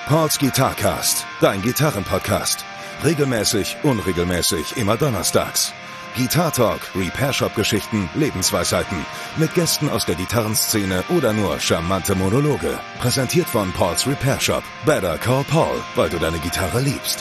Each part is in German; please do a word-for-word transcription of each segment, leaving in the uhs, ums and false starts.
Pauls Guitarcast, dein Gitarrenpodcast. Regelmäßig, unregelmäßig, immer donnerstags. Guitar Talk, Repair Shop Geschichten, Lebensweisheiten. Mit Gästen aus der Gitarrenszene oder nur charmante Monologe. Präsentiert von Pauls Repair Shop. Better call Paul, weil du deine Gitarre liebst.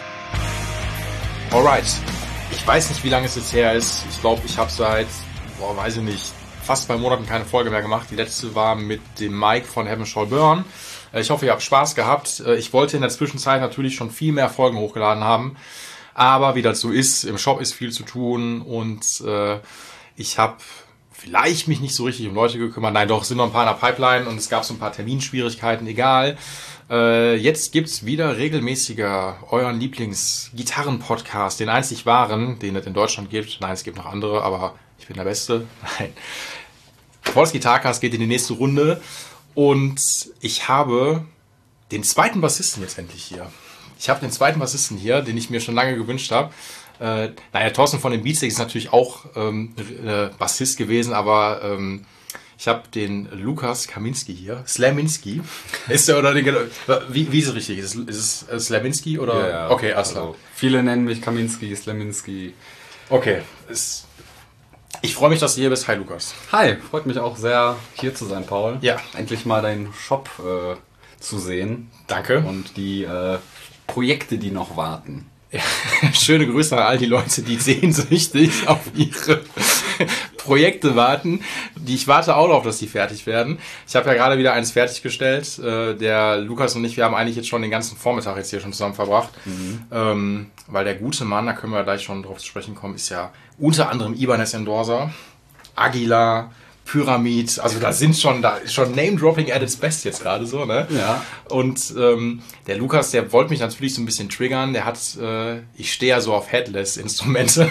Alright. Ich weiß nicht, wie lange es jetzt her ist. Ich glaube, ich habe seit, boah, weiß ich nicht, fast zwei Monaten keine Folge mehr gemacht. Die letzte war mit dem Mike von Heaven Shall Burn. Ich hoffe, ihr habt Spaß gehabt. Ich wollte in der Zwischenzeit natürlich schon viel mehr Folgen hochgeladen haben. Aber wie das so ist, im Shop ist viel zu tun und äh, ich habe vielleicht mich nicht so richtig um Leute gekümmert. Nein, doch, es sind noch ein paar in der Pipeline und es gab so ein paar Terminschwierigkeiten, egal. Äh, jetzt gibt's wieder regelmäßiger euren Lieblings-Gitarren-Podcast, den einzig wahren, den es in Deutschland gibt. Nein, es gibt noch andere, aber ich bin der Beste. Nein. Pauls Guitarcast geht in die nächste Runde und ich habe den zweiten Bassisten jetzt endlich hier. Ich habe den zweiten Bassisten hier, den ich mir schon lange gewünscht habe. Äh, naja, Thorsten von den Beatsticks ist natürlich auch ähm, äh, Bassist gewesen, aber ähm, ich habe den Lukas Kaminski hier. Slaminski. Ist der oder den, wie, wie ist es richtig? Ist es, ist es Slaminski oder? Ja, ja. Okay, alles klar. Also, viele nennen mich Kaminski, Slaminski. Okay. Ist, ich freue mich, dass du hier bist. Hi, Lukas. Hi, freut mich auch sehr, hier zu sein, Paul. Ja. Endlich mal deinen Shop äh, zu sehen. Danke. Und die äh, Projekte, die noch warten. Ja, schöne Grüße an all die Leute, die sehnsüchtig auf ihre Projekte warten. Die ich warte auch noch, dass die fertig werden. Ich habe ja gerade wieder eins fertiggestellt. Der Lukas und ich, wir haben eigentlich jetzt schon den ganzen Vormittag jetzt hier schon zusammen verbracht. Mhm. Ähm, weil der gute Mann, da können wir gleich schon drauf zu sprechen kommen, ist ja unter anderem Ibanez Endorser, Aguilar, Pyramid, also da sind schon, da ist schon Name-Dropping at its best jetzt gerade so, ne? Ja. Und ähm, der Lukas, der wollte mich natürlich so ein bisschen triggern, der hat, äh, ich stehe ja so auf Headless-Instrumente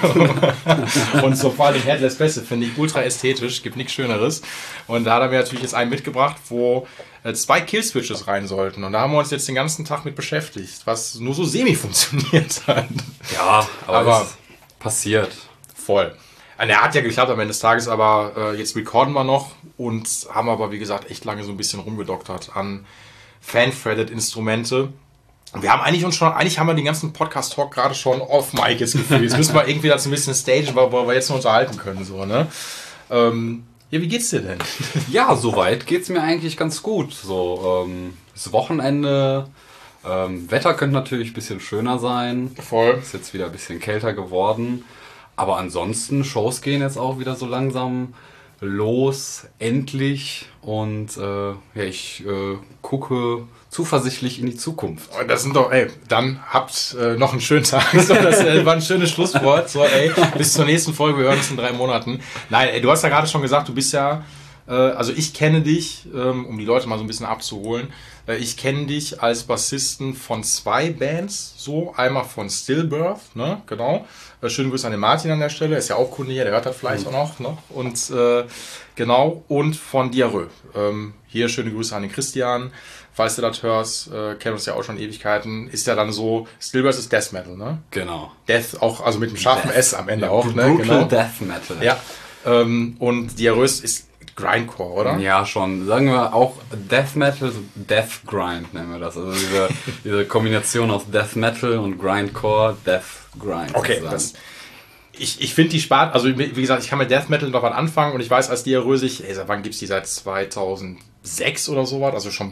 und so vor allem Headless-Bässe finde ich ultra ästhetisch, gibt nichts Schöneres. Und da hat er mir natürlich jetzt einen mitgebracht, wo äh, zwei Kill-Switches rein sollten. Und da haben wir uns jetzt den ganzen Tag mit beschäftigt, was nur so semi-funktioniert hat. Ja, aber, aber es passiert. Voll. Er hat ja geklappt am Ende des Tages, aber äh, jetzt recorden wir noch und haben aber, wie gesagt, echt lange so ein bisschen rumgedoktert an Fan-Threaded-Instrumente. Und wir haben eigentlich uns schon, eigentlich haben wir den ganzen Podcast-Talk gerade schon off-Mic jetzt gefühlt. Jetzt müssen wir irgendwie das ein bisschen stagen, wo wir jetzt noch unterhalten können, so, ne? Ähm, ja, wie geht's dir denn? Ja, soweit geht's mir eigentlich ganz gut. So, ähm, das Wochenende, ähm, Wetter könnte natürlich ein bisschen schöner sein. Voll. Ist jetzt wieder ein bisschen kälter geworden. Aber ansonsten, Shows gehen jetzt auch wieder so langsam los, endlich. Und äh, ja, ich äh, gucke zuversichtlich in die Zukunft. Das sind doch, ey, dann habt äh, noch einen schönen Tag. So, das äh, war ein schönes Schlusswort. So, ey, bis zur nächsten Folge, wir hören uns in drei Monaten. Nein, ey, du hast ja gerade schon gesagt, du bist ja, äh, also ich kenne dich, ähm, um die Leute mal so ein bisschen abzuholen, äh, ich kenne dich als Bassisten von zwei Bands, so, einmal von Stillbirth, ne, genau. Schönen Grüße an den Martin an der Stelle, ist ja auch Kunde hier, der hört das vielleicht mhm. auch noch. noch. Und äh, genau, und von Diarrhoe. Ähm, hier schöne Grüße an den Christian, falls du das hörst, äh, kennen uns ja auch schon Ewigkeiten. Ist ja dann so, Stillbirth ist Death Metal, ne? Genau. Death auch, also mit einem scharfen Death. S am Ende ja, auch, Brutal ne? Genau. Death Metal. Ja. Ähm, und Diarrhoe ist Grindcore, oder? Ja, schon. Sagen wir auch Death Metal, Death Grind nennen wir das. Also diese, diese Kombination aus Death Metal und Grindcore, Death Grind. Okay, das, ich, ich finde die Spart, also wie gesagt, ich kann mit Death Metal noch was anfangen und ich weiß, als Diarrhoe sich, ey, wann gibt's die, seit zweitausendsechs oder sowas, also schon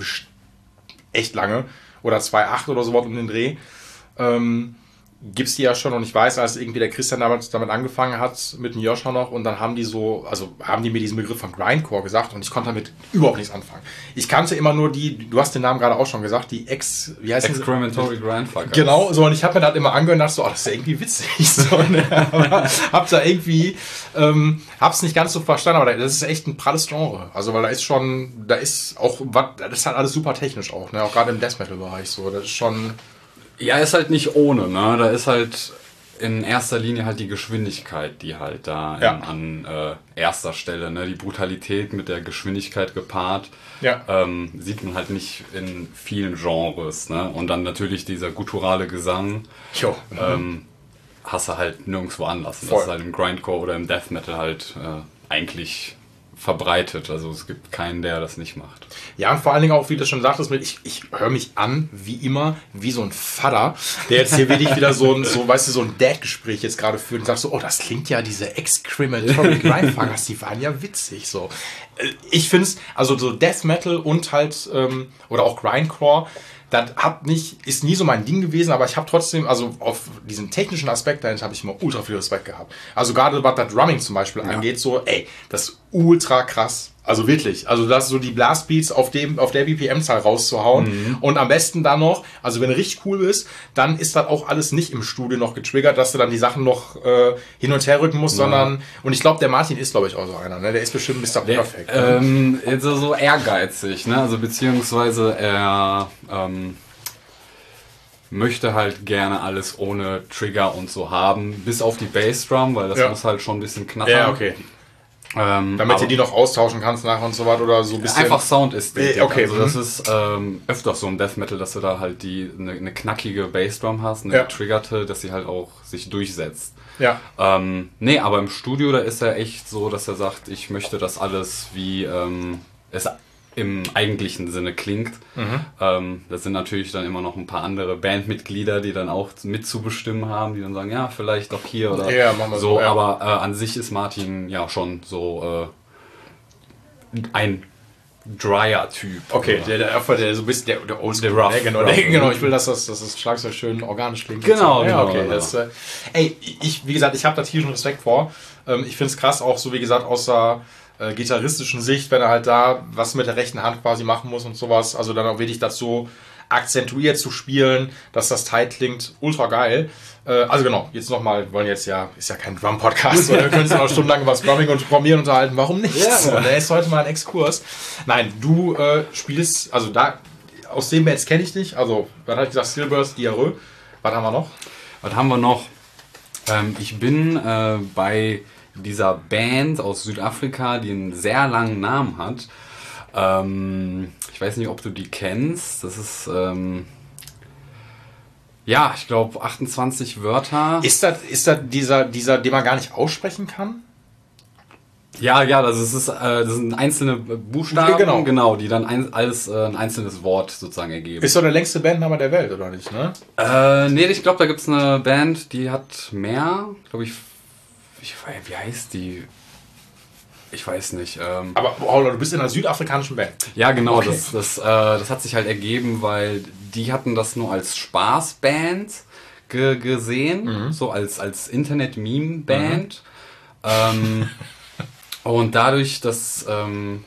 echt lange, oder zweitausendacht oder sowas um den Dreh, ähm, gibt's die ja schon und ich weiß, als irgendwie der Christian damals damit angefangen hat, mit dem Joscha noch und dann haben die so, also haben die mir diesen Begriff von Grindcore gesagt und ich konnte damit überhaupt nichts anfangen. Ich kannte immer nur die, du hast den Namen gerade auch schon gesagt, die Ex, wie heißt Excrementory Grindfuckers. Genau, so und ich habe mir das immer angehört und dachte so, oh, das ist ja irgendwie witzig. So, ne? Aber hab da irgendwie, ähm, hab's nicht ganz so verstanden, aber das ist echt ein pralles Genre. Also weil da ist schon, da ist auch, das ist halt alles super technisch auch, ne? Auch gerade im Death Metal Bereich so, das ist schon... Ja, ist halt nicht ohne, ne? Da ist halt in erster Linie halt die Geschwindigkeit, die halt da ja. in, an äh, erster Stelle, ne? Die Brutalität mit der Geschwindigkeit gepaart, ja. ähm, sieht man halt nicht in vielen Genres, ne? Und dann natürlich dieser gutturale Gesang, jo. ähm, hast du halt nirgendwo anders. Voll. Das ist halt im Grindcore oder im Death Metal halt äh, eigentlich verbreitet. Also es gibt keinen, der das nicht macht. Ja, und vor allen Dingen auch, wie du schon sagtest, mit ich, ich höre mich an, wie immer, wie so ein Vater, der jetzt hier wirklich wieder so ein, so, weißt du, so ein Dad-Gespräch jetzt gerade führt und sagt so, oh, das klingt ja, diese Excrementory Grindfangers, die waren ja witzig, so. Ich finde es, also so Death Metal und halt, ähm, oder auch Grindcore, das hat nicht, ist nie so mein Ding gewesen, aber ich habe trotzdem, also auf diesen technischen Aspekt dahinter habe ich immer ultra viel Respekt gehabt. Also gerade was das Drumming zum Beispiel ja. angeht, so, ey, das ist ultra krass. Also wirklich, also das so die Blastbeats auf dem auf der B P M-Zahl rauszuhauen mhm. und am besten dann noch, also wenn du richtig cool bist, dann ist das auch alles nicht im Studio noch getriggert, dass du dann die Sachen noch äh, hin und her rücken musst, ja. sondern, und ich glaube, der Martin ist, glaube ich, auch so einer, ne? Der ist bestimmt Mister Perfect. Der, ähm, also so ehrgeizig, ne? Also beziehungsweise er ähm, möchte halt gerne alles ohne Trigger und so haben, bis auf die Bassdrum, weil das ja. muss halt schon ein bisschen knattern. Ja, okay. Ähm, Damit du die noch austauschen kannst nachher und so was oder so ein bisschen. Einfach Soundästhetik. Äh, okay. Also das ist ähm, öfter so im Death Metal, dass du da halt die eine, eine knackige Bassdrum hast, eine ja. getriggerte, dass sie halt auch sich durchsetzt. Ja. Ähm, nee, aber im Studio, da ist er echt so, dass er sagt, ich möchte das alles wie ähm, es im eigentlichen Sinne klingt. Mhm. Ähm, das sind natürlich dann immer noch ein paar andere Bandmitglieder, die dann auch mitzubestimmen haben, die dann sagen, ja, vielleicht doch hier oder ja, machen wir so. so ja. Aber äh, an sich ist Martin ja schon so äh, ein Dryer-Typ. Okay, der, der, der, der so ein bisschen der, der Oldschool. Der Rough. Genau, der, genau, ich will, dass das, dass das Schlagzeug schön organisch klingt. Genau, so. ja, genau. Okay, genau. Das, äh, ey, ich, wie gesagt, ich habe da tierischen Respekt vor. Ähm, ich finde es krass, auch so wie gesagt, außer Äh, gitarristischen Sicht, wenn er halt da was mit der rechten Hand quasi machen muss und sowas, also dann auch wirklich das so akzentuiert zu spielen, dass das tight klingt, ultra geil. Äh, also genau, jetzt nochmal, wir wollen jetzt ja, ist ja kein Drum-Podcast, wir können uns ja noch stundenlang über das Drumming und Programmieren unterhalten, warum nicht? Ja, so, der ist heute mal ein Exkurs. Nein, du äh, spielst, also da, aus den Bands kenne ich dich, also, was hat ich gesagt, Stillburst, Diarrhoe, was haben wir noch? Was haben wir noch? Ähm, ich bin äh, bei dieser Band aus Südafrika, die einen sehr langen Namen hat. Ähm, ich weiß nicht, ob du die kennst. Das ist, ähm, ja, ich glaube, achtundzwanzig Wörter. Ist das, ist das dieser, dieser, den man gar nicht aussprechen kann? Ja, ja, das ist, äh, das sind einzelne Buchstaben, genau. genau, die dann ein, alles äh, ein einzelnes Wort sozusagen ergeben. Ist doch der längste Bandname der Welt, oder nicht, ne? Äh, nee, ich glaube, da gibt es eine Band, die hat mehr, glaube ich, Ich, wie heißt die? Ich weiß nicht. Ähm Aber Paula, du bist in einer südafrikanischen Band. Ja, genau. Okay. Das, das, äh, das hat sich halt ergeben, weil die hatten das nur als Spaßband ge gesehen, mhm. so als, als Internet-Meme-Band. Mhm. Ähm, und dadurch, dass ähm,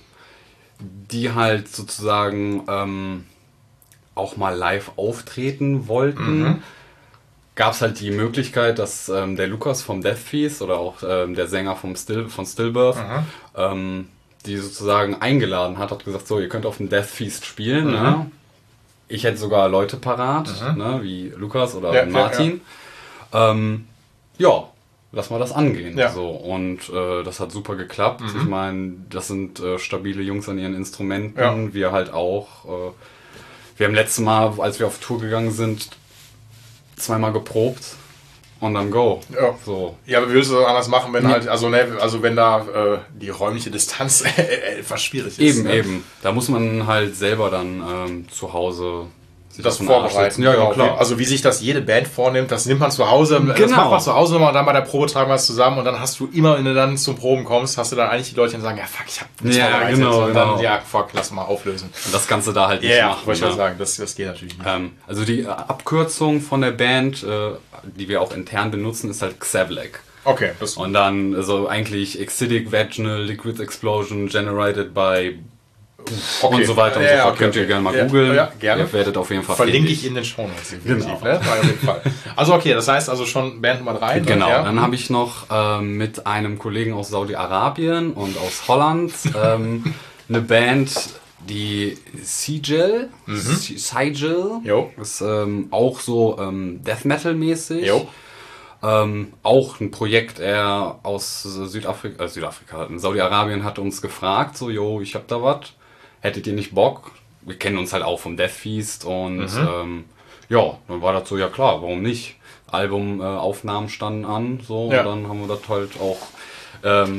die halt sozusagen ähm, auch mal live auftreten wollten, mhm. gab es halt die Möglichkeit, dass ähm, der Lukas vom Death Feast oder auch ähm, der Sänger vom Still, von Stillbirth ähm, die sozusagen eingeladen hat, hat gesagt, so, ihr könnt auf dem Death Feast spielen. Mhm. Ne? Ich hätte sogar Leute parat, mhm. ne, wie Lukas oder ja, Martin. Ja, ähm, ja, lass mal das angehen. Ja. So. Und äh, das hat super geklappt. Mhm. Ich meine, das sind äh, stabile Jungs an ihren Instrumenten. Ja. Wir halt auch. Äh, wir haben letztes Mal, als wir auf Tour gegangen sind, zweimal geprobt und dann go. Ja. So. Ja, aber wie willst du das anders machen, wenn ja. halt, also, ne, also wenn da äh, die räumliche Distanz etwas schwierig ist. Eben, ne? eben. Da muss man halt selber dann ähm, zu Hause sich das vorbereiten. Ja, ja, klar. Also wie sich das jede Band vornimmt, das nimmt man zu Hause, genau. das macht man zu Hause nochmal und dann bei der Probe tragen wir es zusammen und dann hast du immer, wenn du dann zum Proben kommst, hast du dann eigentlich die Leute, die sagen, ja fuck, ich hab nicht ja, vorbereitet. Genau, und genau. dann, ja fuck, lass mal auflösen. Und das kannst du da halt nicht yeah, machen. Ja, wollte ich mal sagen, das, das geht natürlich nicht. Ähm, also die Abkürzung von der Band, äh, die wir auch intern benutzen, ist halt Xavlek. Okay. Das und dann also eigentlich Excidic Vaginal Liquid Explosion generated by okay. und so weiter und ja, so fort. okay, Könnt ihr okay. gerne mal ja, googeln. Ja, gerne. Ihr werdet auf jeden Fall Verlinke fähig. ich in den Shownotes. Genau. Ne? Auf jeden Fall. Also okay, das heißt also schon Band Nummer drei. Genau, ja. dann habe ich noch ähm, mit einem Kollegen aus Saudi-Arabien und aus Holland ähm, eine Band, die Sigil, mhm. Sigil, ist ähm, auch so ähm, Death Metal mäßig. Jo. Ähm, auch ein Projekt, er aus Südafrika, äh, Südafrika, in Saudi-Arabien hat uns gefragt, so, yo, ich hab da was, hättet ihr nicht Bock? Wir kennen uns halt auch vom Death Feast und mhm. ähm, ja, dann war das so, ja klar, warum nicht? Albumaufnahmen äh, standen an, so, ja. Und dann haben wir das halt auch ähm,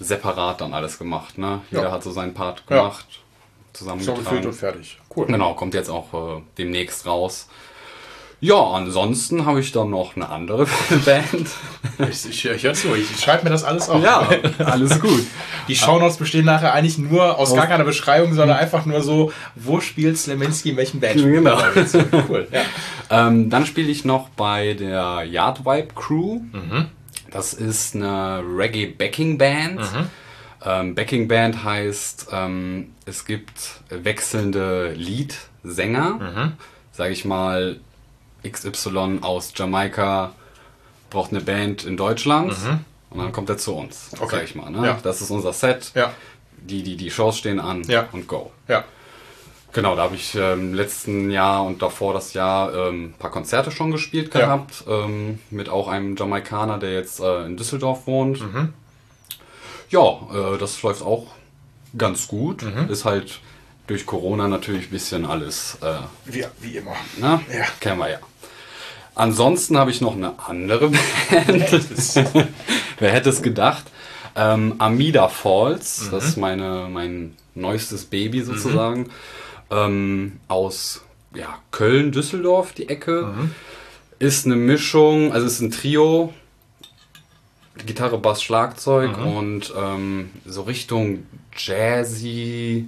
separat dann alles gemacht. Ne? Jeder Ja. hat so seinen Part gemacht, So zusammengetragen. gefüllt und fertig. Cool. Genau, kommt jetzt auch äh, demnächst raus. Ja, ansonsten habe ich dann noch eine andere Band. Ich, ich, ich höre zu, ich schreibe mir das alles auf. Ja, alles gut. Die Shownotes bestehen nachher eigentlich nur aus gar keiner Beschreibung, sondern einfach nur so, wo spielt Sleminski in welchen Band? Genau. Cool. Ja. Ähm, dann spiele ich noch bei der Yard Vibe Crew. Mhm. Das ist eine Reggae-Backing-Band. Mhm. Ähm, Backing-Band heißt, ähm, es gibt wechselnde Leadsänger. Mhm. Sag ich mal, X Y aus Jamaika braucht eine Band in Deutschland. Mhm. Und dann kommt er zu uns, okay. sag ich mal. Ne? Ja. Das ist unser Set. Ja. Die, die, die Shows stehen an ja. und go. Ja. Genau, da habe ich ähm, im letzten Jahr und davor das Jahr ein ähm, paar Konzerte schon gespielt gehabt. Ja. Ähm, mit auch einem Jamaikaner, der jetzt äh, in Düsseldorf wohnt. Mhm. Ja, äh, das läuft auch ganz gut. Mhm. Ist halt durch Corona natürlich ein bisschen alles... Äh, wie, wie immer. Na, ja. Kennen wir ja. Ansonsten habe ich noch eine andere Band. Wer hätte es gedacht? Ähm, Amida Falls, mhm. das ist meine, mein neuestes Baby sozusagen. Mhm. Ähm, aus ja, Köln, Düsseldorf, die Ecke. Mhm. Ist eine Mischung, also ist ein Trio. Gitarre, Bass, Schlagzeug mhm. und ähm, so Richtung Jazzy,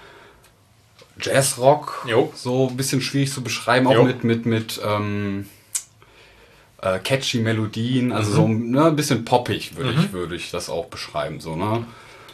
Jazzrock. Jo. So ein bisschen schwierig zu beschreiben, auch jo. mit, mit, mit ähm, äh, catchy Melodien, also mhm. so ne, ein bisschen poppig würde mhm. ich, würd ich das auch beschreiben. So, ne?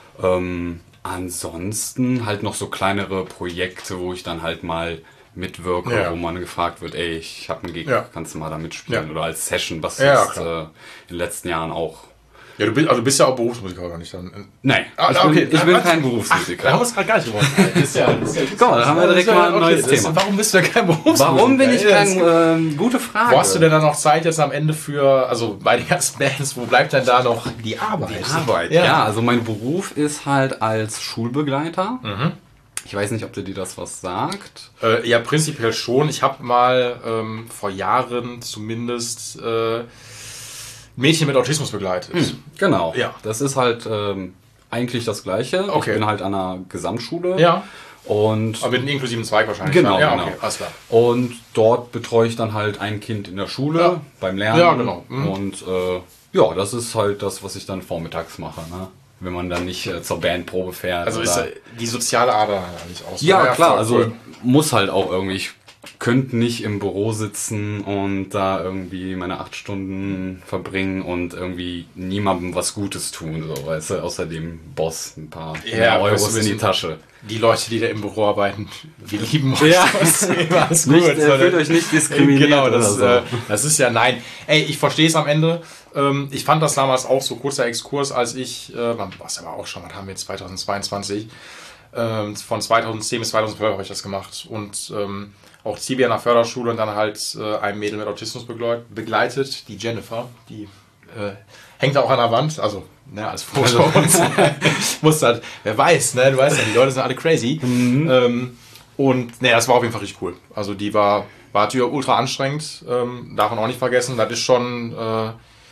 ähm, ansonsten halt noch so kleinere Projekte, wo ich dann halt mal mitwirke, ja. wo man gefragt wird, ey, ich habe einen Gig, ja. kannst du mal da mitspielen? Ja. Oder als Session, was ja, jetzt äh, in den letzten Jahren auch... Ja, du bist, also bist ja auch Berufsmusiker, oder nicht? Dann? Nein, ah, ich, okay. bin, ich bin Ach, kein Berufsmusiker. Ach, da haben wir es gerade gar nicht geworden. Das ja, das ja, Guck mal, da haben wir direkt mal ein okay, neues Thema. Ist, warum bist du denn kein Berufsmusiker? Warum bin ich kein... Äh, gute Frage. Wo hast du denn dann noch Zeit jetzt am Ende für, also bei den ganzen Bands, wo bleibt denn da noch die Arbeit? Die Arbeit, ja. ja. Also mein Beruf ist halt als Schulbegleiter. Mhm. Ich weiß nicht, ob dir das was sagt. Äh, ja, prinzipiell schon. Ich habe mal ähm, vor Jahren zumindest äh, Mädchen mit Autismus begleitet. Hm, genau. Ja. Das ist halt ähm, eigentlich das Gleiche. Okay. Ich bin halt an einer Gesamtschule. Ja. Und aber mit einem inklusiven Zweig wahrscheinlich. Genau, ja, genau. Okay, alles klar. Und dort betreue ich dann halt ein Kind in der Schule ja. beim Lernen. Ja, genau. Mhm. Und äh, ja, das ist halt das, was ich dann vormittags mache, ne? Wenn man dann nicht äh, zur Bandprobe fährt. Also ist ja die soziale Ader eigentlich auch so. Ja, ja, klar, also cool. Muss halt auch irgendwie. Ich könnte nicht im Büro sitzen und da irgendwie meine acht Stunden verbringen und irgendwie niemandem was Gutes tun, so, weißt du, außer dem Boss ein paar ja, Euros in die Tasche. Die Leute, die da im Büro arbeiten, wir lieben euch. Ja, was gut. Nicht, äh, fühlt euch nicht diskriminiert. Genau, das, oder so. äh, das ist ja, nein. Ey, ich verstehe es am Ende. Ähm, ich fand das damals auch so, kurzer Exkurs, als ich, äh, was aber auch schon, was haben wir jetzt, zweitausendzweiundzwanzig, ähm, von zweitausendzehn bis zweitausendzwölf habe ich das gemacht und ähm, auch Zivi an der Förderschule und dann halt äh, ein Mädel mit Autismus begleitet, die Jennifer, die äh, hängt da auch an der Wand, also ne, als Foto. Also. Muss halt, wer weiß, ne, du weißt ja, die Leute sind alle crazy. Mhm. Ähm, und ne, das war auf jeden Fall richtig cool. Also die war, war natürlich ultra anstrengend, ähm, darf man auch nicht vergessen, das ist schon, äh,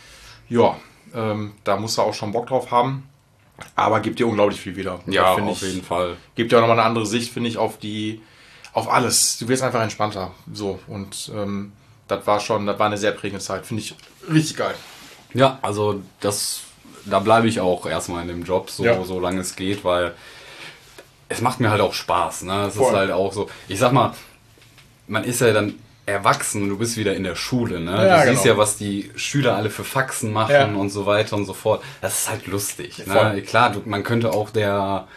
ja, ähm, da musst du auch schon Bock drauf haben. Aber gibt dir unglaublich viel wieder. Ja, auf ich, jeden Fall. Gibt dir auch nochmal eine andere Sicht, finde ich, auf die, auf alles. Du wirst einfach entspannter. So. Und ähm, das war schon, das war eine sehr prägende Zeit. Finde ich richtig geil. Ja, also das, da bleibe ich auch erstmal in dem Job, so, ja. so lange es geht, weil es macht mir halt auch Spaß. Ne? Es ist halt auch so, ich sag mal, man ist ja dann erwachsen und du bist wieder in der Schule. Ne? Ja, du siehst genau. ja, was die Schüler alle für Faxen machen ja. und so weiter und so fort. Das ist halt lustig. Ja, ne? Klar, du, man könnte auch der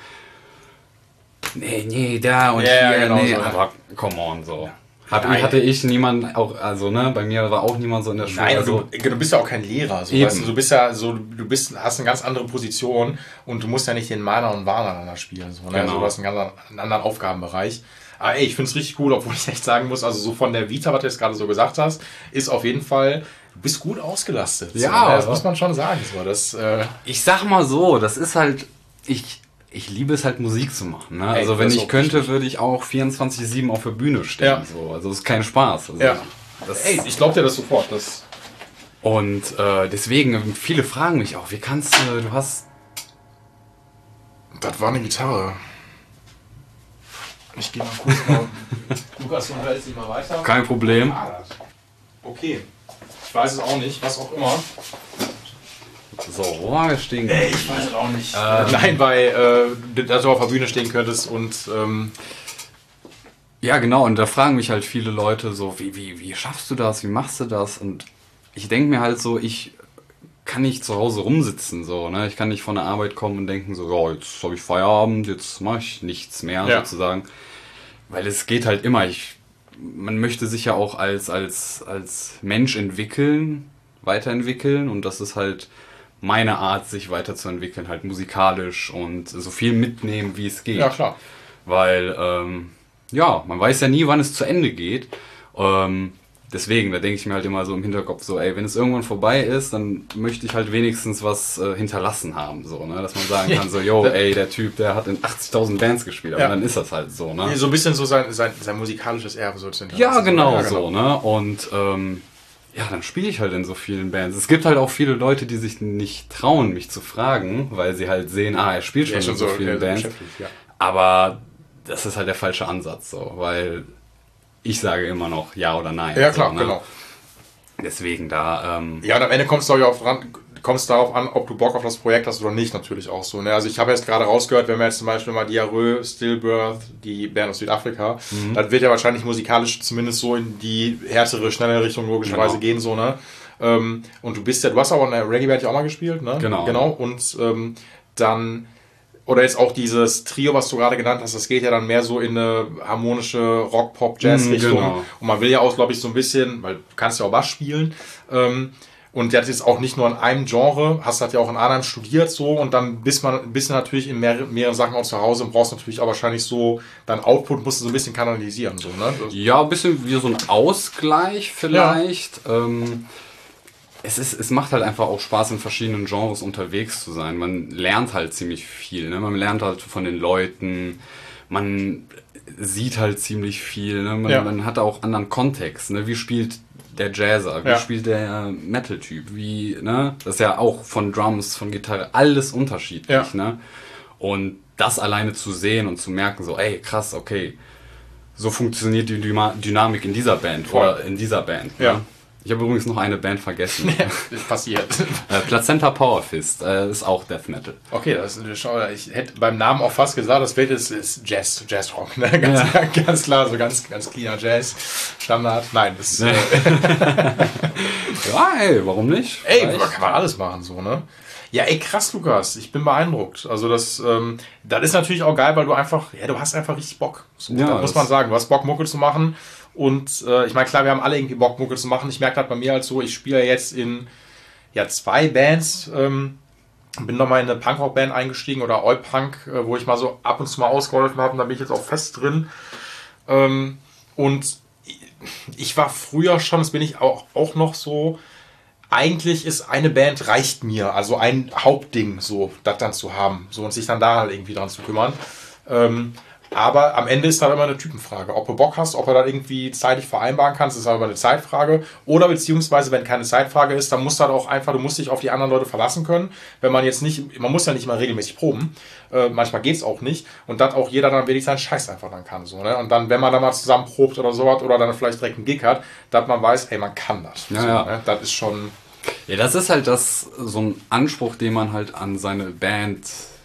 nee, nee, da und ja, hier, genau nee, so. aber come on, so. Hat, hatte ich niemanden auch, also ne, bei mir war auch niemand so in der Schule. Nein, also, du, du bist ja auch kein Lehrer. So, weißt du, du bist ja so, du bist, hast eine ganz andere Position und du musst ja nicht den Mahner und Warner da spielen. So, ne? Genau. Also, du hast einen ganz einen anderen Aufgabenbereich. Aber ey, ich finde es richtig cool, obwohl ich echt sagen muss, also so von der Vita, was du jetzt gerade so gesagt hast, ist auf jeden Fall, du bist gut ausgelastet. Ja, so, ne? Das muss man schon sagen. So, das, äh ich sag mal so, das ist halt, ich, ich liebe es halt Musik zu machen. Ne? Ey, also wenn ich könnte, richtig. würde ich auch vierundzwanzig sieben auf der Bühne stehen. Ja. So. Also das ist kein Spaß. Also, ja. das ey, ich glaube dir das sofort. Das und äh, deswegen, viele fragen mich auch, wie kannst du, du hast Das war eine Gitarre. Ich gehe mal kurz mal. Lukas, du unterhältst dich mal weiter. Kein Problem. Okay. Ich weiß es auch nicht, was auch immer. So, wo haben wir stehen? Ey, ich weiß es auch nicht. Ähm, Nein, weil äh, dass du auf der Bühne stehen könntest und ähm, ja, genau, und da fragen mich halt viele Leute so, wie, wie, wie schaffst du das, wie machst du das? Und ich denke mir halt so, ich kann nicht zu Hause rumsitzen, so, ne? Ich kann nicht von der Arbeit kommen und denken so, ja, jetzt habe ich Feierabend, jetzt mache ich nichts mehr, ja. sozusagen. Weil es geht halt immer, ich, man möchte sich ja auch als, als, als Mensch entwickeln, weiterentwickeln, und das ist halt meine Art, sich weiterzuentwickeln, halt musikalisch und so viel mitnehmen, wie es geht. Ja, klar. Weil, ähm, ja, man weiß ja nie, wann es zu Ende geht. Ähm, deswegen, da denke ich mir halt immer so im Hinterkopf so, ey, wenn es irgendwann vorbei ist, dann möchte ich halt wenigstens was äh, hinterlassen haben, so, ne? Dass man sagen kann, so, yo, ey, der Typ, der hat in achtzigtausend Bands gespielt, aber ja. dann ist das halt so, ne? So ein bisschen so sein, sein, sein musikalisches Erbe so zu hinterlassen. Ja, genau, ja, genau. so, ne? Und, ähm, ja, dann spiele ich halt in so vielen Bands. Es gibt halt auch viele Leute, die sich nicht trauen, mich zu fragen, weil sie halt sehen, ah, er spielt schon ja, schon in so, so vielen Bands. Ja. Aber das ist halt der falsche Ansatz, so, weil ich sage immer noch ja oder nein. Ja, klar, so, ne? genau. Deswegen da. Ähm ja, und am Ende kommst du auch dran, kommst darauf an, ob du Bock auf das Projekt hast oder nicht, natürlich auch so. Ne? Also ich habe jetzt gerade rausgehört, wenn wir jetzt zum Beispiel mal Diarrhoe, Stillbirth, die Band aus Südafrika, mhm. das wird ja wahrscheinlich musikalisch zumindest so in die härtere, schnellere Richtung logischerweise genau. gehen, so, ne? Ähm, und du bist ja, du hast aber in der Reggae-Band ja auch mal gespielt, ne? Genau. Genau. Und ähm, dann, oder jetzt auch dieses Trio, was du gerade genannt hast, das geht ja dann mehr so in eine harmonische Rock-Pop-Jazz-Richtung. Genau. Und man will ja auch, glaube ich, so ein bisschen, weil du kannst ja auch Bass spielen, ähm, und der hat jetzt auch nicht nur in einem Genre, hast halt ja auch in Arnhem studiert so, und dann bist man bist du natürlich in mehr, mehreren Sachen auch zu Hause und brauchst natürlich auch wahrscheinlich so, dein Output musst du so ein bisschen kanalisieren. So, ne? Ja, ein bisschen wie so ein Ausgleich vielleicht. Ja. Ähm, es, ist, es macht halt einfach auch Spaß, in verschiedenen Genres unterwegs zu sein. Man lernt halt ziemlich viel. Ne? Man lernt halt von den Leuten, man sieht halt ziemlich viel. Ne? Man, ja. man hat auch anderen Kontext. Ne? Wie spielt der Jazzer, wie ja. spielt der Metal-Typ, wie, ne, das ist ja auch von Drums, von Gitarre, alles unterschiedlich, ja. ne, und das alleine zu sehen und zu merken, so, ey, krass, okay, so funktioniert die Dynamik in dieser Band Voll. oder in dieser Band, ja. ne? Ich habe übrigens noch eine Band vergessen. Das passiert. äh, Placenta Power Fist äh, ist auch Death Metal. Okay, das ist, ich hätte beim Namen auch fast gesagt, das Bild ist, ist Jazz, Jazzrock, ne? Ganz, ja. ganz klar, so ganz, ganz cleaner Jazz, Standard. Nein, das nee. äh, ja, ey, warum nicht? Ey, Vielleicht. kann man alles machen, so, ne? Ja, ey, krass, Lukas, ich bin beeindruckt. Also das, ähm, das ist natürlich auch geil, weil du einfach, ja, du hast einfach richtig Bock. So, ja, da muss man sagen, du hast Bock, Mucke zu machen. Und äh, ich meine, klar, wir haben alle irgendwie Bock, Mucke zu machen. Ich merke halt bei mir halt so, ich spiele jetzt in ja, zwei Bands. Ähm, bin nochmal in eine Punkrock-Band eingestiegen oder Oi-Punk, äh, wo ich mal so ab und zu mal ausgeholfen habe. Und da bin ich jetzt auch fest drin. Ähm, und ich war früher schon, das bin ich auch, auch noch so, eigentlich ist eine Band reicht mir. Also ein Hauptding, so, das dann zu haben. So, und sich dann da halt irgendwie dran zu kümmern. Ähm, Aber am Ende ist dann immer eine Typenfrage. Ob du Bock hast, ob du das irgendwie zeitlich vereinbaren kannst, ist aber eine Zeitfrage. Oder beziehungsweise, wenn keine Zeitfrage ist, dann musst du halt auch einfach, du musst dich auf die anderen Leute verlassen können. Wenn man jetzt nicht, man muss ja nicht mal regelmäßig proben. Äh, manchmal geht's auch nicht. Und dass auch jeder dann wirklich seinen Scheiß einfach dann kann. So, ne? Und dann, wenn man dann mal zusammen probt oder sowas, oder dann vielleicht direkt einen Gig hat, dass man weiß, ey, man kann das. Ja, so, ja. Ne? Das ist schon... Ja, das ist halt das, so ein Anspruch, den man halt an seine Band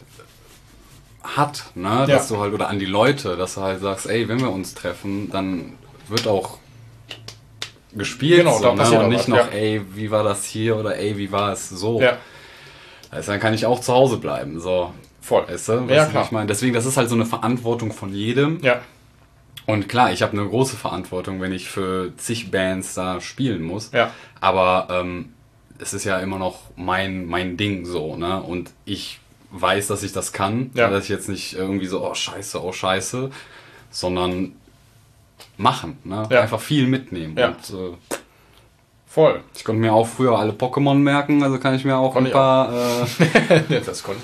hat, ne, dass ja. du halt, oder an die Leute, dass du halt sagst, ey, wenn wir uns treffen, dann wird auch gespielt, genau, so, da ne? Und nicht was, noch, ja. ey, wie war das hier, oder ey, wie war es so. Ja. Also dann kann ich auch zu Hause bleiben, so. Voll. Weißt du, ja, klar. Ich meine? Deswegen, das ist halt so eine Verantwortung von jedem. Ja. Und klar, ich habe eine große Verantwortung, wenn ich für zig Bands da spielen muss. Ja. Aber ähm, es ist ja immer noch mein, mein Ding so, ne? Und ich weiß, dass ich das kann, ja. dass ich jetzt nicht irgendwie so, oh scheiße, oh scheiße, sondern machen, ne? Ja. Einfach viel mitnehmen. Ja. Und, äh, voll. Ich konnte mir auch früher alle Pokémon merken, also kann ich mir auch Konnt ein paar... Auch. Äh, das konnte ich auch.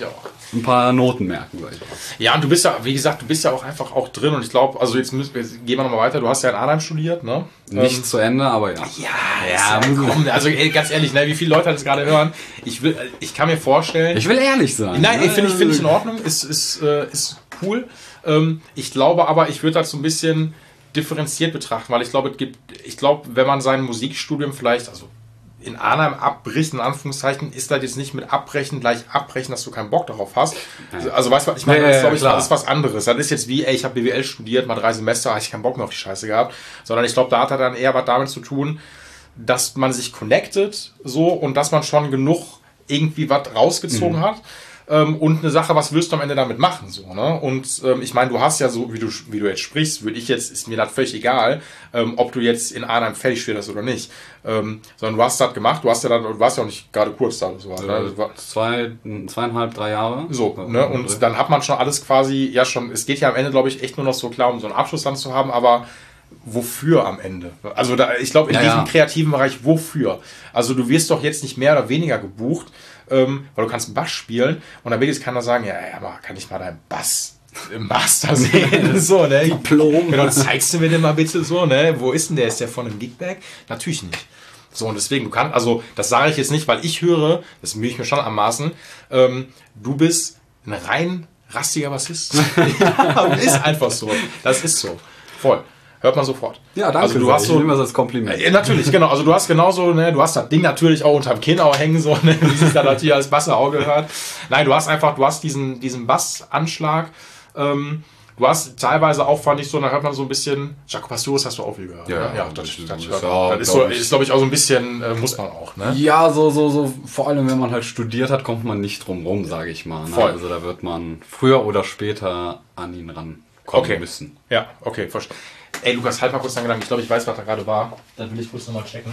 ein paar Noten merken, sag ich mal. Ja, und du bist ja, wie gesagt, du bist ja auch einfach auch drin und ich glaube, also jetzt, müssen wir, jetzt gehen wir nochmal weiter, du hast ja in Arnhem studiert, ne? Nicht ähm, zu Ende, aber ja. Ja, ja, komm, also ey, ganz ehrlich, ne, wie viele Leute das gerade hören, ich will, ich kann mir vorstellen... Ich will ehrlich sein. Nein, ne? finde ich, find ich in Ordnung, ist, ist, äh, ist cool. Ähm, ich glaube aber, ich würde das so ein bisschen differenziert betrachten, weil ich glaube, es gibt, ich glaube, wenn man sein Musikstudium vielleicht, also in Arnhem abbricht, in Anführungszeichen, ist das jetzt nicht mit abbrechen, gleich abbrechen, dass du keinen Bock darauf hast. Also, also weißt du, was ich meine? Ja, das ja, glaube ich, klar. das ist was anderes. Das ist jetzt wie, ey, ich habe B W L studiert, mal drei Semester, habe ich keinen Bock mehr auf die Scheiße gehabt. Sondern ich glaube, da hat er dann eher was damit zu tun, dass man sich connectet, so, und dass man schon genug irgendwie was rausgezogen mhm. hat. Und eine Sache, was wirst du am Ende damit machen? So, ne? Und ähm, ich meine, du hast ja so, wie du, wie du jetzt sprichst, würde ich jetzt, ist mir das völlig egal, ähm, ob du jetzt in Arnhem fertig studierst oder nicht. Ähm, sondern du hast das gemacht, du hast ja dann, du warst ja auch nicht gerade kurz da oder so. Äh, ne? war, zwei, zweieinhalb, drei Jahre. So, ne? Und dann hat man schon alles quasi, ja schon, es geht ja am Ende, glaube ich, echt nur noch so klar, um so einen Abschluss dann zu haben, aber wofür am Ende? Also da, ich glaube, in ja, diesem ja. kreativen Bereich, wofür? Also du wirst doch jetzt nicht mehr oder weniger gebucht, Ähm, weil du kannst einen Bass spielen und dann will jetzt keiner sagen, ja, ja, aber kann ich mal deinen Bass im Master sehen? So, ne? Diplom. Genau, zeigst du mir den mal bitte so, ne? Wo ist denn der? Ist der von einem Gigback? Natürlich nicht. So, und deswegen, du kannst, also, das sage ich jetzt nicht, weil ich höre, das mühe ich mir schon am Maßen, ähm, du bist ein rein rastiger Bassist. Ja, ist einfach so. Das ist so. Voll. Hört man sofort. Ja, danke. Also du hast so, ich nehme das als Kompliment. Ja, natürlich, genau. Also du hast genauso, ne, du hast das Ding natürlich auch unterm Kinn auch hängen, so, ne, wie sich da natürlich als Basse auch gehört. Nein, du hast einfach, du hast diesen, diesen Bassanschlag. Ähm, du hast teilweise auch, fand ich so, da hört man so ein bisschen, Jaco Pastorius hast du auch viel gehört. Ja, ne? ja das, das, das, das, das, das, das ist, so, ist glaube ich, auch so ein bisschen, äh, muss man auch, ne? Ja, so, so, so, vor allem, wenn man halt studiert hat, kommt man nicht drum rum, sage ich mal. Ne? Voll. Also da wird man früher oder später an ihn rankommen okay. müssen. Ja, okay, verstehe. Ey, Lukas, halt mal kurz deinen Gedanken. Ich glaube, ich weiß, was da gerade war. Dann will ich kurz nochmal checken.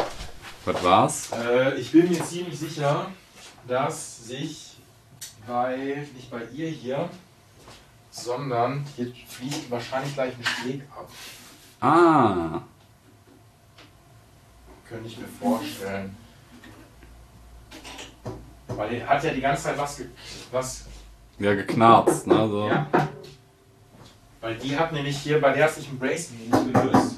Was war's? Äh, ich bin mir ziemlich sicher, dass sich bei, nicht bei ihr hier, sondern hier fliegt wahrscheinlich gleich ein Steg ab. Ah. Könnte ich mir vorstellen. Weil er hat ja die ganze Zeit was... Ge was Ja, geknarzt, ne? So. Ja. Weil die hat nämlich hier, bei der hat sich ein Bracing nicht gelöst.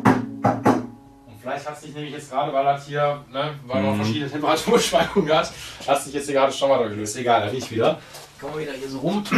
Und vielleicht hat sich nämlich jetzt gerade, weil das hier, ne, weil man mhm. verschiedene Temperaturschwankungen hat, hat sich jetzt hier gerade schon mal gelöst. Egal, dann nicht wieder. Kommen wir wieder hier so rum.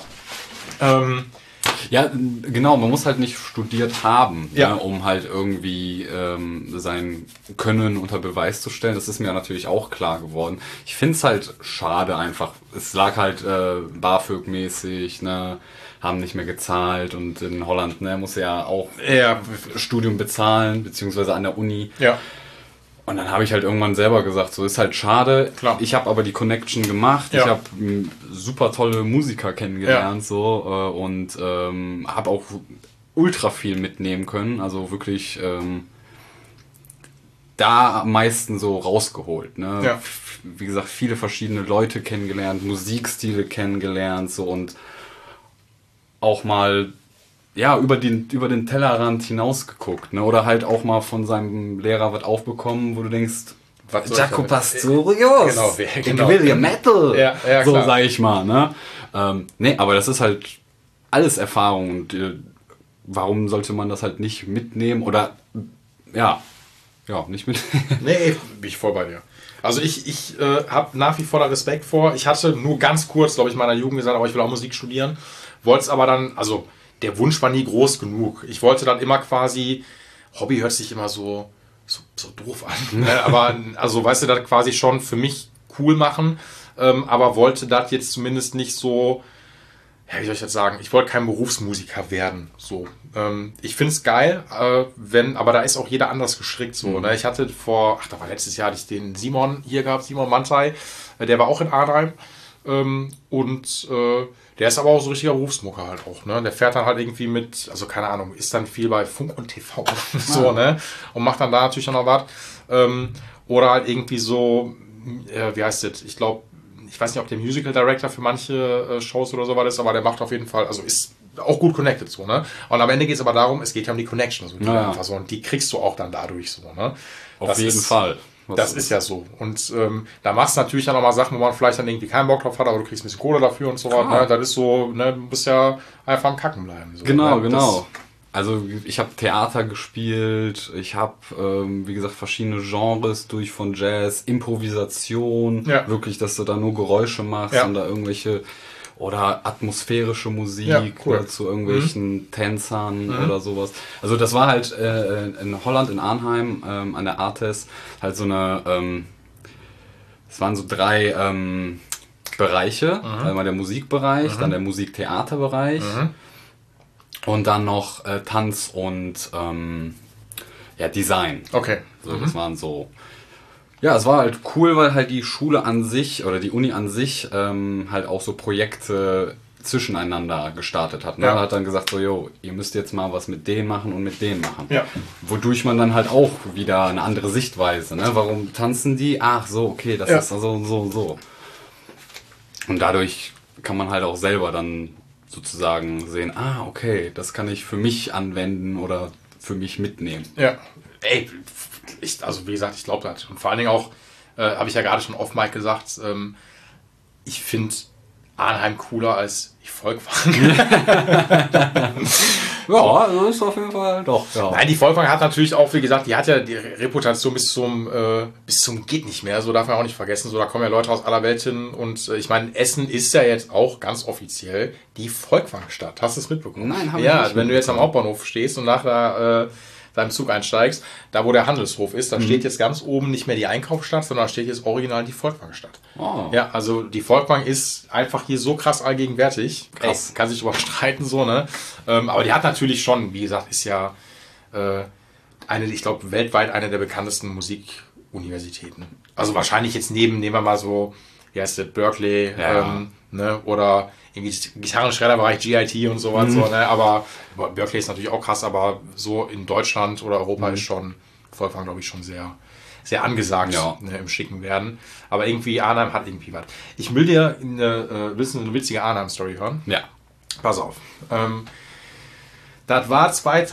ähm, ja, genau, man muss halt nicht studiert haben, ja. ne, um halt irgendwie ähm, sein Können unter Beweis zu stellen. Das ist mir natürlich auch klar geworden. Ich finde es halt schade einfach. Es lag halt äh, BAföG-mäßig, ne, haben nicht mehr gezahlt und in Holland, ne, muss ja auch ja. Studium bezahlen, beziehungsweise an der Uni. Ja. Und dann habe ich halt irgendwann selber gesagt, so ist halt schade. Klar. Ich habe aber die Connection gemacht. Ja. Ich habe super tolle Musiker kennengelernt, ja. so äh, und ähm, habe auch ultra viel mitnehmen können. Also wirklich ähm, da am meisten so rausgeholt. Ne? Ja. Wie gesagt, viele verschiedene Leute kennengelernt, Musikstile kennengelernt, so und auch mal ja über den über den Tellerrand hinausgeguckt, ne? Oder halt auch mal von seinem Lehrer was aufbekommen, wo du denkst, Jaco Pastorius, genau, genau. Ich will ja Metal, ja, ja, so klar. sag ich mal, ne? Ähm, nee, aber das ist halt alles Erfahrung und äh, warum sollte man das halt nicht mitnehmen oder ja, ja, nicht mitnehmen? Nee, bin ich voll bei dir. Also ich, ich äh, habe nach wie vor da Respekt vor. Ich hatte nur ganz kurz, glaube ich, in meiner Jugend gesagt, aber ich will auch Musik studieren. Wollte es aber dann, also der Wunsch war nie groß genug. Ich wollte dann immer quasi, Hobby hört sich immer so, so, so doof an, ne? Aber also weißt du, das quasi schon für mich cool machen, ähm, aber wollte das jetzt zumindest nicht so, ja, wie soll ich das sagen, ich wollte kein Berufsmusiker werden, so. Ähm, ich finde es geil, äh, wenn, aber da ist auch jeder anders gestrickt, so, mhm. ne? Ich hatte vor, ach, da war letztes Jahr, hatte ich den Simon hier gehabt, Simon Mantai, äh, der war auch in Arnhem, ähm, und, äh, der ist aber auch so ein richtiger Berufsmucker halt auch, ne? Der fährt dann halt irgendwie mit, also keine Ahnung, ist dann viel bei Funk und T V, so, ne? Und macht dann da natürlich dann noch was. Ähm, oder halt irgendwie so, äh, wie heißt das? Ich glaube, ich weiß nicht, ob der Musical Director für manche äh, Shows oder so was ist, aber der macht auf jeden Fall, also ist auch gut connected, so, ne? Und am Ende geht es aber darum, es geht ja um die Connection, so, die, ja. einfach so, und die kriegst du auch dann dadurch so, ne? Auf das jeden ist, Fall. Was das ist ja so. Und ähm, da machst du natürlich dann nochmal Sachen, wo man vielleicht dann irgendwie keinen Bock drauf hat, aber du kriegst ein bisschen Kohle dafür und so weiter. Ne? Das ist so, ne, du musst ja einfach am Kacken bleiben. So, Genau, ne? genau. Das, also ich habe Theater gespielt, ich habe, ähm, wie gesagt, verschiedene Genres durch, von Jazz, Improvisation, Ja. wirklich, dass du da nur Geräusche machst Ja. und da irgendwelche, oder atmosphärische Musik, Ja, cool. ne, zu irgendwelchen Tänzern oder sowas. Also das war halt äh, in Holland, in Arnheim, ähm, an der Artes, halt so eine, ähm, es waren so drei ähm, Bereiche, einmal der Musikbereich, dann der Musiktheaterbereich, und dann noch äh, Tanz und ähm, ja, Design. okay. So, das waren so. Ja, es war halt cool, weil halt die Schule an sich oder die Uni an sich ähm, halt auch so Projekte zwischeneinander gestartet hat. Ne? Ja. Hat dann gesagt so, jo, ihr müsst jetzt mal was mit denen machen und mit denen machen. Ja. Wodurch man dann halt auch wieder eine andere Sichtweise, ne? Warum tanzen die? Ach so, okay, das Ja. ist so und so und so. Und dadurch kann man halt auch selber dann sozusagen sehen, ah, okay, das kann ich für mich anwenden oder für mich mitnehmen. Ja. Ey, ich, also wie gesagt, ich glaube das. Und vor allen Dingen auch, äh, habe ich ja gerade schon off Mic gesagt, ähm, ich finde Arnheim cooler als die Volkwang. Ja, das ist auf jeden Fall doch. Ja. Nein, die Volkwang hat natürlich auch, wie gesagt, die hat ja die Reputation bis zum äh, bis zum geht nicht mehr. So darf man auch nicht vergessen. So, da kommen ja Leute aus aller Welt hin. Und äh, ich meine, Essen ist ja jetzt auch ganz offiziell die Volkwangstadt. Hast du es mitbekommen? Nein, habe ich Ja, nicht wenn du jetzt am Hauptbahnhof stehst und nach der, äh, deinem Zug einsteigst, da wo der Handelshof ist, da steht jetzt ganz oben nicht mehr die Einkaufsstadt, sondern da steht jetzt original die Volkwangstadt. Oh. Ja, also die Volkwang ist einfach hier so krass allgegenwärtig. Krass. Ey, kann sich überstreiten, so, ne? Ähm, aber die hat natürlich schon, wie gesagt, ist ja äh, eine, ich glaube, weltweit eine der bekanntesten Musikuniversitäten. Also wahrscheinlich jetzt neben, nehmen wir mal so, wie heißt das, Berkeley, Ja. ähm, ne? Oder irgendwie Gitarrenschredderbereich G I T und sowas, Mhm. so, ne? Aber Berkeley ist natürlich auch krass, aber so in Deutschland oder Europa ist schon Volkwang, glaube ich, schon sehr, sehr angesagt, Ja. ne, im Schicken werden. Aber irgendwie Arnheim hat irgendwie was. Ich will dir eine, äh, willst du eine witzige Arnheim-Story hören? Ja. Pass auf. Ähm, das war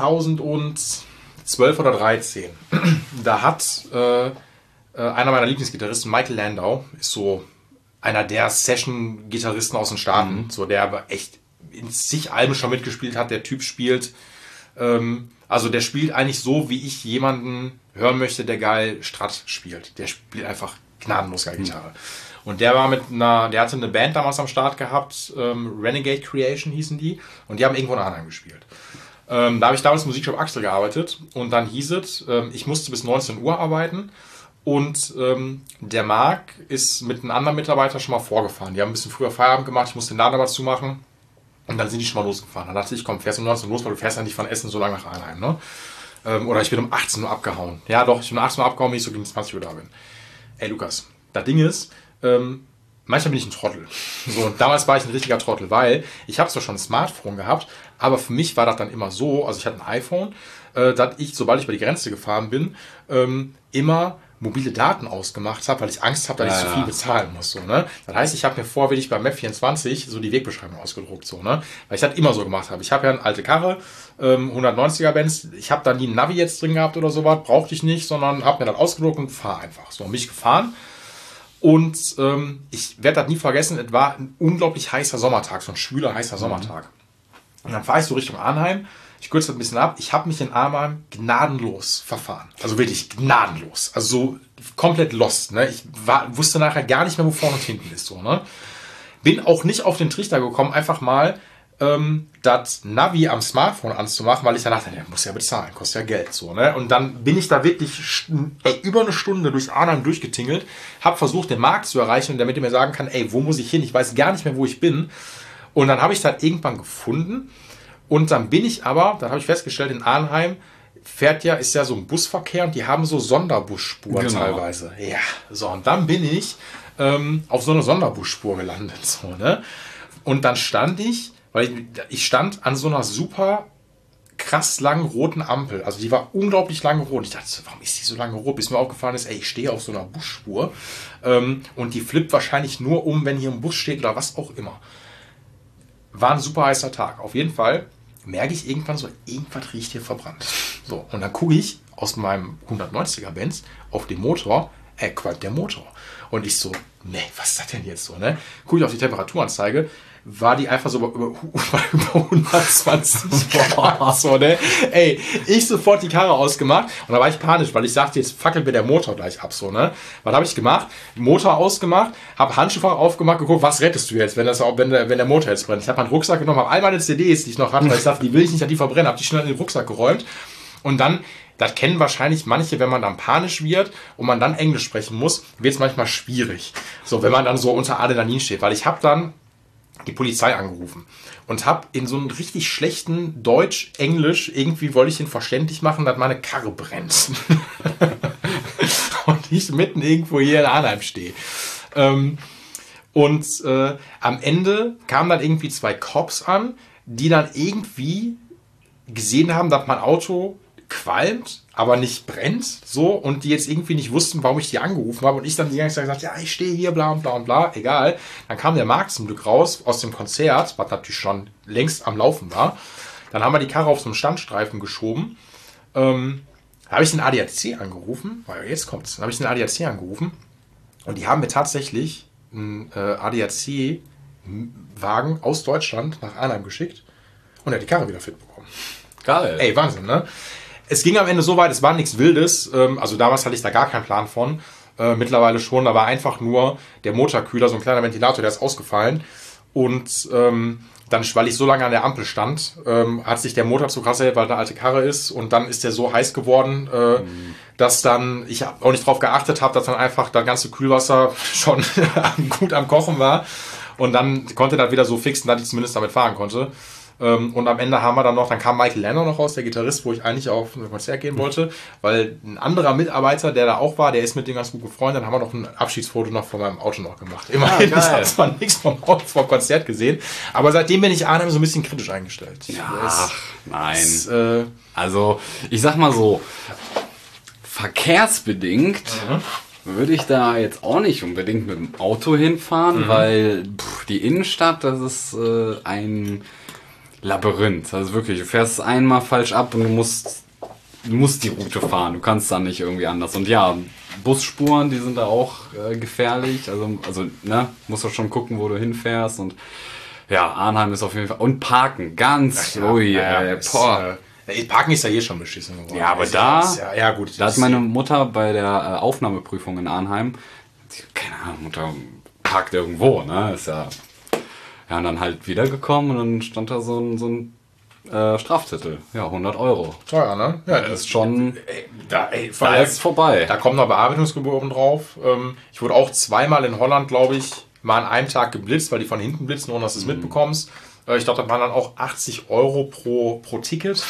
zweitausendzwölf oder dreizehn. Da hat äh, äh, einer meiner Lieblingsgitarristen, Michael Landau, ist so einer der Session-Gitarristen aus den Staaten, so der aber echt in zig Alben schon mitgespielt hat. Der Typ spielt, ähm, also der spielt eigentlich so, wie ich jemanden hören möchte, der geil Strat spielt. Der spielt einfach gnadenlos geil Gitarre. Und der war mit einer, der hatte eine Band damals am Start gehabt, ähm, Renegade Creation hießen die, und die haben irgendwo in Arnheim gespielt. Ähm, da habe ich damals im Musikshop Axel gearbeitet und dann hieß es, ähm, ich musste bis neunzehn Uhr arbeiten und ähm, der Marc ist mit einem anderen Mitarbeiter schon mal vorgefahren. Die haben ein bisschen früher Feierabend gemacht, ich musste den Laden aber zumachen und dann sind die schon mal losgefahren. Dann dachte ich, komm, fährst um neunzehn Uhr los, weil du fährst ja nicht von Essen so lange nach Arnheim, ne? Ähm, oder ich bin um achtzehn Uhr abgehauen. Ja doch, ich bin um achtzehn Uhr abgehauen, wenn ich so gegen zwanzig Uhr da bin. Ey Lukas, das Ding ist, ähm, manchmal bin ich ein Trottel. So, und damals war ich ein richtiger Trottel, weil ich habe zwar schon ein Smartphone gehabt, aber für mich war das dann immer so, also ich hatte ein iPhone, äh, dass ich, sobald ich über die Grenze gefahren bin, ähm, immer mobile Daten ausgemacht habe, weil ich Angst habe, dass Ja, ich zu ja. viel bezahlen muss. So, ne? Das heißt, ich habe mir vorher wirklich beim Map vierundzwanzig so die Wegbeschreibung ausgedruckt. So, ne? Weil ich das immer so gemacht habe. Ich habe ja eine alte Karre, ähm, hundertneunziger Benz. Ich habe da nie ein Navi jetzt drin gehabt oder sowas. Brauchte ich nicht, sondern habe mir das ausgedruckt und fahre einfach. So, mich gefahren. Und ähm, ich werde das nie vergessen, es war ein unglaublich heißer Sommertag, so ein schwüler, heißer Sommertag. Und dann fahre ich so Richtung Arnheim. Ich kürze das ein bisschen ab. Ich habe mich in Arnheim gnadenlos verfahren. Also wirklich gnadenlos. Also so komplett lost. Ne? Ich war, wusste nachher gar nicht mehr, wo vorne und hinten ist. So, ne? Bin auch nicht auf den Trichter gekommen, einfach mal ähm, das Navi am Smartphone anzumachen, weil ich dann dachte, der muss ja bezahlen, kostet ja Geld. So, ne? Und dann bin ich da wirklich st- ey, über eine Stunde durch Arnheim durchgetingelt, habe versucht, den Markt zu erreichen, damit er mir sagen kann, ey, wo muss ich hin? Ich weiß gar nicht mehr, wo ich bin. Und dann habe ich das irgendwann gefunden. Und dann bin ich aber, dann habe ich festgestellt, in Arnheim fährt ja, ist ja so ein Busverkehr und die haben so Sonderbusspur Genau. teilweise. Ja, so, und dann bin ich ähm, auf so eine Sonderbusspur gelandet. So, ne? Und dann stand ich, weil ich, ich stand an so einer super krass langen roten Ampel. Also die war unglaublich lange rot. Ich dachte, so, warum ist die so lange rot? Bis mir aufgefallen ist, ey, ich stehe auf so einer Busspur ähm, und die flippt wahrscheinlich nur um, wenn hier ein Bus steht oder was auch immer. War ein super heißer Tag. Auf jeden Fall merke ich irgendwann so, irgendwas riecht hier verbrannt. So, und dann gucke ich aus meinem hundertneunziger Benz auf den Motor. hä, qualmt der Motor? Und ich so, ne, was ist das denn jetzt so, ne? Guck ich auf die Temperaturanzeige, war die einfach so über, über, über hundertzwanzig Grad, so, ne? Ey, ich sofort die Karre ausgemacht und da war ich panisch, weil ich sagte, jetzt fackelt mir der Motor gleich ab, so, ne? Was habe ich gemacht? Motor ausgemacht, habe Handschuhfach aufgemacht, geguckt, was rettest du jetzt, wenn das auch, wenn der, wenn der Motor jetzt brennt? Ich habe meinen Rucksack genommen, habe all meine C Ds, die ich noch hatte, weil ich dachte, die will ich nicht, die verbrennen, habe die schnell in den Rucksack geräumt und dann, das kennen wahrscheinlich manche, wenn man dann panisch wird und man dann Englisch sprechen muss, wird es manchmal schwierig, so, wenn man dann so unter Adrenalin steht, weil ich habe dann die Polizei angerufen und habe in so einem richtig schlechten Deutsch, Englisch, irgendwie wollte ich ihn verständlich machen, dass meine Karre brennt. Und ich mitten irgendwo hier in Arnheim stehe. Ähm, und äh, am Ende kamen dann irgendwie zwei Cops an, die dann irgendwie gesehen haben, dass mein Auto qualmt, aber nicht brennt, so, und die jetzt irgendwie nicht wussten, warum ich die angerufen habe und ich dann die ganze Zeit gesagt, ja, ich stehe hier, bla und bla und bla, egal. Dann kam der Marc zum Glück raus aus dem Konzert, was natürlich schon längst am Laufen war. Dann haben wir die Karre auf so einen Standstreifen geschoben. Ähm, da habe ich den A D A C angerufen, weil jetzt kommt's, dann habe ich den A D A C angerufen und die haben mir tatsächlich einen äh, A D A C-Wagen aus Deutschland nach Arnheim geschickt und er hat die Karre wieder fit bekommen. Geil. Ey, Wahnsinn, ne? Es ging am Ende so weit, es war nichts Wildes. Also damals hatte ich da gar keinen Plan von. Äh, mittlerweile schon, da war einfach nur der Motorkühler, so ein kleiner Ventilator, der ist ausgefallen. Und ähm, dann, weil ich so lange an der Ampel stand, ähm, hat sich der Motor zu krass erhält, weil eine alte Karre ist. Und dann ist der so heiß geworden, äh, mhm. dass dann, ich auch nicht drauf geachtet habe, dass dann einfach das ganze Kühlwasser schon gut am Kochen war. Und dann konnte das wieder so fixen, dass ich zumindest damit fahren konnte. Und am Ende haben wir dann noch, dann kam Michael Lennon noch raus, der Gitarrist, wo ich eigentlich auf ein Konzert gehen wollte, weil ein anderer Mitarbeiter, der da auch war, der ist mit dem ganz gut befreundet, dann haben wir noch ein Abschiedsfoto noch von meinem Auto noch gemacht. Immerhin, ah, ich habe zwar nichts vom Auto, vom Konzert gesehen, aber seitdem bin ich Arnheim so ein bisschen kritisch eingestellt. Ja, ach, nein. Ist, äh, also, ich sag mal so, verkehrsbedingt mhm. würde ich da jetzt auch nicht unbedingt mit dem Auto hinfahren, mhm. weil pff, die Innenstadt, das ist äh, ein Labyrinth. Also wirklich, du fährst einmal falsch ab und du musst, du musst die Route fahren. Du kannst dann nicht irgendwie anders. Und ja, Busspuren, die sind da auch äh, gefährlich. Also, also, ne, musst du schon gucken, wo du hinfährst. Und ja, Arnheim ist auf jeden Fall. Und Parken, ganz ja, ui, ja, äh, ist, äh, Parken ist ja hier schon beschissen geworden. Ja, aber da, ja, ja, gut, da hat meine Mutter bei der äh, Aufnahmeprüfung in Arnheim, die, keine Ahnung, Mutter parkt irgendwo, ne, ist ja. Ja, und dann halt wiedergekommen und dann stand da so ein, so ein äh, Strafzettel. Ja, hundert Euro. Teuer, ne? Ja, das ist schon. Ey, da, ey, da ist vorbei. Da kommt noch Bearbeitungsgebühr oben drauf. Ähm, ich wurde auch zweimal in Holland, glaube ich, mal an einem Tag geblitzt, weil die von hinten blitzen, ohne dass du es mhm. mitbekommst. Äh, ich glaube, da waren dann auch achtzig Euro pro, pro Ticket.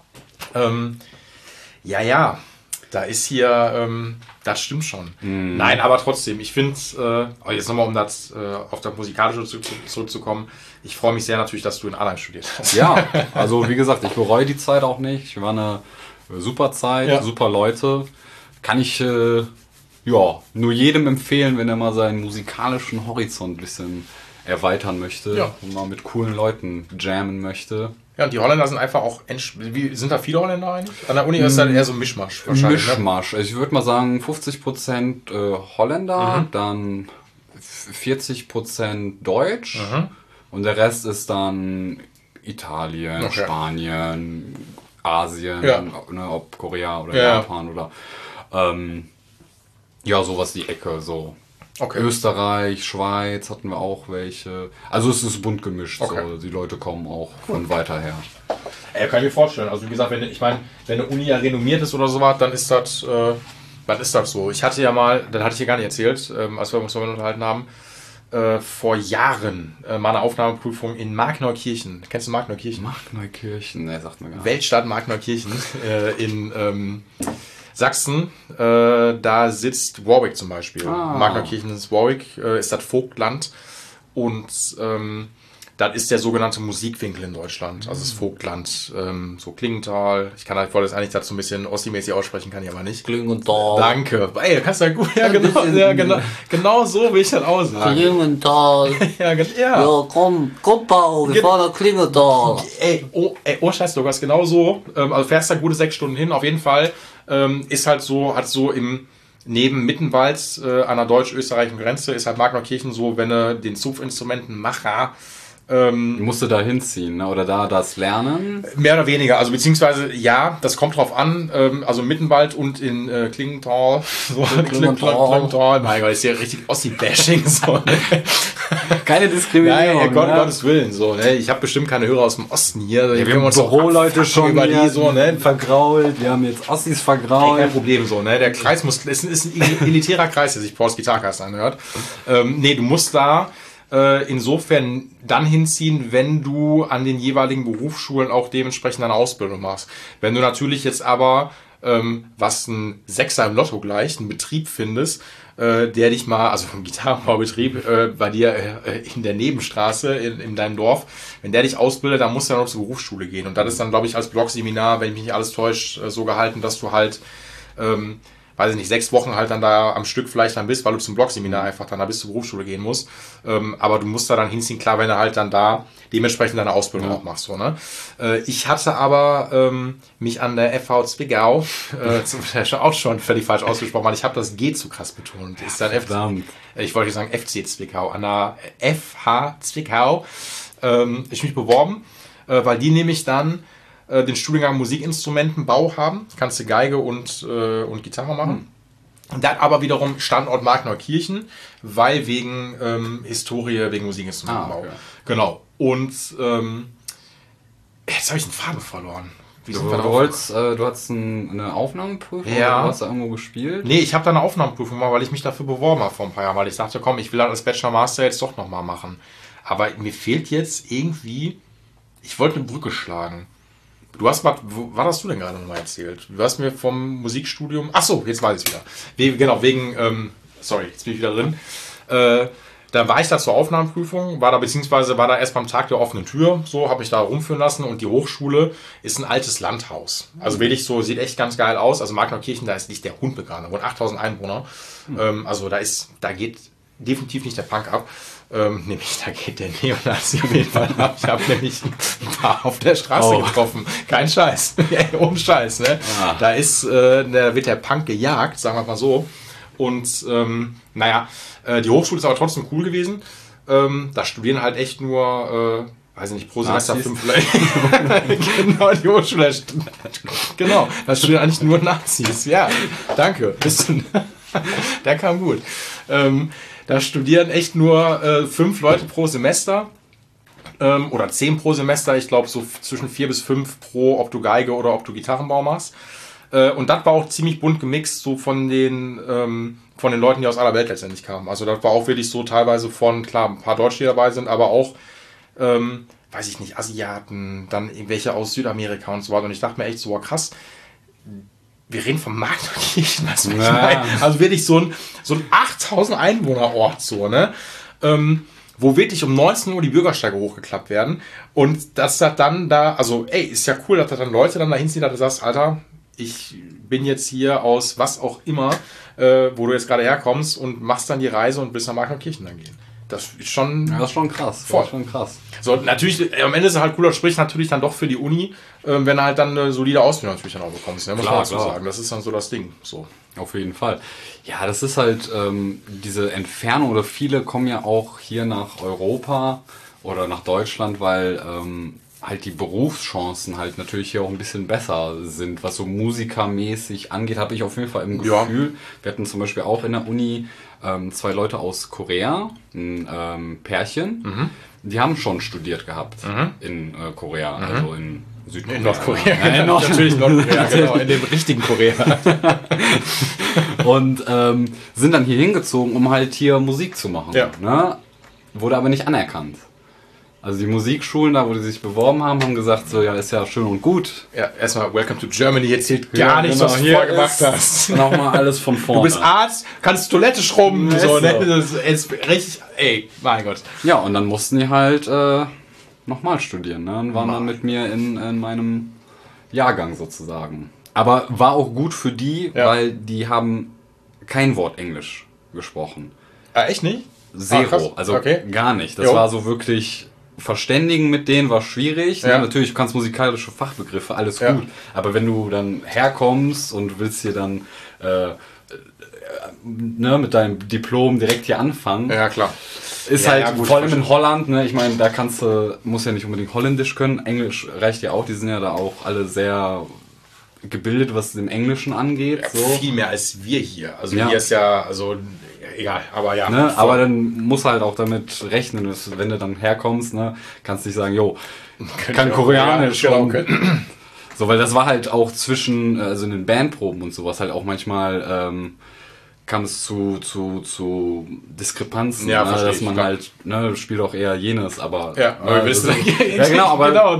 Ähm, ja, ja. Da ist hier, ähm, das stimmt schon. Mm. Nein, aber trotzdem, ich finde, äh, jetzt nochmal, um das äh, auf das Musikalische zu, zu, zurückzukommen, ich freue mich sehr natürlich, dass du in Arnheim studiert hast. Ja, also wie gesagt, ich bereue die Zeit auch nicht. Ich war eine super Zeit, ja. super Leute. Kann ich äh, ja nur jedem empfehlen, wenn er mal seinen musikalischen Horizont ein bisschen erweitern möchte ja. und mal mit coolen Leuten jammen möchte. Ja, und die Holländer sind einfach auch, wie, sind da viele Holländer eigentlich? An der Uni ist dann eher so ein Mischmasch wahrscheinlich. Mischmasch. Ne? Also ich würde mal sagen fünfzig Prozent äh, Holländer, mhm. dann vierzig Prozent Deutsch mhm. und der Rest ist dann Italien, okay. Spanien, Asien, ja. ne, ob Korea oder ja. Japan oder ähm, ja, sowas die Ecke, so. Okay. Österreich, Schweiz hatten wir auch welche. Also es ist bunt gemischt. Okay. So. Die Leute kommen auch von weiter her. Ey, kann ich mir vorstellen. Also wie gesagt, wenn ich meine, wenn eine Uni ja renommiert ist oder sowas, dann ist das, äh, dann ist das so. Ich hatte ja mal, das hatte ich dir gar nicht erzählt, ähm, als wir uns darüber unterhalten haben, äh, vor Jahren äh, mal eine Aufnahmeprüfung in Markneukirchen. Kennst du Markneukirchen? Markneukirchen, ne, sagt man gar nicht. Weltstadt Markneukirchen äh, in ähm, Sachsen, äh, da sitzt Warwick zum Beispiel. Ah. Markneukirchen ist Warwick, äh, ist das Vogtland. Und ähm, das ist der sogenannte Musikwinkel in Deutschland. Also das Vogtland, ähm, so Klingenthal. Ich kann halt voll das eigentlich dazu ein bisschen Ossi-mäßig aussprechen, kann ich aber nicht. Klingenthal. Danke. Ey, kannst du ja gut. Ja, genau, ja, genau, genau so will ich das aussagen. Klingenthal. ja, ja. Ja, komm, komm, Paul, wir fahren nach Klingenthal. Ey, oh, ey, oh Scheiß, Lukas, genau so. Ähm, also fährst da gute sechs Stunden hin, auf jeden Fall. Ähm, ist halt so, hat so im, neben Mittenwald äh, an der deutsch-österreichischen Grenze ist halt Markneukirchen so, wenn du den Zupfinstrumentenmacher ähm, musst du da hinziehen, ne? Oder da das lernen? Mehr oder weniger, also beziehungsweise ja, das kommt drauf an, ähm, also Mittenwald und in äh, Klingenthal, so Klingenthal, mein Gott, ist ja richtig Ossi-Bashing, so, ne? Keine Diskriminierung. Nein, Gott, ne? Gottes Willen, so, ne? Ich habe bestimmt keine Hörer aus dem Osten hier, ja, wir wir haben uns Büroleute schon über die so, ne? vergrault, wir haben jetzt Ossis vergrault. Kein Problem, so, ne? Der Kreis muss, es ist ein elitärer Kreis, der sich Paul's Guitarcast anhört. Ähm, nee, du musst da insofern dann hinziehen, wenn du an den jeweiligen Berufsschulen auch dementsprechend eine Ausbildung machst. Wenn du natürlich jetzt aber, ähm, was ein Sechser im Lotto gleicht, einen Betrieb findest, äh, der dich mal, also ein Gitarrenbaubetrieb äh, bei dir äh, in der Nebenstraße in, in deinem Dorf, wenn der dich ausbildet, dann musst du dann noch zur Berufsschule gehen. Und das ist dann, glaube ich, als Blogseminar, wenn ich mich nicht alles täuscht, äh, so gehalten, dass du halt ähm, weiß ich nicht, sechs Wochen halt dann da am Stück vielleicht dann bist, weil du zum Blogseminar einfach dann da bis zur Berufsschule gehen musst. Ähm, aber du musst da dann hinziehen, klar, wenn du halt dann da dementsprechend deine Ausbildung ja. auch machst. So, ne? Äh, ich hatte aber ähm, mich an der F V Zwickau, äh, zum, auch schon völlig falsch ausgesprochen, weil ich habe das G zu krass betont. Ist dann F ich wollte sagen F C Zwickau, an der F H Zwickau ähm, ich mich beworben, äh, weil die nämlich dann den Studiengang Musikinstrumentenbau haben. Kannst du Geige und, äh, und Gitarre machen. Hm. Und dann aber wiederum Standort Markneukirchen, weil wegen ähm, Historie, wegen Musikinstrumentenbau. Ah, okay. Genau. Und ähm, jetzt habe ich den Faden verloren. Wie du, sind wir du, wolltest, äh, du hattest ein, eine Aufnahmeprüfung ja. oder du hast da irgendwo gespielt? Nee, ich habe da eine Aufnahmeprüfung gemacht, weil ich mich dafür beworben habe vor ein paar Jahren, weil ich dachte, komm, ich will dann das Bachelor Master jetzt doch nochmal machen. Aber mir fehlt jetzt irgendwie, ich wollte eine Brücke schlagen. Du hast mal, was hast du denn gerade nochmal erzählt? Du hast mir vom Musikstudium, ach so, jetzt weiß ich wieder. We, genau, wegen, ähm, sorry, jetzt bin ich wieder drin. Äh, dann war ich da zur Aufnahmeprüfung, war da beziehungsweise war da erst beim Tag der offenen Tür, so habe ich da rumführen lassen und die Hochschule ist ein altes Landhaus. Also wirklich so, sieht echt ganz geil aus. Also Markneukirchen, da ist nicht der Hund begraben, da wohnen achttausend Einwohner. Mhm. Ähm, also da ist, da geht definitiv nicht der Punk ab. Ähm, nämlich, da geht der Neonazi auf jeden Fall ab. Ich habe nämlich ein paar auf der Straße oh. getroffen. Kein Scheiß. Ohne Scheiß, ne? Ah. Da ist, äh, da wird der Punk gejagt, sagen wir mal so. Und, ähm, naja, äh, die Hochschule ist aber trotzdem cool gewesen. Ähm, da studieren halt echt nur, äh, weiß ich nicht, pro Semester fünf vielleicht. Genau, die Hochschule. Genau, da studieren eigentlich nur Nazis. Ja, danke. Der kam gut. Ähm, Da studieren echt nur äh, fünf Leute pro Semester ähm, oder zehn pro Semester. Ich glaube so zwischen vier bis fünf pro, ob du Geige oder ob du Gitarrenbau machst. Äh, und das war auch ziemlich bunt gemixt so von den ähm, von den Leuten, die aus aller Welt letztendlich kamen. Also das war auch wirklich so teilweise von, klar, ein paar Deutsche, die dabei sind, aber auch, ähm, weiß ich nicht, Asiaten, dann irgendwelche aus Südamerika und so weiter. Und ich dachte mir echt so, krass, wir reden vom Markneukirchen, was ich meine. Also wirklich so ein, so ein achttausend Einwohner-Ort, so, ne? Ähm, wo wirklich um neunzehn Uhr die Bürgersteige hochgeklappt werden. Und dass das dann da, also, ey, ist ja cool, dass da dann Leute dann da hinziehen, dass du sagst, Alter, ich bin jetzt hier aus was auch immer, äh, wo du jetzt gerade herkommst und machst dann die Reise und bist nach Markneukirchen dann gehen. Das ist schon. Ja, das ist schon krass. Voll. Das ist schon krass. So, natürlich, am Ende ist es halt cooler, sprich natürlich dann doch für die Uni, äh, wenn du halt dann eine solide Ausbildung natürlich dann auch bekommst. Ne? Muss man dazu sagen. Das ist dann so das Ding. So. Auf jeden Fall. Ja, das ist halt ähm, diese Entfernung, oder viele kommen ja auch hier nach Europa oder nach Deutschland, weil ähm, halt die Berufschancen halt natürlich hier auch ein bisschen besser sind. Was so musikermäßig angeht, habe ich auf jeden Fall im Gefühl. Ja. Wir hatten zum Beispiel auch in der Uni ähm, zwei Leute aus Korea, ein ähm, Pärchen, mhm. die haben schon studiert gehabt mhm. in äh, Korea, mhm. also in Südkorea. In Nordkorea. Nein, Nord- natürlich Nordkorea, genau, in dem richtigen Korea. Und ähm, sind dann hier hingezogen, um halt hier Musik zu machen. Ja. Ne? Wurde aber nicht anerkannt. Also die Musikschulen, da wo die sich beworben haben, haben gesagt, so ja, ist ja schön und gut. Ja, erstmal Welcome to Germany, jetzt zählt gar ja, nichts, genau, was du vorher gemacht hast. Nochmal alles von vorne. Du bist Arzt, kannst Toilette schrubben, ja, so, so. Ne? Das ist richtig, ey, mein Gott. Ja, und dann mussten die halt äh, nochmal studieren, ne? Und waren Mann. dann mit mir in, in meinem Jahrgang sozusagen. Aber war auch gut für die, ja. weil die haben kein Wort Englisch gesprochen. Ah, echt nicht? Zero, ah, also okay. gar nicht. Das jo. war so wirklich verständigen mit denen war schwierig. Ja. Ne? Natürlich, du kannst musikalische Fachbegriffe, alles Ja. gut. Aber wenn du dann herkommst und willst hier dann äh, äh, ne, mit deinem Diplom direkt hier anfangen, Ja, klar. ist Ja, halt ja, gut, vor allem ich in Holland, ne? Ich meine, da kannst du, musst ja nicht unbedingt Holländisch können, Englisch reicht ja auch, die sind ja da auch alle sehr gebildet, was den Englischen angeht. Ja, so. viel mehr als wir hier. Also Ja. hier ist ja, also egal, aber ja. Ne? voll. Aber dann muss halt auch damit rechnen, dass, wenn du dann herkommst, ne, kannst nicht sagen, jo, kann ich auch Koreanisch. Koreanisch, und- können. So, weil das war halt auch zwischen, also in den Bandproben und sowas halt auch manchmal ähm, kam es zu, zu, zu Diskrepanzen, Ja, ne, versteh dass ich, man klar. halt, ne, spielt auch eher jenes, aber Ja, aber wir ne, wissen, das- ja genau, aber genau,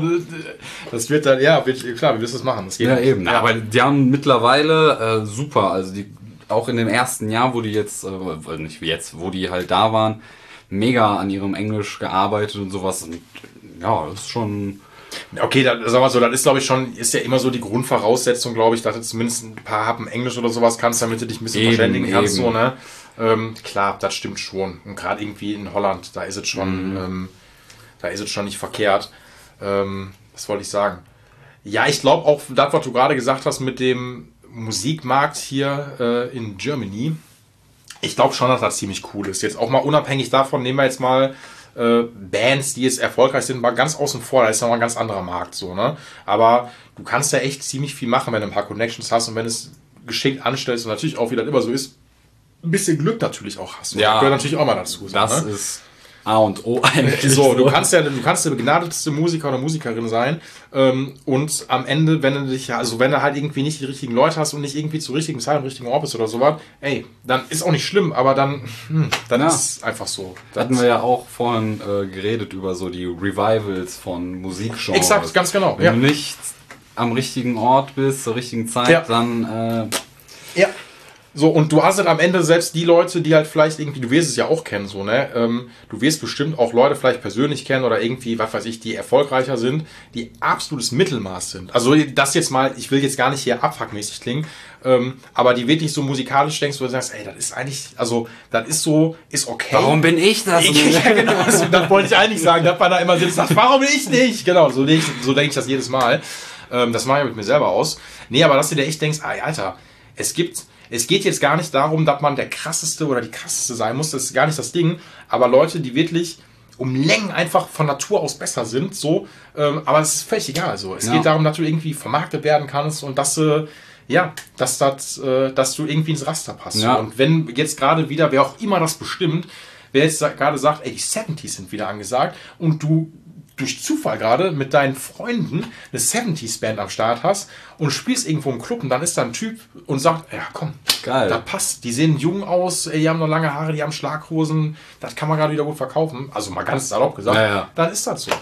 das wird dann, ja, wird, klar, wir wissen es machen. Das geht ja nicht. eben, aber die haben mittlerweile äh, super, also die auch in dem ersten Jahr, wo die jetzt, äh, nicht wie jetzt, wo die halt da waren, mega an ihrem Englisch gearbeitet und sowas und ja, das ist schon. Okay, dann, sagen wir so, das ist, glaube ich, schon, ist ja immer so die Grundvoraussetzung, glaube ich, dass du zumindest ein paar Happen Englisch oder sowas kannst, damit du dich ein bisschen Eben, verständigen kannst, eben. so, ne? Ähm, klar, das stimmt schon. Und gerade irgendwie in Holland, da ist es schon, Mhm. ähm, da ist es schon nicht verkehrt. Ähm, was wollte ich sagen? Ja, ich glaube auch, das, was du gerade gesagt hast mit dem Musikmarkt hier äh, in Germany, ich glaube schon, dass das ziemlich cool ist. Jetzt auch mal unabhängig davon, nehmen wir jetzt mal äh, Bands, die jetzt erfolgreich sind, mal ganz außen vor. Da ist nochmal ein ganz anderer Markt, so, ne? Aber du kannst ja echt ziemlich viel machen, wenn du ein paar Connections hast und wenn du es geschickt anstellst und natürlich auch, wie das immer so ist, ein bisschen Glück natürlich auch hast. Und Ja, das gehört natürlich auch mal dazu. So, Das ne? ist A und O eigentlich. So, du kannst ja, du kannst der begnadetste Musiker oder Musikerin sein ähm, und am Ende, wenn du dich, ja, also wenn du halt irgendwie nicht die richtigen Leute hast und nicht irgendwie zur richtigen Zeit am richtigen Ort bist oder sowas, ey, dann ist auch nicht schlimm, aber dann, hm, dann Ja. ist einfach so. Das Hatten wir ja auch vorhin äh, geredet über so die Revivals von Musikgenres. Exakt, ganz genau, Wenn ja. du nicht am richtigen Ort bist, zur richtigen Zeit, Ja. dann äh, Ja. So, und du hast halt am Ende selbst die Leute, die halt vielleicht irgendwie, du wirst es ja auch kennen, so, ne? Ähm, du wirst bestimmt auch Leute vielleicht persönlich kennen oder irgendwie, was weiß ich, die erfolgreicher sind, die absolutes Mittelmaß sind. Also das jetzt mal, ich will jetzt gar nicht hier abfuckmäßig klingen, ähm, aber die wirklich so musikalisch denkst, wo du sagst, ey, das ist eigentlich, also, das ist so, ist okay. warum bin ich das? Ja, genau, also, das wollte ich eigentlich sagen, dass man da immer sitzt und sagt, warum ich nicht? Genau, so denke ich, so denk ich das jedes Mal. Ähm, das mache ich mit mir selber aus. Nee, aber dass du dir echt denkst, ey, Alter, es gibt, es geht jetzt gar nicht darum, dass man der krasseste oder die krasseste sein muss, das ist gar nicht das Ding, aber Leute, die wirklich um Längen einfach von Natur aus besser sind, so, ähm, aber es ist völlig egal, so. Es Ja. geht darum, dass du irgendwie vermarktet werden kannst und dass du, ja, dass, das, äh, dass du irgendwie ins Raster passt. Ja. So. Und wenn jetzt gerade wieder, wer auch immer das bestimmt, wer jetzt sa- gerade sagt, ey, die siebziger sind wieder angesagt und du durch Zufall gerade mit deinen Freunden eine siebziger-Band am Start hast und spielst irgendwo im Club und dann ist da ein Typ und sagt, ja komm, Geil. das passt, die sehen jung aus, ey, die haben noch lange Haare, die haben Schlaghosen, das kann man gerade wieder gut verkaufen, also mal ganz salopp gesagt, Ja, ja. dann ist das so.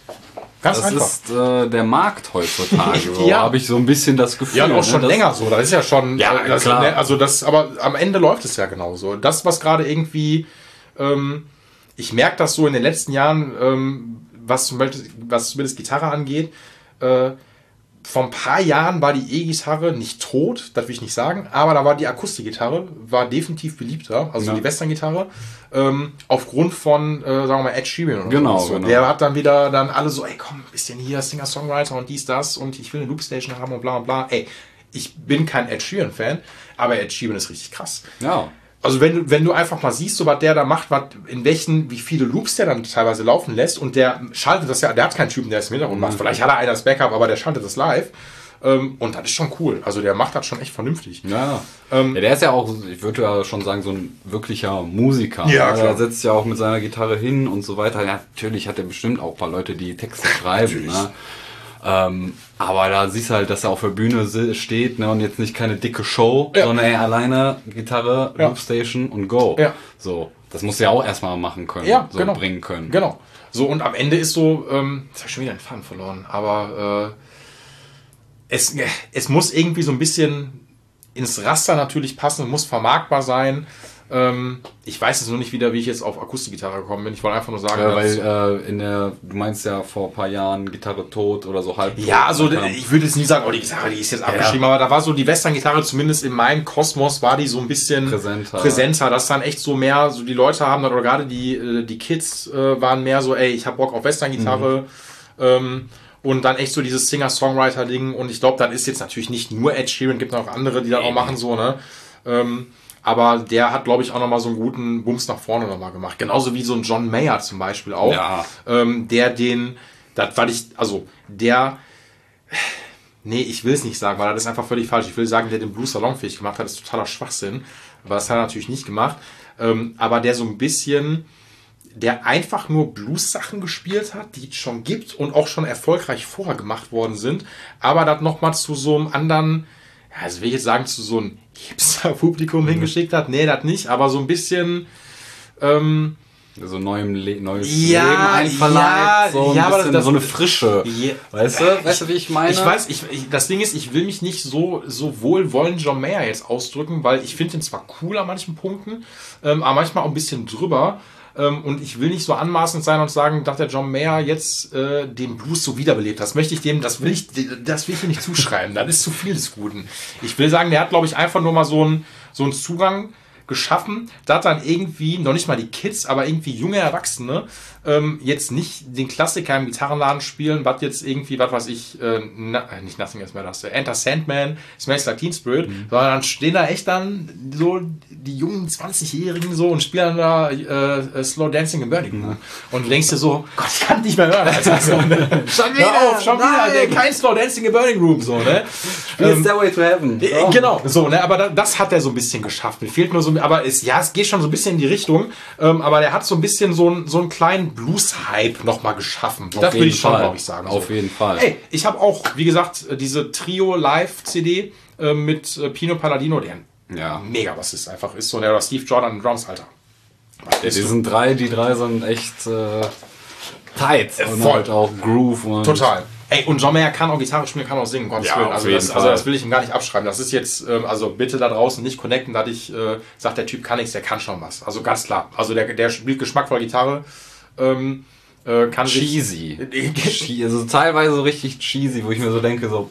Ganz Das einfach. ist äh, der Markt heutzutage. So Ja. habe ich so ein bisschen das Gefühl. Ja, und auch schon ne, dass- länger so. Das ist ja schon. Ja, äh, das, klar. ne, Also das, aber am Ende läuft es ja genauso. Das, was gerade irgendwie, ähm, ich merke das so in den letzten Jahren, ähm, was zum Beispiel, was zumindest Gitarre angeht. Äh, vor ein paar Jahren war die E-Gitarre nicht tot, das will ich nicht sagen, aber da war die Akustikgitarre, war definitiv beliebter, also Ja. die Western-Gitarre, ähm, aufgrund von, äh, sagen wir mal, Ed Sheeran oder Genau, so. genau. Der hat dann wieder dann alle so, ey komm, bisschen hier Singer-Songwriter und dies, das und ich will eine Loopstation haben und bla und bla. Ey, ich bin kein Ed Sheeran-Fan, aber Ed Sheeran ist richtig krass. Ja. Also wenn du, wenn du einfach mal siehst, so was der da macht, was, in welchen, wie viele Loops der dann teilweise laufen lässt und der schaltet das ja, der hat keinen Typen, der es im Hintergrund macht. Vielleicht hat er einen als Backup, aber der schaltet das live. Ähm, und das ist schon cool. Also der macht das schon echt vernünftig. Ja. Ähm, ja, der ist ja auch, ich würde ja schon sagen, so ein wirklicher Musiker. Ja, ne? klar. Der setzt ja auch mit seiner Gitarre hin und so weiter. Ja, natürlich hat er bestimmt auch ein paar Leute, die Texte schreiben. Ne? Ähm, aber da siehst du halt, dass er auf der Bühne si- steht, ne, und jetzt nicht keine dicke Show, Ja. sondern er alleine Gitarre, Ja. Loopstation und go. Ja. So, das musst du ja auch erstmal machen können, Ja, so genau. bringen können. Genau. So, und am Ende ist so, ähm, jetzt habe ich schon wieder den Faden verloren, aber äh, es, es muss irgendwie so ein bisschen ins Raster natürlich passen, muss vermarktbar sein. Ähm, ich weiß jetzt nur nicht wieder, wie ich jetzt auf Akustikgitarre gekommen bin. Ich wollte einfach nur sagen, Ja, weil äh, in der, du meinst ja vor ein paar Jahren Gitarre tot oder so halb tot. ja, also ich würde jetzt nie sagen, oh, die Gitarre, die ist jetzt abgeschrieben, ja. aber da war so die Western-Gitarre, zumindest in meinem Kosmos, war die so ein bisschen präsenter. präsenter. Das dann echt so mehr, so die Leute haben dann, oder gerade die, die Kids äh, waren mehr so, ey, ich hab Bock auf Western-Gitarre. Mhm. Ähm, und dann echt so dieses Singer-Songwriter-Ding. Und ich glaube, dann ist jetzt natürlich nicht nur Ed Sheeran, gibt noch andere, die das auch machen, so, ne? Ähm, aber der hat, glaube ich, auch nochmal so einen guten Bums nach vorne nochmal gemacht. Genauso wie so ein John Mayer zum Beispiel auch. Ja. Ähm, der den, das weil ich, also der, nee, ich will es nicht sagen, weil das ist einfach völlig falsch. Ich will sagen, der den Blues salonfähig gemacht hat, ist totaler Schwachsinn. Aber das hat er natürlich nicht gemacht. Ähm, aber der so ein bisschen, der einfach nur Blues-Sachen gespielt hat, die es schon gibt und auch schon erfolgreich vorher gemacht worden sind. Aber das nochmal zu so einem anderen, ja, also will ich jetzt sagen, zu so einem Hipster-Publikum mhm. hingeschickt hat. Nee, das nicht, aber so ein bisschen ähm, so neuem Le- neues ja, Leben einverleibt, ja, so, ein ja, bisschen, aber das, so eine Frische. Ja, weißt du? Weißt du, wie ich meine? Ich weiß, ich, ich, das Ding ist, ich will mich nicht so, so wohlwollend John Mayer jetzt ausdrücken, weil ich finde ihn zwar cool an manchen Punkten, ähm, aber manchmal auch ein bisschen drüber. Ähm, und ich will nicht so anmaßend sein und sagen, dass der John Mayer jetzt äh, den Blues so wiederbelebt. Das möchte ich dem, das will ich, das will ich ihm nicht zuschreiben. Das ist zu viel des Guten. Ich will sagen, der hat, glaube ich, einfach nur mal so einen, so einen Zugang geschaffen, da dann irgendwie, noch nicht mal die Kids, aber irgendwie junge Erwachsene ähm, jetzt nicht den Klassiker im Gitarrenladen spielen, was jetzt irgendwie, was weiß ich, äh, na, nicht Nothing Else Matters, Enter Sandman, Smells Like Teen Spirit, mhm. sondern dann stehen da echt dann so die jungen zwanzigjährigen so und spielen da äh, Slow Dancing in Burning Room. Mhm. Und du denkst dir so, Gott, ich kann nicht mehr hören. Also, ne? schon wieder, Hör auf, schon nein. wieder, kein Slow Dancing in Burning Room, so, ne? Spiel Stairway to Heaven. Oh. Genau, so, ne, aber das hat er so ein bisschen geschafft. Mir fehlt nur so, aber es, ja, es geht schon so ein bisschen in die Richtung, ähm, aber der hat so ein bisschen so, ein, so einen kleinen Blues-Hype nochmal geschaffen. Auf das würde ich schon, Fall. glaube ich, sagen. Auf so. jeden Fall. Ey, ich habe auch, wie gesagt, diese Trio-Live-C D äh, mit äh, Pino Palladino, der ein ja. mega Bassist einfach ist, so, der oder Steve Jordan Drums, Alter. Ja, die sind drei, die drei sind echt äh, tight äh, und voll. halt auch Groove. Und total. Ey, und John Mayer kann auch Gitarre spielen, kann auch singen, Gottes ja, Willen. Also das, Fall. also das will ich ihm gar nicht abschreiben. Das ist jetzt, ähm, also bitte da draußen nicht connecten, dass ich äh, sage, der Typ kann nichts, der kann schon was. Also ganz klar. Also der, der spielt geschmackvoll Gitarre. Ähm, äh, kann cheesy. Sich, also teilweise so richtig cheesy, wo ich mir so denke, so.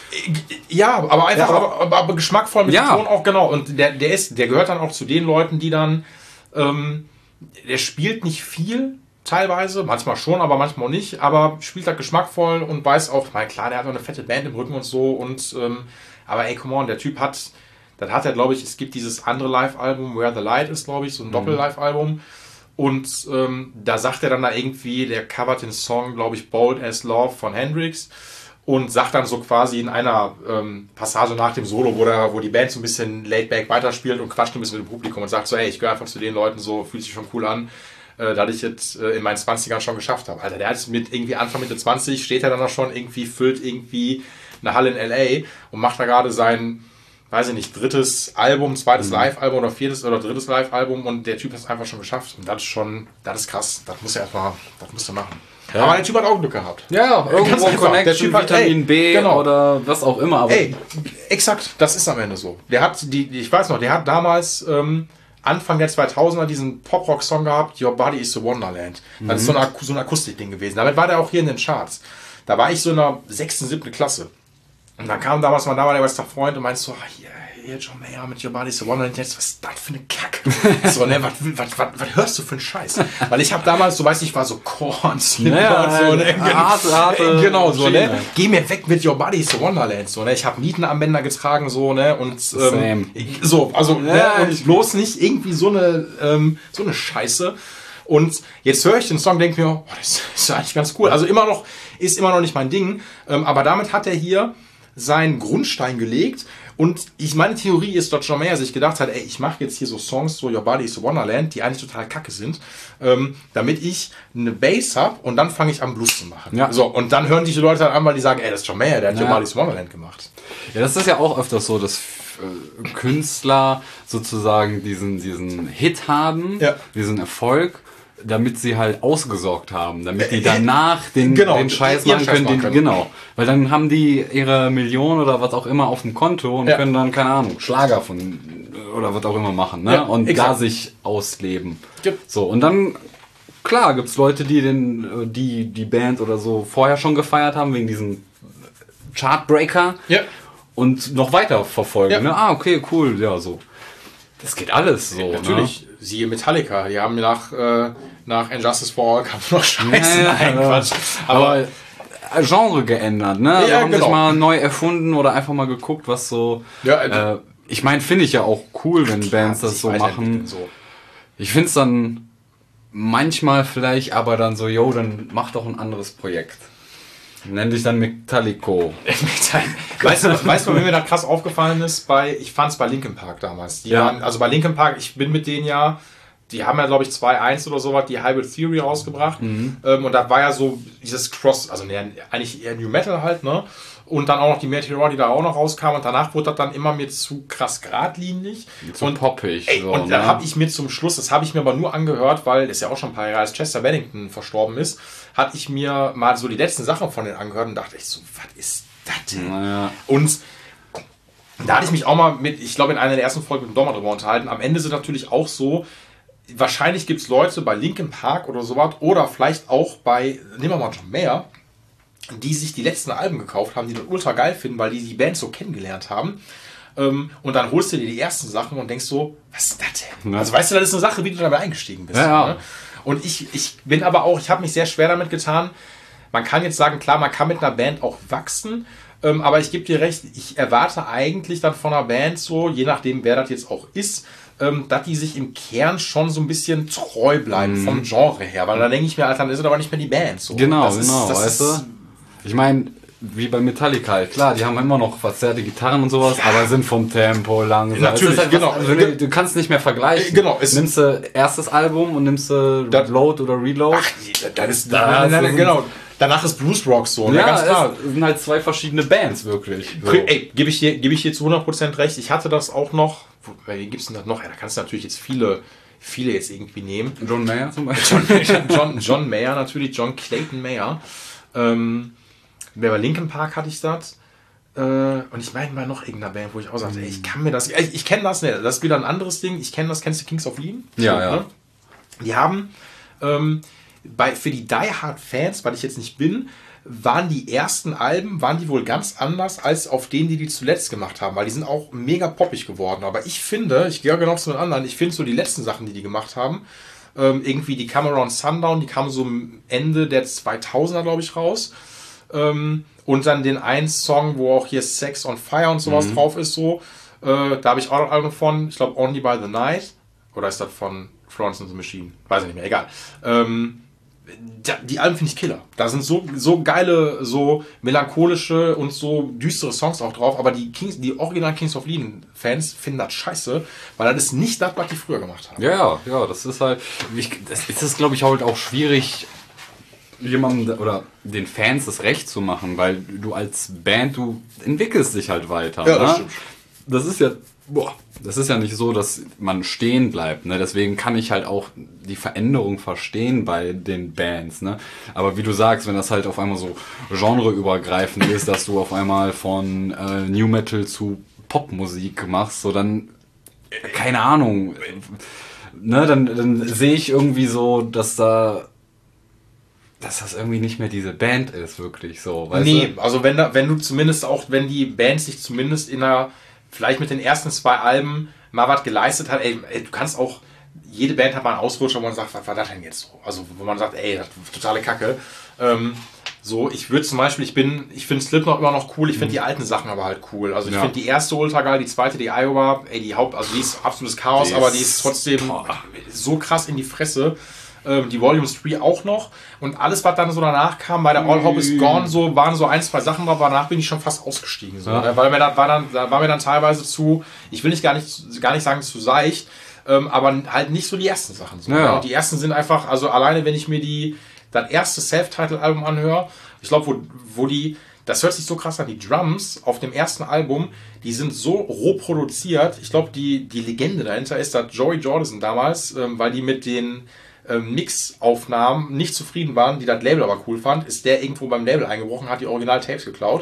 Ja, aber einfach, ja, aber, aber, aber geschmackvoll mit ja. dem Ton auch, genau. Und der, der ist, der gehört dann auch zu den Leuten, die dann, ähm, der spielt nicht viel, teilweise, manchmal schon, aber manchmal auch nicht, aber spielt halt geschmackvoll und weiß auch, mein klar, der hat auch eine fette Band im Rücken und so und, ähm, aber ey, come on, der Typ hat, das hat er, glaube ich, es gibt dieses andere Live-Album, Where the Light ist, glaube ich, so ein mhm. Doppel-Live-Album. Und ähm, da sagt er dann da irgendwie, der covert den Song, glaube ich, Bold as Love von Hendrix und sagt dann so quasi in einer ähm, Passage nach dem Solo, wo, der, wo die Band so ein bisschen laid-back weiterspielt und quatscht ein bisschen mit dem Publikum und sagt so, ey, ich gehöre einfach zu den Leuten, so fühlt sich schon cool an, äh, da ich jetzt äh, in meinen zwanzigern schon geschafft habe. Alter, der hat mit irgendwie Anfang Mitte zwanzig, steht er dann auch schon irgendwie, füllt irgendwie eine Halle in L A und macht da gerade sein, weiß ich nicht, drittes Album, zweites mhm. Live-Album oder viertes oder drittes Live-Album und der Typ hat es einfach schon geschafft. Und das ist schon, das ist krass. Das muss er erstmal, das musst du machen. Ja. Aber der Typ hat auch Glück gehabt. Ja, irgendwo ein Connection, der typ hat, Vitamin ey, B genau. oder was auch immer. Aber ey, exakt, das ist am Ende so. Der hat, die, ich weiß noch, der hat damals ähm, Anfang der zweitausender diesen Pop-Rock-Song gehabt, Your Body is a Wonderland. Das mhm. ist so ein, so ein Akustik-Ding gewesen. Damit war der auch hier in den Charts. Da war ich so in der sechsten, siebten Klasse. Und dann kam damals mein damaliger bester Freund und meinte so, hier, hier, John Mayer mit Your Body is a Wonderland. Was ist das für eine Kacke? So, ne, was, was, was, was hörst du für einen Scheiß? Weil ich habe damals, so weiß ich, war so Korn, naja, so, ne, harte, harte genau, so, ne, geh mir weg mit Your Body is a Wonderland, so, ne, ich habe Nietenarmbänder getragen, so, ne, und, ähm, so, also, ja, ne, und bloß nicht irgendwie so eine, ähm, so eine Scheiße. Und jetzt höre ich den Song, denke mir, oh, das ist eigentlich ganz cool. Also immer noch, ist immer noch nicht mein Ding, ähm, aber damit hat er hier seinen Grundstein gelegt. Und ich, meine Theorie ist, dass John Mayer sich gedacht hat, ey, ich mache jetzt hier so Songs, so Your Body is a Wonderland, die eigentlich total kacke sind, ähm, damit ich eine Bass habe und dann fange ich an, Blues zu machen. Ja. So, und dann hören sich die Leute halt an, weil die sagen, ey, das ist John Mayer, der hat ja. Your Body is a Wonderland gemacht. Ja, das ist ja auch öfters so, dass äh, Künstler sozusagen diesen, diesen Hit haben, ja. diesen Erfolg, damit sie halt ausgesorgt haben, damit die danach den, genau, den Scheiß machen können, den, können. Genau. Weil dann haben die ihre Million oder was auch immer auf dem Konto und ja. können dann, keine Ahnung, Schlager von oder was auch immer machen, ne? Ja, und exakt. da sich ausleben. Gibt- So, und dann, klar, gibt's Leute, die den, die, die Band oder so vorher schon gefeiert haben, wegen diesem Chartbreaker. Ja. Und noch weiter verfolgen, Ja. ne? Ah, okay, cool, ja, so. Das geht alles so, Natürlich, siehe Metallica, die haben nach, äh, nach Injustice for All kam noch Scheiße. Ja, ja, Nein, ja. Quatsch. Aber, Aber, aber Genre geändert, ne? Ja, haben genau. sich mal neu erfunden oder einfach mal geguckt, was so. Ja, äh, ich meine, finde ich ja auch cool, wenn Bands das sich so weiterentwickeln, machen. so. Ich finde es dann manchmal vielleicht, aber dann so, yo, dann mach doch ein anderes Projekt. Nenn dich dann Metallico. weißt du, weißt du, wenn mir das krass aufgefallen ist? Bei, ich fand es bei Linkin Park damals. Die Ja. waren, also bei Linkin Park, ich bin mit denen ja, die haben ja, glaube ich, zwei eins oder sowas, die Hybrid Theory rausgebracht. Mhm. Ähm, und da war ja so dieses Cross, also ne, eigentlich eher New Metal halt, ne? Und dann auch noch die Meteor, die da auch noch rauskam. Und danach wurde das dann immer mir zu krass geradlinig. Zu und poppig. Ey, so, und dann ne? habe ich mir zum Schluss, das habe ich mir aber nur angehört, weil das ist ja auch schon ein paar Jahre, als Chester Bennington verstorben ist, hatte ich mir mal so die letzten Sachen von denen angehört und dachte ich so, was ist das denn? Naja. Und da hatte ich mich auch mal mit, ich glaube in einer der ersten Folgen mit dem Dommer drüber unterhalten. Am Ende sind natürlich auch so, wahrscheinlich gibt es Leute bei Linkin Park oder sowas oder vielleicht auch bei, nehmen wir mal John Mayer, die sich die letzten Alben gekauft haben, die das ultra geil finden, weil die die Band so kennengelernt haben. Ähm, und dann holst du dir die ersten Sachen und denkst so, was ist das denn? Ja. Also weißt du, das ist eine Sache, wie du dabei eingestiegen bist. Ja, ja. Ne? Und ich, ich bin aber auch, ich habe mich sehr schwer damit getan. Man kann jetzt sagen, klar, man kann mit einer Band auch wachsen, ähm, aber ich gebe dir recht, ich erwarte eigentlich dann von einer Band so, je nachdem, wer das jetzt auch ist, ähm, dass die sich im Kern schon so ein bisschen treu bleiben Mhm. vom Genre her. Weil dann denke ich mir, Alter, dann ist es aber nicht mehr die Band. So. Genau, Das ist- genau, das weißt ist- du? Ich meine, wie bei Metallica halt, klar, die haben immer noch verzerrte Gitarren und sowas, aber sind vom Tempo langsam. Natürlich, Es ist halt genau. was, also, du, du kannst nicht mehr vergleichen. Äh, genau, es- Nimmst du erstes Album und nimmst du Das- Load oder Reload. Ach, das ist, Da nein, nein, nein, sind- genau. Danach ist Blues Rock so, ne? ja, Ganz klar. es sind halt zwei verschiedene Bands, wirklich. So. Ey, gebe ich dir, gebe ich dir zu hundert Prozent recht. Ich hatte das auch noch. Wo, wie gibt's denn das noch? Ja, da kannst du natürlich jetzt viele, viele jetzt irgendwie nehmen. John Mayer zum Beispiel. John, John, John Mayer natürlich, John Clayton Mayer. Ähm, bei Linkin Park hatte ich das. Äh, und ich meine mal noch irgendeiner Band, wo ich auch sagte, ey, ich kann mir das. Ich, ich kenne das nicht. Das ist wieder ein anderes Ding. Ich kenne das, kennst du Kings of Leon? Ja, So, ja. ne? Die haben ähm, bei, für die Die Hard Fans, weil ich jetzt nicht bin, waren die ersten Alben, waren die wohl ganz anders als auf denen, die die zuletzt gemacht haben, weil die sind auch mega poppig geworden. Aber ich finde, ich gehe genau zu den anderen, ich finde so die letzten Sachen, die die gemacht haben, ähm, irgendwie die Cameron Sundown, die kam so Ende der zweitausender, glaube ich, raus. Ähm, und dann den einen Song, wo auch hier Sex on Fire und sowas drauf ist, so. Äh, da habe ich auch noch ein Album von, ich glaube Only by the Night. Oder ist das von Florence and the Machine? Weiß ich nicht mehr, egal. Ähm, die, die Alben finde ich Killer. Da sind so, so geile, so melancholische und so düstere Songs auch drauf, aber die Kings, die original Kings of Leon Fans finden das scheiße, weil das ist nicht das, was die früher gemacht haben. Ja, ja, ja, das ist halt, ich, das ist es, glaube ich, halt auch schwierig, jemandem oder den Fans das Recht zu machen, weil du als Band, du entwickelst dich halt weiter. Ja, das ne? stimmt. Das ist ja, boah, das ist ja nicht so, dass man stehen bleibt. Ne? Deswegen kann ich halt auch die Veränderung verstehen bei den Bands. Ne? Aber wie du sagst, wenn das halt auf einmal so genreübergreifend ist, dass du auf einmal von äh, New Metal zu Popmusik machst, so dann, keine Ahnung, ne, dann, dann sehe ich irgendwie so, dass da dass das irgendwie nicht mehr diese Band ist, wirklich so, weißt Nee, du? also wenn, da, wenn du zumindest auch, wenn die Band sich zumindest in einer, vielleicht mit den ersten zwei Alben mal was geleistet hat, ey, ey, du kannst auch, jede Band hat mal einen Ausrutscher, wo man sagt, was war das denn jetzt so? Also wo man sagt, ey, das ist totale Kacke. Ähm, so, ich würde zum Beispiel, ich bin, ich finde Slipknot immer noch cool, ich finde die alten Sachen aber halt cool. Also ich Ja. finde die erste ultra geil, die zweite, die Iowa, ey, die Haupt, also die ist absolutes Chaos, Die aber ist- die ist trotzdem boah. so krass in die Fresse. Ähm, die Volumes drei auch noch. Und alles, was dann so danach kam, bei der All Hope is Gone, so, waren so ein, zwei Sachen drauf, danach bin ich schon fast ausgestiegen. So, Ja. ne? Weil mir da, war, dann, da war mir dann teilweise zu, ich will nicht gar nicht, gar nicht sagen zu seicht, ähm, aber halt nicht so die ersten Sachen. So, Ja. ne? Und die ersten sind einfach, also alleine wenn ich mir die, das erste Self-Title-Album anhöre, ich glaube, wo, wo die, das hört sich so krass an, die Drums auf dem ersten Album, die sind so roh produziert. Ich glaube, die, die Legende dahinter ist, dass Joey Jordison damals, ähm, weil die mit den ähm, Mix-Aufnahmen nicht zufrieden waren, die das Label aber cool fand, ist der irgendwo beim Label eingebrochen, hat die Original-Tapes geklaut.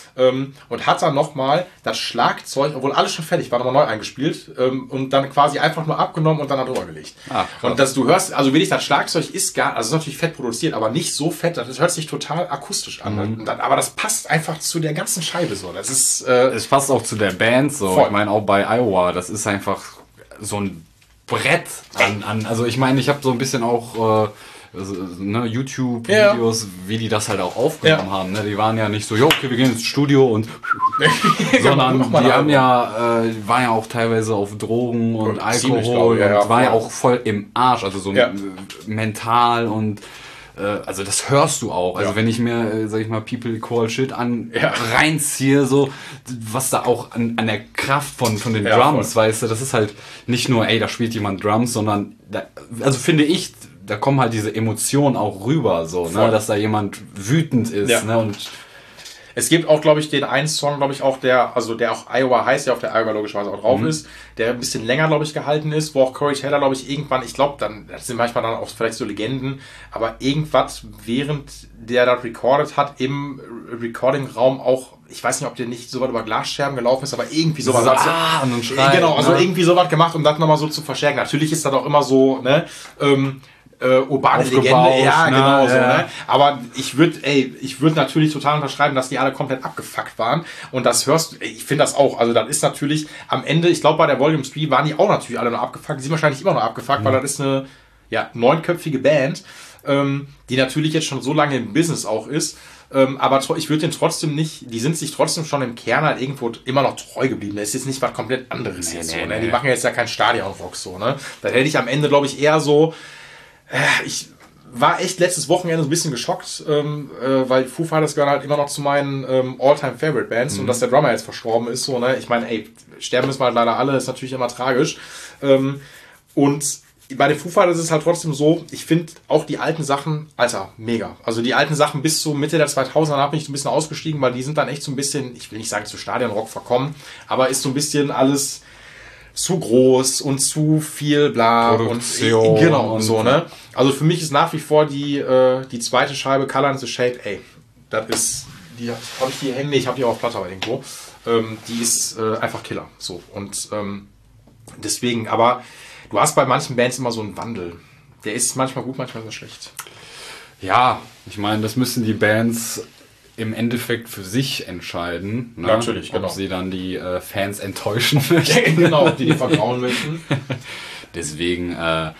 ähm, und hat dann nochmal das Schlagzeug, obwohl alles schon fertig war, nochmal neu eingespielt ähm, und dann quasi einfach nur abgenommen und dann da drüber gelegt. Ah, und dass du hörst, also wirklich, das Schlagzeug ist gar, also ist natürlich fett produziert, aber nicht so fett, das hört sich total akustisch an. Mhm. Dann, aber das passt einfach zu der ganzen Scheibe so. Das ist, äh, es passt auch zu der Band so. Voll. Ich meine, auch bei Iowa, das ist einfach so ein Brett an, an also ich meine, ich habe so ein bisschen auch äh, ne, YouTube-Videos, ja. wie die das halt auch aufgenommen ja. haben. Ne? Die waren ja nicht so, jo, okay, wir gehen ins Studio und sondern die haben ja, äh, waren ja auch teilweise auf Drogen und, und Alkohol und ja, ja, war ja auch voll im Arsch, also so ja. mental und also das hörst du auch. Also ja. wenn ich mir, sag ich mal, People Call Shit an ja. reinziehe, so was da auch an, an der Kraft von, von den ja, Drums, voll. Weißt du, das ist halt nicht nur, ey, da spielt jemand Drums, sondern da, also finde ich, da kommen halt diese Emotionen auch rüber, so, ne, dass da jemand wütend ist, ja. ne, und es gibt auch, glaube ich, den einen Song, glaube ich, auch der, also der auch Iowa heißt, der auf der Iowa logischerweise auch drauf mhm. ist, der ein bisschen länger, glaube ich, gehalten ist, wo auch Corey Taylor, glaube ich, irgendwann, ich glaube, dann, das sind manchmal dann auch vielleicht so Legenden, aber irgendwas, während der das recorded hat, im Recording-Raum auch, ich weiß nicht, ob der nicht so weit über Glasscherben gelaufen ist, aber irgendwie sowas. So, ah, und dann schreit, genau, also ne? irgendwie sowas gemacht, um das nochmal so zu verstärken. Natürlich ist das auch immer so, ne, ähm, Äh, urbane Legende, ja, ne? genau so, ja. ne? Aber ich würde, ey, ich würde natürlich total unterschreiben, dass die alle komplett abgefuckt waren. Und das hörst du, ich finde das auch. Also, das ist natürlich am Ende, ich glaube, bei der Volume drei waren die auch natürlich alle noch abgefuckt. Die sind wahrscheinlich immer noch abgefuckt, mhm. weil das ist eine, ja, neunköpfige Band, ähm, die natürlich jetzt schon so lange im Business auch ist. Ähm, aber ich würde den trotzdem nicht, die sind sich trotzdem schon im Kern halt irgendwo immer noch treu geblieben. Das ist jetzt nicht was komplett anderes nee, jetzt nee, so, ne? Nee. Die machen jetzt ja keinen Stadion-Rock so, ne? Da hätte ich am Ende, glaube ich, eher so, ich war echt letztes Wochenende so ein bisschen geschockt, ähm, äh, weil Foo Fighters gehören halt immer noch zu meinen ähm, All-Time-Favorite-Bands mhm. und dass der Drummer jetzt verstorben ist, so, ne? Ich meine, ey, sterben müssen wir halt leider alle, ist natürlich immer tragisch. Ähm, und bei den Foo Fighters ist es halt trotzdem so, ich finde auch die alten Sachen, Alter, mega. Also die alten Sachen bis zu Mitte der zweitausender bin ich so ein bisschen ausgestiegen, weil die sind dann echt so ein bisschen, ich will nicht sagen zu Stadionrock verkommen, aber ist so ein bisschen alles zu groß und zu viel bla Produktion und genau und so, ne? Also für mich ist nach wie vor die äh, die zweite Scheibe Color and the Shape, ey, das ist, die habe ich hier hängen, nee, ich habe die auch auf Platte irgendwo. Ähm, die ist äh, einfach Killer, so und ähm, deswegen, aber du hast bei manchen Bands immer so einen Wandel. Der ist manchmal gut, manchmal sehr schlecht. Ja, ich meine, das müssen die Bands im Endeffekt für sich entscheiden, ne? Natürlich, genau. Ob sie dann die äh, Fans enttäuschen möchten. Genau, die die vergrauen möchten. Deswegen, äh,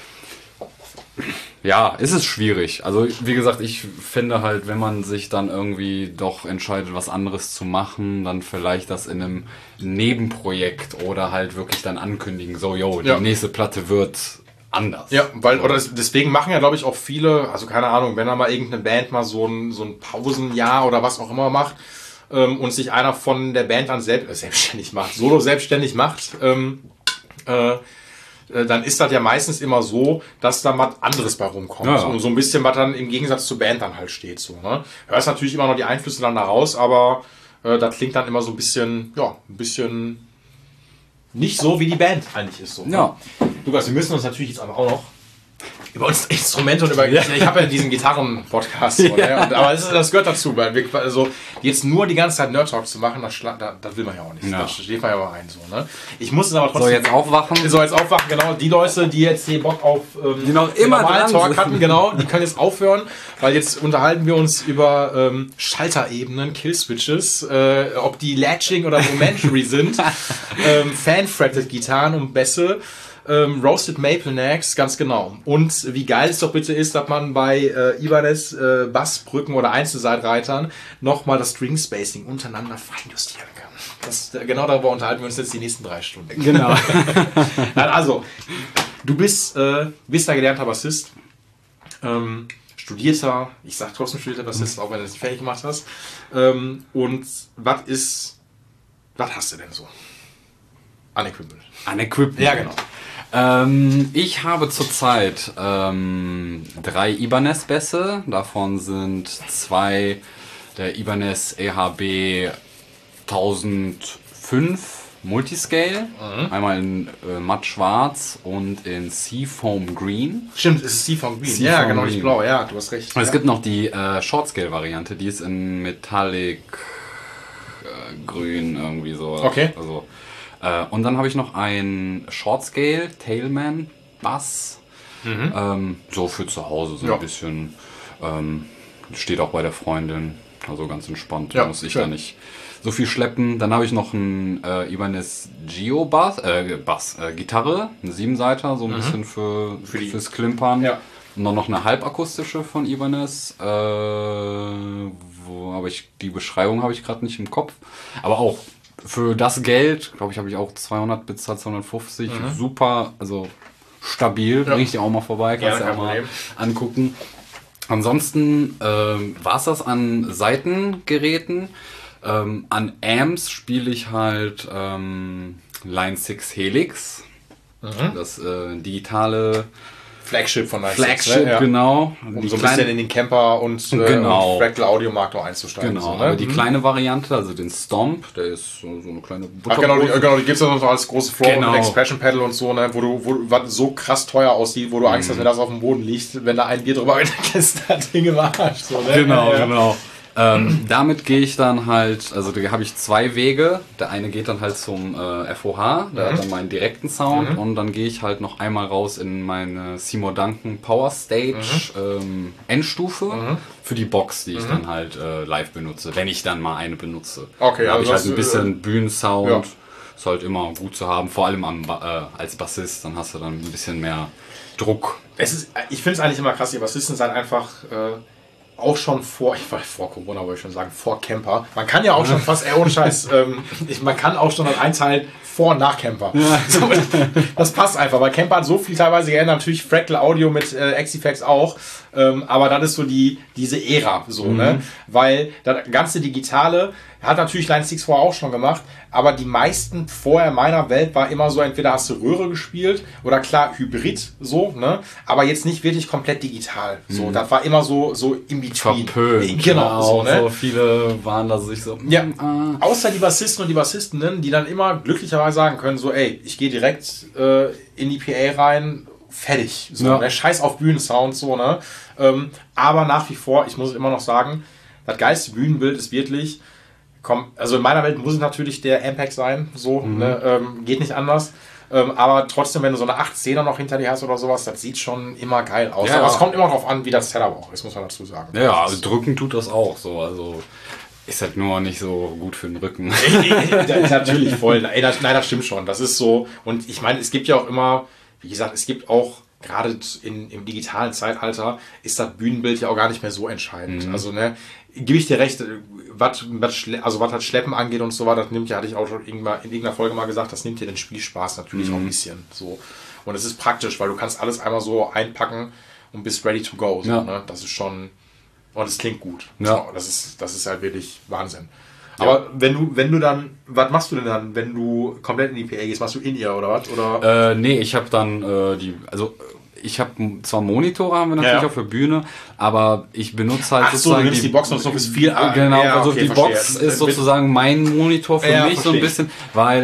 ja, ist es schwierig. Also wie gesagt, ich finde halt, wenn man sich dann irgendwie doch entscheidet, was anderes zu machen, dann vielleicht das in einem Nebenprojekt oder halt wirklich dann ankündigen, so, yo, die ja. nächste Platte wird anders. Ja, weil, oder deswegen machen ja, glaube ich, auch viele, also keine Ahnung, wenn da mal irgendeine Band mal so ein, so ein Pausenjahr oder was auch immer macht ähm, und sich einer von der Band dann selbst, äh, selbstständig macht, solo selbstständig macht, ähm, äh, äh, dann ist das ja meistens immer so, dass da was anderes bei rumkommt. Ja. Und so ein bisschen, was dann im Gegensatz zur Band dann halt steht. So, ne? Hörst natürlich immer noch die Einflüsse dann da raus, aber äh, das klingt dann immer so ein bisschen, ja, ein bisschen nicht so, wie die Band eigentlich ist. So, ja. Ne? Lukas, wir müssen uns natürlich jetzt aber auch noch über unsere Instrumente und über... Ja. Ich habe ja diesen Gitarren-Podcast. So, ja. ne? Und, aber das, ist, das gehört dazu, weil wir, also jetzt nur die ganze Zeit Nerd-Talk zu machen, das, das, das will man ja auch nicht. Ja. Das steht man ja mal ein. So, ne? Ich muss es aber trotzdem... So, jetzt aufwachen. So, jetzt aufwachen, genau. Die Leute, die jetzt hier Bock auf ähm, die noch immer normalen Talk hatten, genau, die können jetzt aufhören, weil jetzt unterhalten wir uns über ähm, Schalterebenen, Killswitches, äh, ob die Latching oder Momentary sind, ähm, Fan-Fretted-Gitarren und Bässe, Ähm, Roasted Maple Necks, ganz genau. Und wie geil es doch bitte ist, dass man bei äh, Ibanez äh, Bassbrücken oder Einzelseitreitern nochmal das String Spacing untereinander feinjustieren kann. Das, genau darüber unterhalten wir uns jetzt die nächsten drei Stunden. Genau. Also, du bist, äh, bist ein gelernter Bassist, ähm, studierter, ich sag trotzdem studierter Bassist, auch wenn du es nicht fertig gemacht hast. Ähm, und was ist, was hast du denn so? An Equipment. An Equipment? Ja, genau. Ähm, ich habe zurzeit ähm, drei Ibanez-Bässe. Davon sind zwei der Ibanez E H B tausendfünf Multiscale. Mhm. Einmal in äh, matt schwarz und in Seafoam Green. Stimmt, es ist Seafoam Green. Seafoam ja, genau, Green. nicht blau. Ja, du hast recht. Und es ja. gibt noch die äh, Shortscale-Variante, die ist in Metallic grün, irgendwie so. Okay. Also, äh, und dann habe ich noch ein Short Scale Tailman Bass. Mhm. Ähm, so für zu Hause, so ja. ein bisschen. Ähm, steht auch bei der Freundin. Also ganz entspannt. Ja, Da muss ich schön. da nicht so viel schleppen. Dann habe ich noch einen äh, Ibanez Gio Bass, äh, Bass äh, Gitarre, eine Siebenseiter, so ein mhm. bisschen für, für die, fürs Klimpern. Ja. Und dann noch eine halbakustische von Ibanez. Äh, wo habe ich die Beschreibung habe ich gerade nicht im Kopf. Aber auch für das Geld, glaube ich, habe ich auch zweihundert bezahlt, zweihundertfünfzig. Mhm. Super, also stabil. Ja. Bring ich dir auch mal vorbei, kannst du ja auch mal angucken. Ansonsten ähm, war es das an Seitengeräten. Ähm, an Amps spiele ich halt ähm, Line six Helix. Mhm. Das äh, digitale Flagship von Line Flagship, six, ne? Ja. Genau. Um die so ein bisschen in den Camper und, äh, genau. und Fractal Audio Markt noch einzusteigen. Genau, so, ne? aber die mhm. kleine Variante, also den Stomp, der ist so, so eine kleine Butter. Ach genau, die, genau, die gibt es ja noch als große Floor genau. mit Expression Pedal und so, ne? wo du, wo was so krass teuer aussieht, wo du Angst hast, wenn das auf dem Boden liegt, wenn da ein Bier drüber ist, das Ding verarscht. So, ne? Genau, ja. genau. Ähm, damit gehe ich dann halt, also da habe ich zwei Wege. Der eine geht dann halt zum äh, F O H, der mhm. hat dann meinen direkten Sound mhm. und dann gehe ich halt noch einmal raus in meine Seymour Duncan Power Stage mhm. ähm, Endstufe mhm. für die Box, die ich mhm. dann halt äh, live benutze, wenn ich dann mal eine benutze. Okay, da habe also ich halt ein bisschen äh, Bühnensound. Ja. Ist halt immer gut zu haben, vor allem am, äh, als Bassist, dann hast du dann ein bisschen mehr Druck. Es ist, ich finde es eigentlich immer krass, die Bassisten sind einfach äh, auch schon vor, ich war vor Corona, wollte ich schon sagen, vor Camper. Man kann ja auch schon fast, ey, ohne Scheiß, ähm, ich, man kann auch schon das einteilen vor und nach Camper. Ja. So, das passt einfach, weil Camper hat so viel teilweise geändert, natürlich Fractal Audio mit äh, X-Effects auch, ähm, aber das ist so die, diese Ära, so, mhm. ne, weil das ganze Digitale hat natürlich Line six vorher auch schon gemacht, aber die meisten vorher in meiner Welt war immer so, entweder hast du Röhre gespielt oder klar Hybrid, so, ne, aber jetzt nicht wirklich komplett digital, so, mhm. das war immer so, so in between. Verpönt. Genau, so, ne. So viele waren da sich so, ja, ah. außer die Bassisten und die Bassistinnen, die dann immer glücklicherweise sagen können, so, ey, ich gehe direkt äh, in die P A rein, fertig, so, ja. ne, scheiß auf Bühnensound, so, ne, ähm, aber nach wie vor, ich muss immer noch sagen, das geilste Bühnenbild ist wirklich, komm, also in meiner Welt muss es natürlich der Ampex sein, so, mhm. ne, ähm, geht nicht anders. Ähm, aber trotzdem, wenn du so eine acht zehner noch hinter dir hast oder sowas, das sieht schon immer geil aus. Ja, aber es kommt immer darauf an, wie das Setup auch ist, muss man dazu sagen. Ja, also drücken tut das auch so, also ist halt nur nicht so gut für den Rücken. Natürlich voll, nein das, nein, das stimmt schon, das ist so, und ich meine, es gibt ja auch immer, wie gesagt, es gibt auch, gerade in, im digitalen Zeitalter, ist das Bühnenbild ja auch gar nicht mehr so entscheidend. Mhm. Also, ne, gebe ich dir recht, was, was, also was das Schleppen angeht und so weiter, das nimmt ja, hatte ich auch schon in irgendeiner Folge mal gesagt, das nimmt dir den Spielspaß natürlich mhm. auch ein bisschen. So. Und es ist praktisch, weil du kannst alles einmal so einpacken und bist ready to go. So, ja. ne? Das ist schon, und es klingt gut. Ja. So, das ist, das ist halt wirklich Wahnsinn. Aber ja. wenn du, wenn du dann, was machst du denn dann, wenn du komplett in die P A gehst? Machst du In-Ear oder was? Oder? Äh, nee, ich habe dann äh, die, also ich habe zwar Monitore, haben wir natürlich ja, ja. auch für Bühne, aber ich benutze halt Ach so, du nimmst die, die Box und so ist viel an. Genau, ja, also okay, die verstehe. Box ist sozusagen mein Monitor für ja, mich verstehe. so ein bisschen, weil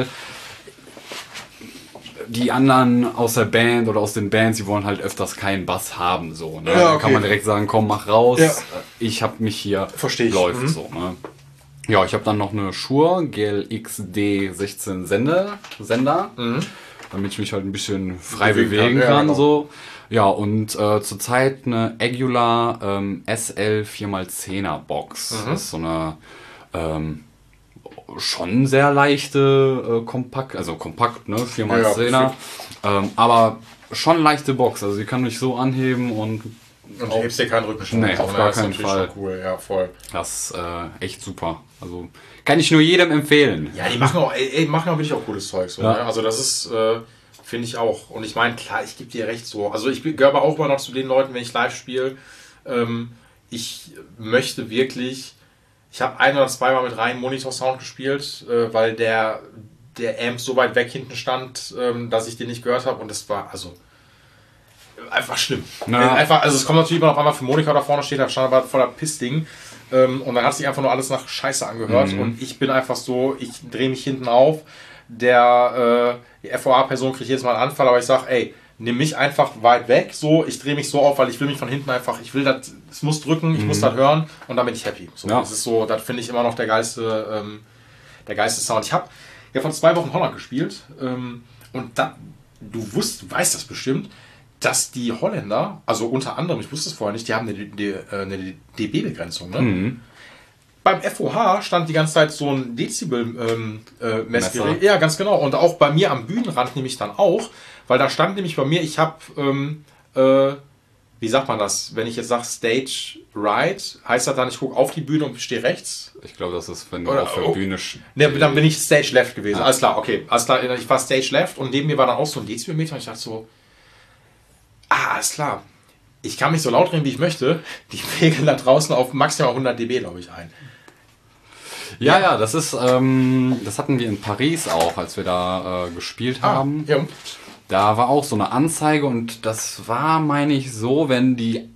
die anderen aus der Band oder aus den Bands, die wollen halt öfters keinen Bass haben, so, ne? Ja, okay. Da kann man direkt sagen, komm, mach raus, ja. ich habe mich hier, verstehe ich. läuft mhm. so, ne? Ja, ich habe dann noch eine Shure G L X D sechzehn Sender, Sender mhm. damit ich mich halt ein bisschen frei bewegen, bewegen kann, kann ja, genau. so. Ja, und äh, zurzeit eine Aguilar ähm, S L vier mal zehner Box. Mhm. Das ist so eine ähm, schon sehr leichte, äh, kompakt, also kompakt, ne, vier mal zehner, ja, ähm, aber schon leichte Box, also sie kann mich so anheben und und du hebst dir keinen Rückenschmerz. Nee, auf gar keinen Fall. Cool. Ja, voll. Das ist äh, echt super. Also kann ich nur jedem empfehlen. Ja, die machen auch, ey, machen auch wirklich auch cooles Zeug. So, ja. ne? Also das ist, äh, finde ich auch. Und ich meine, klar, ich gebe dir recht so. Also ich gehöre aber auch immer noch zu den Leuten, wenn ich live spiele. Ähm, ich möchte wirklich, ich habe ein oder zweimal mit rein Monitor-Sound gespielt, äh, weil der, der Amp so weit weg hinten stand, ähm, dass ich den nicht gehört habe. Und das war, also einfach schlimm. Ja. Einfach, also es kommt natürlich immer noch einmal für Monika da vorne steht, da stand aber voller Pissding. Ähm, und dann hat sich einfach nur alles nach Scheiße angehört. Mhm. Und ich bin einfach so, ich drehe mich hinten auf. Der äh, die F O A-Person kriegt jetzt mal einen Anfall, aber ich sage, ey, nimm mich einfach weit weg. So, ich drehe mich so auf, weil ich will mich von hinten einfach, ich will das, es muss drücken, ich mhm. muss das hören und dann bin ich happy. So, ja. Das ist so, das finde ich immer noch der geilste, ähm, der geilste Sound. Ich habe ja vor zwei Wochen Holland gespielt ähm, und da, du wusst, weißt das bestimmt, dass die Holländer, also unter anderem, ich wusste es vorher nicht, die haben eine, die, eine D B-Begrenzung. Ne? Mhm. Beim F O H stand die ganze Zeit so ein Dezibel-Messgerät. Ähm, äh, ja, ganz genau. Und auch bei mir am Bühnenrand nämlich dann auch, weil da stand nämlich bei mir, ich habe, ähm, äh, wie sagt man das, wenn ich jetzt sage Stage Right, heißt das dann, ich gucke auf die Bühne und stehe rechts? Ich glaube, das ist, wenn du Oder, auf der oh, Bühne stehst. Ne, dann bin ich Stage Left gewesen. Ah. Alles klar, okay. Alles klar, ich war Stage Left und neben mir war dann auch so ein Dezibelmeter und ich dachte so, ah, alles klar. Ich kann mich so laut reden, wie ich möchte. Die pegeln da draußen auf maximal hundert Dezibel, glaube ich, ein. Ja, ja, das ist, ähm, das hatten wir in Paris auch, als wir da äh, gespielt ah, haben. Ja. Da war auch so eine Anzeige und das war, meine ich, so, wenn die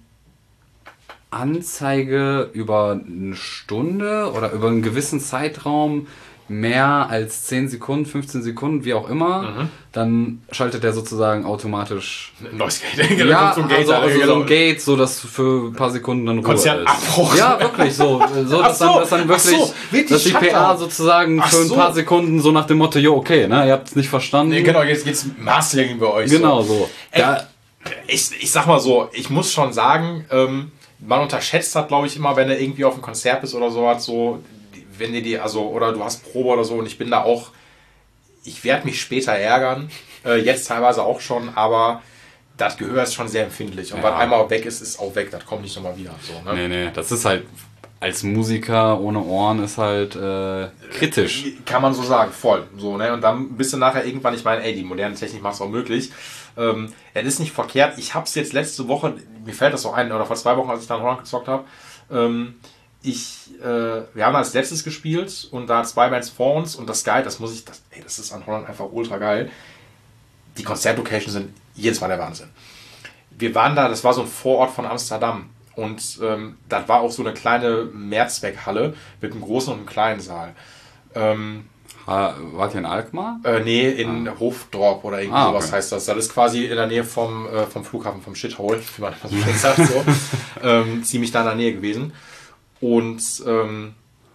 Anzeige über eine Stunde oder über einen gewissen Zeitraum mehr als zehn Sekunden, fünfzehn Sekunden, wie auch immer, mhm. dann schaltet er sozusagen automatisch Noise Gate. Ja, so ein Gate, also, also so ein Gate, so dass für ein paar Sekunden dann Ruhe Konzertabbruch. ist. Ja, wirklich so. so, dass, so. Dann, dass dann wirklich, so, wirklich dass die P A sozusagen Ach für ein so. paar Sekunden so nach dem Motto, jo, okay, ne, ihr habt es nicht verstanden. Nee, genau, jetzt geht's Mastering bei euch. Genau so. so. Ey, da, ich, ich sag mal so, ich muss schon sagen, ähm, man unterschätzt hat, glaube ich, immer, wenn er irgendwie auf einem Konzert ist oder so hat, so wenn dir die, also, oder du hast Probe oder so und ich bin da auch, ich werde mich später ärgern, äh, jetzt teilweise auch schon, aber das Gehör ist schon sehr empfindlich und ja. was einmal weg ist, ist auch weg, das kommt nicht nochmal wieder. So, ne? Nee, nee, das ist halt, als Musiker ohne Ohren ist halt äh, kritisch. Kann man so sagen, voll. So, ne? Und dann bist du nachher irgendwann, ich meine, ey, die moderne Technik macht es auch möglich. Ähm, es ist nicht verkehrt, ich habe es jetzt letzte Woche, mir fällt das auch ein, oder vor zwei Wochen, als ich dann Holland gezockt habe, ähm, Ich, äh, wir haben als letztes gespielt und da zwei Bands vor uns und das geil, das muss ich, das, ey, das ist an Holland einfach ultra geil. Die Konzertlocations sind jedes Mal der Wahnsinn. Wir waren da, das war so ein Vorort von Amsterdam und ähm, das war auch so eine kleine Mehrzweckhalle mit einem großen und einem kleinen Saal. Ähm, ha, wart ihr in Alkmaar? Äh, nee, in ah. Hofdorp oder irgendwie ah, okay. sowas heißt das. Das ist quasi in der Nähe vom, äh, vom Flughafen, vom Shithole, wie man das so schön sagt, so. ähm, ziemlich da in der Nähe gewesen. Und ähm,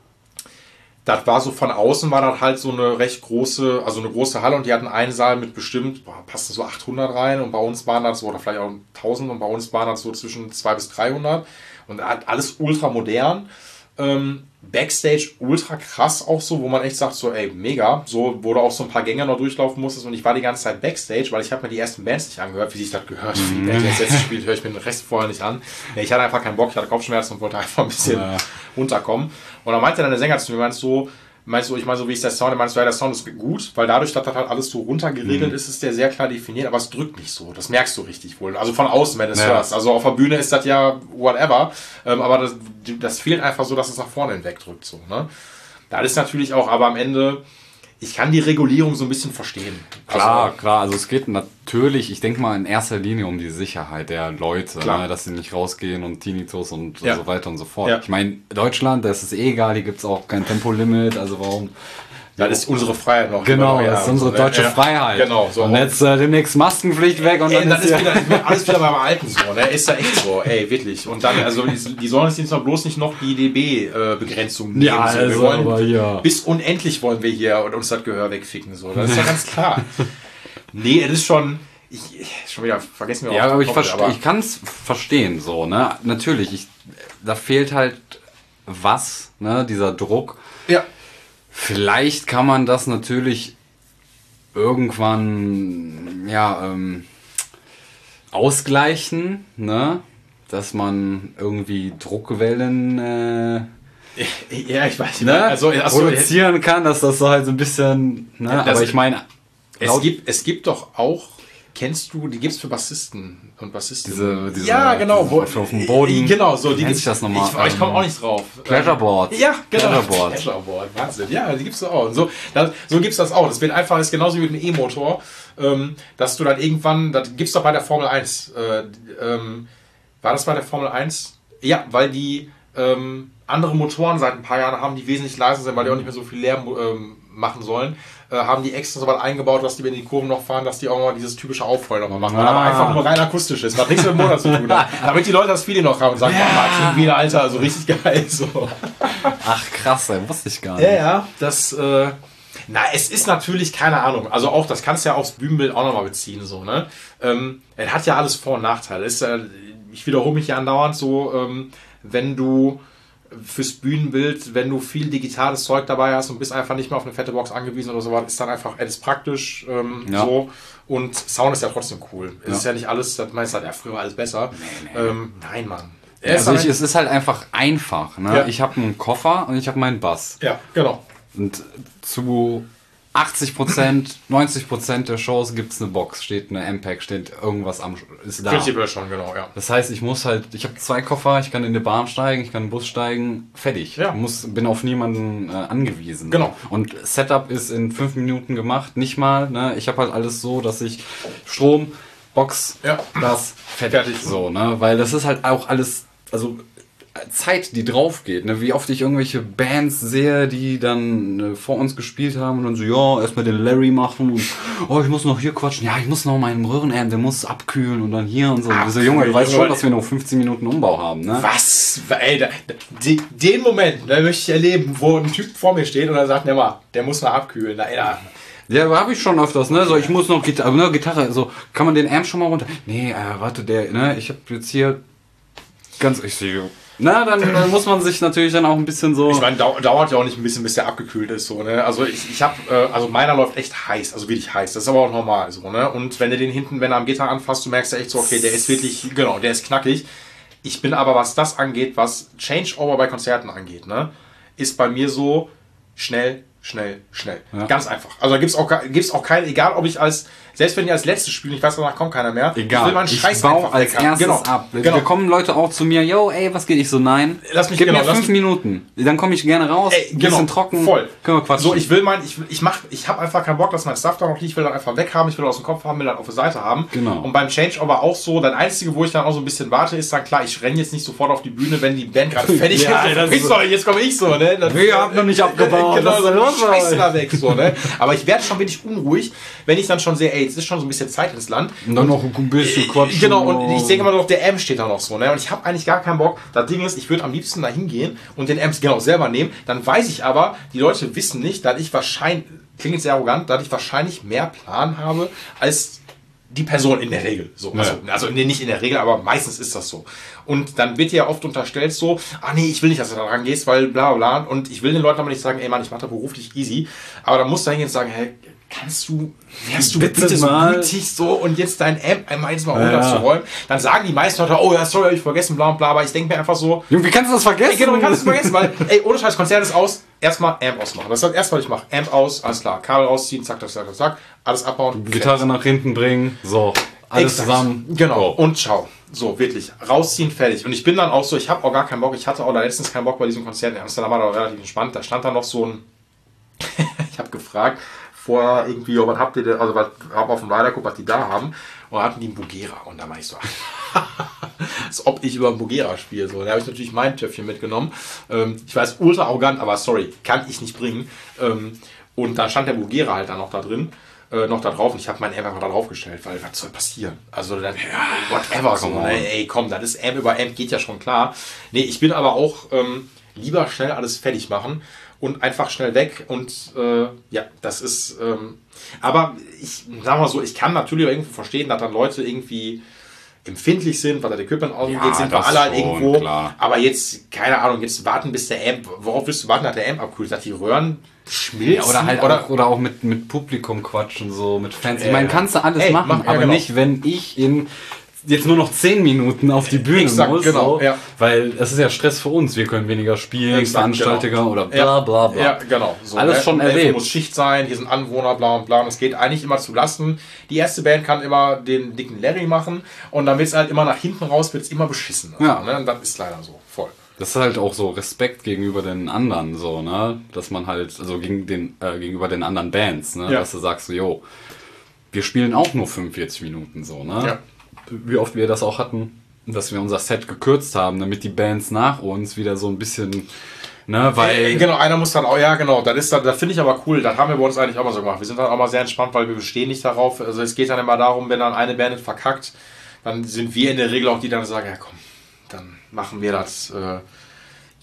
das war so von außen, war das halt so eine recht große, also eine große Halle und die hatten einen Saal mit bestimmt, boah, passten so achthundert rein und bei uns waren das so, oder vielleicht auch tausend und bei uns waren das so zwischen zweihundert bis dreihundert und alles ultra modern. Ähm, Backstage ultra krass auch so, wo man echt sagt so, ey, mega, so, wo du auch so ein paar Gänge noch durchlaufen musstest und ich war die ganze Zeit Backstage, weil ich habe mir die ersten Bands nicht angehört, wie sich das gehört, wie die Band jetzt jetzt spielt, höre ich mir den Rest vorher nicht an. Nee, ich hatte einfach keinen Bock, ich hatte Kopfschmerzen und wollte einfach ein bisschen ja. runterkommen. Und dann meinte dann der Sänger zu mir, meinst du, meinst du, ich meine, so wie ist der Sound, meinst du, ja, der Sound ist gut, weil dadurch, dass das halt alles so runtergeregelt mhm. ist, ist der sehr klar definiert, aber es drückt nicht so, das merkst du richtig wohl, also von außen, wenn du es ja. hörst, also auf der Bühne ist das ja whatever, ähm, aber das, das fehlt einfach so, dass es nach vorne hinweg drückt, so, ne? Das ist natürlich auch, aber am Ende, ich kann die Regulierung so ein bisschen verstehen. Klar, also, klar, also es geht natürlich, ich denke mal in erster Linie um die Sicherheit der Leute, ne, dass sie nicht rausgehen und Tinnitus und ja. so weiter und so fort. Ja. Ich meine, Deutschland, da ist es eh egal, hier gibt es auch kein Tempolimit, also warum... Das ist unsere Freiheit noch. Genau, das ist unsere so, deutsche ja. Freiheit. Genau, so. Und jetzt äh, demnächst Maskenpflicht weg und ey, dann, dann ist, ist wieder, ist alles wieder beim Alten so, ne? Ist ja echt so, ey, wirklich. Und dann, also die, die sollen uns jetzt noch bloß nicht noch die dB-Begrenzung nehmen. Ja, so. Wir also, wollen, aber ja. Bis unendlich wollen wir hier und uns das Gehör wegficken, so. Das ist ja ganz klar. Nee, es ist schon, ich, ich schon wieder, vergessen wir ja, auch. Aber ich, verste- ich kann es verstehen, so, ne? Natürlich, ich, da fehlt halt was, ne? Dieser Druck. Ja. Vielleicht kann man das natürlich irgendwann ja ähm, ausgleichen, ne? Dass man irgendwie Druckwellen äh, ja, ich weiß nicht, ne? also, achso, produzieren kann, dass das so halt so ein bisschen, ne? Ja, aber ich meine, es gibt, es gibt doch auch, kennst du, die gibt's für Bassisten und Bassistinnen. Diese, diese, ja, genau. Diese, wo, auf dem Boden. Genau, so. Die gibt's das nochmal. Ich, ich komme auch nicht drauf. Pleasureboard. Ja, genau. Pleasureboard. Pleasureboard. Wahnsinn. Ja, die gibt's auch. Und so, das, so gibt's das auch. Das wird einfach, das ist genauso wie mit einem E-Motor, ähm, dass du dann irgendwann, das gibt's doch bei der Formel eins. Äh, ähm, war das bei der Formel eins? Ja, weil die ähm, andere Motoren seit ein paar Jahren haben, die wesentlich leiser sind, weil die auch nicht mehr so viel Lärm ähm, machen sollen. Äh, haben die extra so was eingebaut, dass die, wenn die Kurven noch fahren, dass die auch mal dieses typische Aufheulen nochmal machen, weil ah. aber einfach nur rein akustisch ist, hat nichts mit dem Motor zu tun. Damit die Leute das Feeling noch haben und sagen, ja. oh, Martin, wieder Alter, also richtig geil. So. Ach krass, ey, wusste ich gar nicht. Ja, ja, das, äh, na, es ist natürlich, keine Ahnung, also auch, das kannst du ja aufs Bühnenbild auch nochmal beziehen, so, ne? Ähm, es hat ja alles Vor- und Nachteile. Ist, äh, ich wiederhole mich ja andauernd so, ähm, wenn du fürs Bühnenbild, wenn du viel digitales Zeug dabei hast und bist einfach nicht mehr auf eine fette Box angewiesen oder sowas, ist dann einfach, es ist praktisch, ähm, Ja. so. Und Sound ist ja trotzdem cool. Es Ja. ist ja nicht alles, das meinst du halt, ja, früher alles besser. Nee, nee. Ähm, nein, Mann. Er ist Also ich, halt- es ist halt einfach einfach. Ne? Ja. Ich habe einen Koffer und ich habe meinen Bass. ja, genau. Und zu achtzig Prozent, neunzig Prozent der Shows gibt es eine Box, steht eine M-Pack, steht irgendwas am, ist da. Prinzipiell schon, genau, ja. Das heißt, ich muss halt, ich habe zwei Koffer, ich kann in die Bahn steigen, ich kann in den Bus steigen, fertig. Ja. Muss, bin auf niemanden äh, angewiesen. Genau. Und Setup ist in fünf Minuten gemacht, nicht mal. Ne? Ich habe halt alles so, dass ich Strom, Box, Ja. das, fertig. Fertig. So, ne? Weil das ist halt auch alles, also Zeit, die drauf geht. Ne? Wie oft ich irgendwelche Bands sehe, die dann äh, vor uns gespielt haben und dann so, ja, erstmal den Larry machen und oh, ich muss noch hier quatschen. Ja, ich muss noch meinen Röhrenamp, der muss abkühlen und dann hier und so. Abkühlen, So, Junge, du weißt schon, Junge. dass wir noch fünfzehn Minuten Umbau haben, ne? Was? Ey, da, die, den Moment, da möchte ich erleben, wo ein Typ vor mir steht und er sagt, ne mal, der muss noch abkühlen. Na, ey, da, Ja, habe ich schon öfters, ne? So, ich muss noch Gitarre, ne, Gitarre, so, kann man den Amp schon mal runter? Nee, äh, warte, der, ne, ich habe jetzt hier ganz, ich sehe, na, dann, dann muss man sich natürlich dann auch ein bisschen so. ich meine, dau dauert ja auch nicht ein bisschen, bis der abgekühlt ist, so, ne? Also ich, ich habe, äh, also meiner läuft echt heiß, also wirklich heiß. Das ist aber auch normal, so, ne? Und wenn du den hinten, wenn er am Gitter anfasst, du merkst ja echt so, okay, der ist wirklich, genau, der ist knackig. Ich bin aber, was das angeht, was Changeover bei Konzerten angeht, ne, ist bei mir so schnell, schnell, schnell. Ja. Ganz einfach. Also da gibt's auch, gibt's auch keine, egal ob ich als, selbst wenn ich als letztes spiele, ich weiß, danach kommt keiner mehr. Egal, Ich will meinen ich Scheiß baue einfach als weg haben. erstes Genau. ab. Genau. Da kommen Leute auch zu mir, yo, ey, was geht? Ich so, nein, Lass mich- gib genau, mir lass fünf mich- Minuten. Dann komme ich gerne raus, Ey, ein genau, bisschen trocken, voll. können wir quatschen. So, ich will mein, ich, ich mach, ich habe einfach keinen Bock, dass mein Stuff da noch liegt, ich will dann einfach weghaben, ich will aus dem Kopf haben, will dann auf der Seite haben. Genau. Und beim Changeover auch so, das Einzige, wo ich dann auch so ein bisschen warte, ist dann klar, ich renne jetzt nicht sofort auf die Bühne, wenn die Band gerade fertig Ja, ist. das Ich ist so, jetzt komme ich so, ne? Das, Wir haben noch nicht abgebaut, Genau, was ist so denn los bei Scheiße euch? da weg, so, ne? Aber ich werde schon wenig unruhig, wenn ich dann schon sehe, ey, jetzt ist schon so ein bisschen Zeit ins Land. und dann noch ein bisschen quatschen. Genau, und ich denke immer noch, der Amp steht da noch so, ne? Und ich habe eigentlich gar keinen Bock. Das Ding ist, ich würde am liebsten da hingehen und den Amp genau selber nehmen. Dann weiß ich aber, die Leute wissen nicht, dass ich wahrscheinlich, klingt jetzt sehr arrogant, dass ich wahrscheinlich mehr Plan habe als die Person in der Regel. So. Also, also nee, nicht in der Regel, aber meistens ist das so. Und dann wird dir ja oft unterstellt so, ah nee, ich will nicht, dass du da rangehst, weil bla bla bla. Und ich will den Leuten aber nicht sagen, ey Mann, ich mache das beruflich easy. Aber dann musst du hingehen und sagen, hey, kannst du, wärst du bitte, Bitte so mal. gütig so und jetzt dein Amp einmal eins mal Ja, runterzuräumen. Dann sagen die meisten Leute, oh ja, sorry, hab ich vergessen, bla bla. Aber ich denke mir einfach so, Junge, wie kannst du das vergessen? ey, genau, kannst du vergessen, weil, ey, ohne Scheiß, Konzert ist aus, erstmal Amp ausmachen. Das ist das erste, was ich mache. Amp aus, alles klar. Kabel rausziehen, zack, zack, zack, zack, alles abbauen. Gitarre nach hinten bringen, so, alles Exakt. zusammen. Genau. So. Und ciao. So, wirklich. Rausziehen, fertig. Und ich bin dann auch so, ich habe auch gar keinen Bock. Ich hatte auch da letztens keinen Bock bei diesem Konzert in Amsterdam, war da relativ entspannt. Da stand da noch so ein, ich habe gefragt, vorher irgendwie, oh, was habt ihr denn, also was, hab auf dem Rider geguckt, was die da haben. Und da hatten die einen Bugera. Und da war ich so, als ob ich über einen Bugera spiele. So, da habe ich natürlich mein Töpfchen mitgenommen. Ähm, ich weiß, ultra arrogant, aber sorry, kann ich nicht bringen. Ähm, und da stand der Bugera halt dann noch da drin. Äh, noch da drauf und ich habe mein Amp einfach da drauf gestellt, weil was soll passieren? Also dann, ja, whatever so, ne? Ey, komm, das ist Amp über Amp, geht ja schon klar. Nee, ich bin aber auch ähm, lieber schnell alles fertig machen und einfach schnell weg und äh, ja, das ist, ähm, aber ich sag mal so, ich kann natürlich auch irgendwo verstehen, dass dann Leute irgendwie empfindlich sind, weil das Equipment angeht, Ja, sind wir das alle halt schon, irgendwo. klar. Aber jetzt, keine Ahnung, jetzt warten bis der Amp, worauf willst du warten, dass der Amp abkühlt? Dass die Röhren schmilzen? Ja, oder halt oder auch, oder auch mit, mit Publikum quatschen, so mit Fans. Ich Äh, meine, kannst du alles ey, machen, mach- ja, aber genau. nicht, wenn ich in jetzt nur noch zehn Minuten auf die Bühne Exakt, muss. genau, so, ja. Weil es ist ja Stress für uns. Wir können weniger spielen, Exakt, Veranstalter genau. oder bla Ja. bla bla. Ja, genau. So, Alles ne? schon Um elf Uhr erlebt. muss Schicht sein, hier sind Anwohner, bla und bla. Und es geht eigentlich immer zu Lasten. Die erste Band kann immer den dicken Larry machen und dann wird es halt immer nach hinten raus, wird es immer beschissen. Also, Ja. ne? Und das ist leider so, voll. Das ist halt auch so Respekt gegenüber den anderen, so, ne? Dass man halt, also gegen den, äh, gegenüber den anderen Bands, ne? Ja. Dass du sagst, so, yo, wir spielen auch nur fünfundvierzig Minuten, so, ne? Ja. Wie oft wir das auch hatten, dass wir unser Set gekürzt haben, damit die Bands nach uns wieder so ein bisschen, ne, weil... Äh, genau, einer muss dann auch, ja genau, das ist dann, das finde ich aber cool, das haben wir bei uns eigentlich auch mal so gemacht. Wir sind dann auch mal sehr entspannt, weil wir bestehen nicht darauf. Also es geht dann immer darum, wenn dann eine Band verkackt, dann sind wir in der Regel auch die, die dann sagen, ja komm, dann machen wir das äh,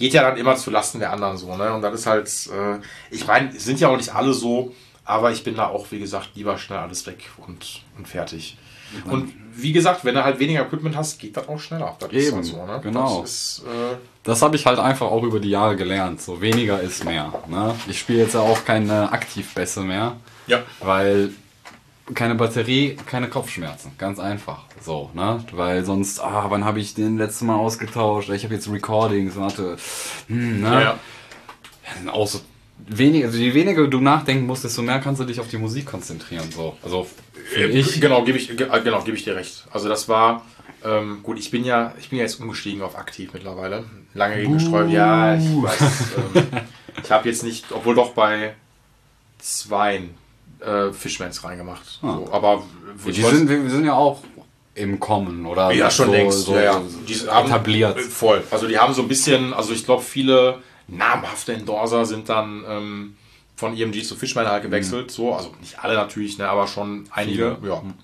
geht ja dann immer zu Lasten der anderen so, ne? Und das ist halt, äh, ich meine, sind ja auch nicht alle so, aber ich bin da auch, wie gesagt, lieber schnell alles weg und, und fertig. Mhm. Und wie gesagt, wenn du halt weniger Equipment hast, geht das auch schneller. Das Eben, ist halt so, ne? Genau. Das, ist, äh, das habe ich halt einfach auch über die Jahre gelernt. So weniger ist mehr. Ne? Ich spiele jetzt ja auch keine Aktivbässe mehr, ja. weil keine Batterie, keine Kopfschmerzen. Ganz einfach. So, ne? Weil sonst, ah, wann habe ich den letzten Mal ausgetauscht? Ich habe jetzt Recordings und hatte, hm, ne? Ja, ja. Auch so wenig, also je weniger du nachdenken musst, desto mehr kannst du dich auf die Musik konzentrieren. So. Also äh, ich. Genau, gebe ich, genau, gebe ich dir recht. Also das war, ähm, gut, ich bin ja, ich bin ja jetzt umgestiegen auf aktiv mittlerweile. Lange gegen gesträubt, ja, ich weiß. ähm, ich habe jetzt nicht, obwohl doch bei zwei äh, Fishmans reingemacht. Ah. So, aber die sind, wir sind ja auch im Kommen, oder? Ja, schon so, längst. so ja, ja. Die haben, etabliert. Voll. Also die haben so ein bisschen, also ich glaube viele namhafte Endorser sind dann ähm, von E M G zu Fishman halt gewechselt. Mhm. So, also nicht alle natürlich, ne, aber schon einige. Viele. Ja.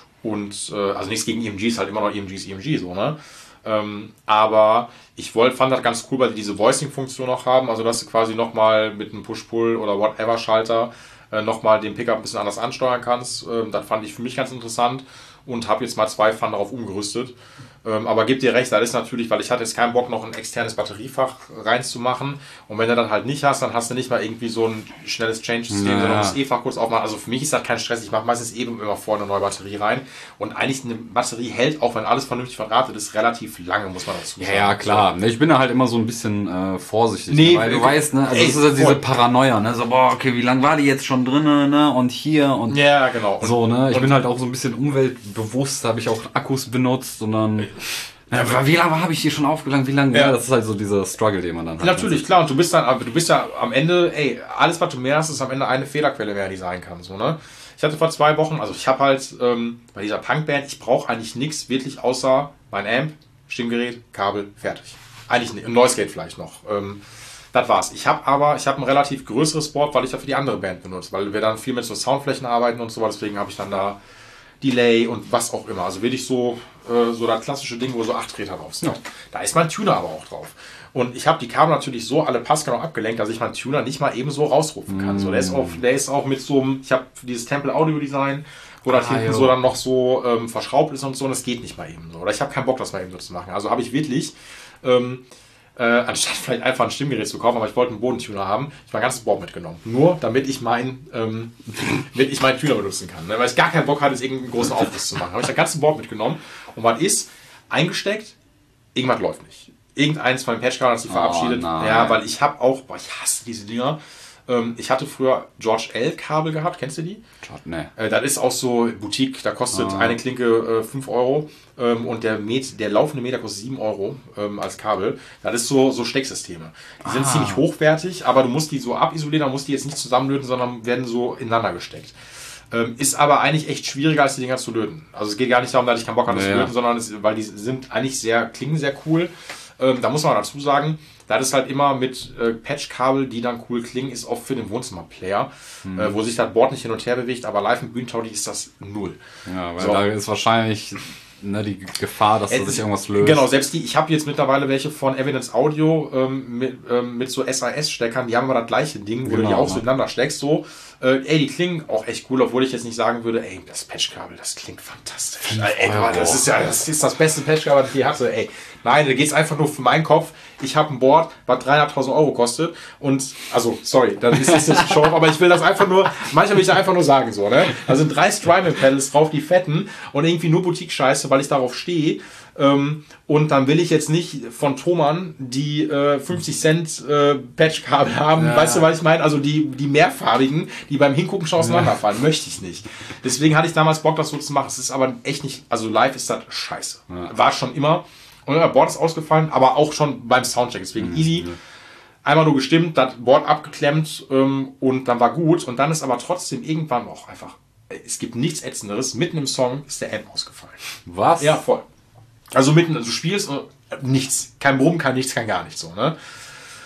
Und äh, also nichts gegen E M G, ist halt immer noch E M G ist E M G so, ne? Ähm, aber ich wollte, fand das ganz cool, weil die diese Voicing-Funktion noch haben, also dass du quasi nochmal mit einem Push-Pull oder Whatever-Schalter äh, nochmal den Pickup ein bisschen anders ansteuern kannst. Ähm, das fand ich für mich ganz interessant und habe jetzt mal zwei Fun darauf umgerüstet. Ähm, aber gib dir recht, das ist natürlich, weil ich hatte jetzt keinen Bock, noch ein externes Batteriefach reinzumachen. Und wenn du das halt nicht hast, dann hast du nicht mal irgendwie so ein schnelles Change-System, naja. sondern das E-Fach kurz aufmachen. Also für mich ist das kein Stress. Ich mache meistens eben immer vorne eine neue Batterie rein. Und eigentlich eine Batterie hält, auch wenn alles vernünftig verdrahtet ist, relativ lange, muss man dazu sagen. Ja, ja, klar. Ich bin da halt immer so ein bisschen äh, vorsichtig. Nee, weil du äh, weißt, ne, also ey, das ist ja diese voll. Paranoia, ne, so, boah, okay, wie lange war die jetzt schon drin, ne, und hier und Ja, genau. Und, so, ne, ich und, bin halt auch so ein bisschen umweltbewusst, habe ich auch Akkus benutzt und dann, ja, wie lange habe ich die schon aufgelangt, wie lange, ja. ja, das ist halt so dieser Struggle, den man dann hat. Natürlich, klar, und du bist dann, aber du bist ja am Ende, ey, alles, was du mehr hast, ist am Ende eine Fehlerquelle mehr, die sein kann, so, ne. Ich hatte vor zwei Wochen, also ich habe halt ähm, bei dieser Punkband, ich brauche eigentlich nichts wirklich außer mein Amp, Stimmgerät, Kabel, fertig. Eigentlich nicht, ein Noise Gate vielleicht noch. Ähm, das war's. Ich habe aber, ich habe ein relativ größeres Board, weil ich das für die andere Band benutze, weil wir dann viel mit so Soundflächen arbeiten und so, deswegen habe ich dann da Delay und was auch immer. Also wirklich so, äh, so das klassische Ding, wo so acht Räder drauf sind. Ja. Da ist mein Tuner aber auch drauf. Und ich habe die Kabel natürlich so alle passgenau abgelenkt, dass ich meinen Tuner nicht mal eben so rausrufen kann. Mm. So, der ist auch, der ist auch mit so einem, ich habe dieses Temple Audio Design, wo das ah, hinten jo. so dann noch so ähm, verschraubt ist und so, und das geht nicht mal eben so. Oder ich habe keinen Bock, das mal eben so zu machen. Also habe ich wirklich, ähm, äh, anstatt vielleicht einfach ein Stimmgerät zu kaufen, aber ich wollte einen Bodentuner haben, ich mein ganzes Board mitgenommen. Nur damit ich mein, ähm, damit ich meinen Tuner benutzen kann. Ne? Weil ich gar keinen Bock hatte, irgendeinen großen Aufriss zu machen. Habe ich das ganze Board mitgenommen und was ist? Eingesteckt, irgendwas läuft nicht. Irgendeins von den Patchkabeln hat sich verabschiedet. Oh, ja, weil ich habe auch, boah, ich hasse diese Dinger. Ähm, ich hatte früher George L. Kabel gehabt, kennst du die? Nee. Äh, das ist auch so Boutique, da kostet oh. eine Klinke äh, fünf Euro ähm, und der, Met, der laufende Meter kostet sieben Euro ähm, als Kabel. Das ist so, so Stecksysteme. Die sind ah. ziemlich hochwertig, aber du musst die so abisolieren, dann musst die jetzt nicht zusammenlöten, sondern werden so ineinander gesteckt. Ähm, ist aber eigentlich echt schwieriger, als die Dinger zu löten. Also es geht gar nicht darum, dass ich keinen Bock habe, das zu löten, sondern es, weil die sind eigentlich sehr, klingen sehr cool. Ähm, da muss man dazu sagen, das ist halt immer mit äh, Patchkabel, die dann cool klingen, ist oft für den Wohnzimmerplayer, mhm. äh, wo sich das Board nicht hin und her bewegt, aber live mit bühnentauglich ist das null. Ja, weil so. Da ist wahrscheinlich ne, die Gefahr, dass da sich irgendwas löst. Genau, selbst die, ich habe jetzt mittlerweile welche von Evidence Audio ähm, mit, ähm, mit so S A S-Steckern, die haben aber das gleiche Ding, wo genau, du die auch so ineinander steckst, so. Äh, ey, die klingen auch echt cool, obwohl ich jetzt nicht sagen würde, ey, das Patchkabel, das klingt fantastisch. Ey, ey, das ist ja das, ist das beste Patchkabel, das ich je hatte, ey. Nein, da geht es einfach nur für meinen Kopf. Ich habe ein Board, was dreihunderttausend Euro kostet und, also, sorry, das ist jetzt nicht Show, aber ich will das einfach nur, manchmal will ich da einfach nur sagen, so, ne? Da sind drei Strymon-Pedals drauf, die fetten und irgendwie nur Boutique-Scheiße, weil ich darauf stehe. Ähm, und dann will ich jetzt nicht von Thomann die äh, fünfzig Cent äh, Patchkabel haben, ja. Weißt du, was ich meine? Also die, die mehrfarbigen, die beim Hingucken schon auseinanderfallen, ja. Möchte ich nicht. Deswegen hatte ich damals Bock, das so zu machen. Es ist aber echt nicht, also live ist das scheiße. Ja. War schon immer. Und das Board ist ausgefallen, aber auch schon beim Soundcheck. Deswegen mhm. easy. Einmal nur gestimmt, das Board abgeklemmt ähm, und dann war gut. Und dann ist aber trotzdem irgendwann auch einfach, es gibt nichts Ätzenderes. Mitten im Song ist der Amp ausgefallen. Was? Ja, voll. Also mitten, also du spielst äh, nichts. Kein Brummen, kein nichts, kein gar nichts. So, ne?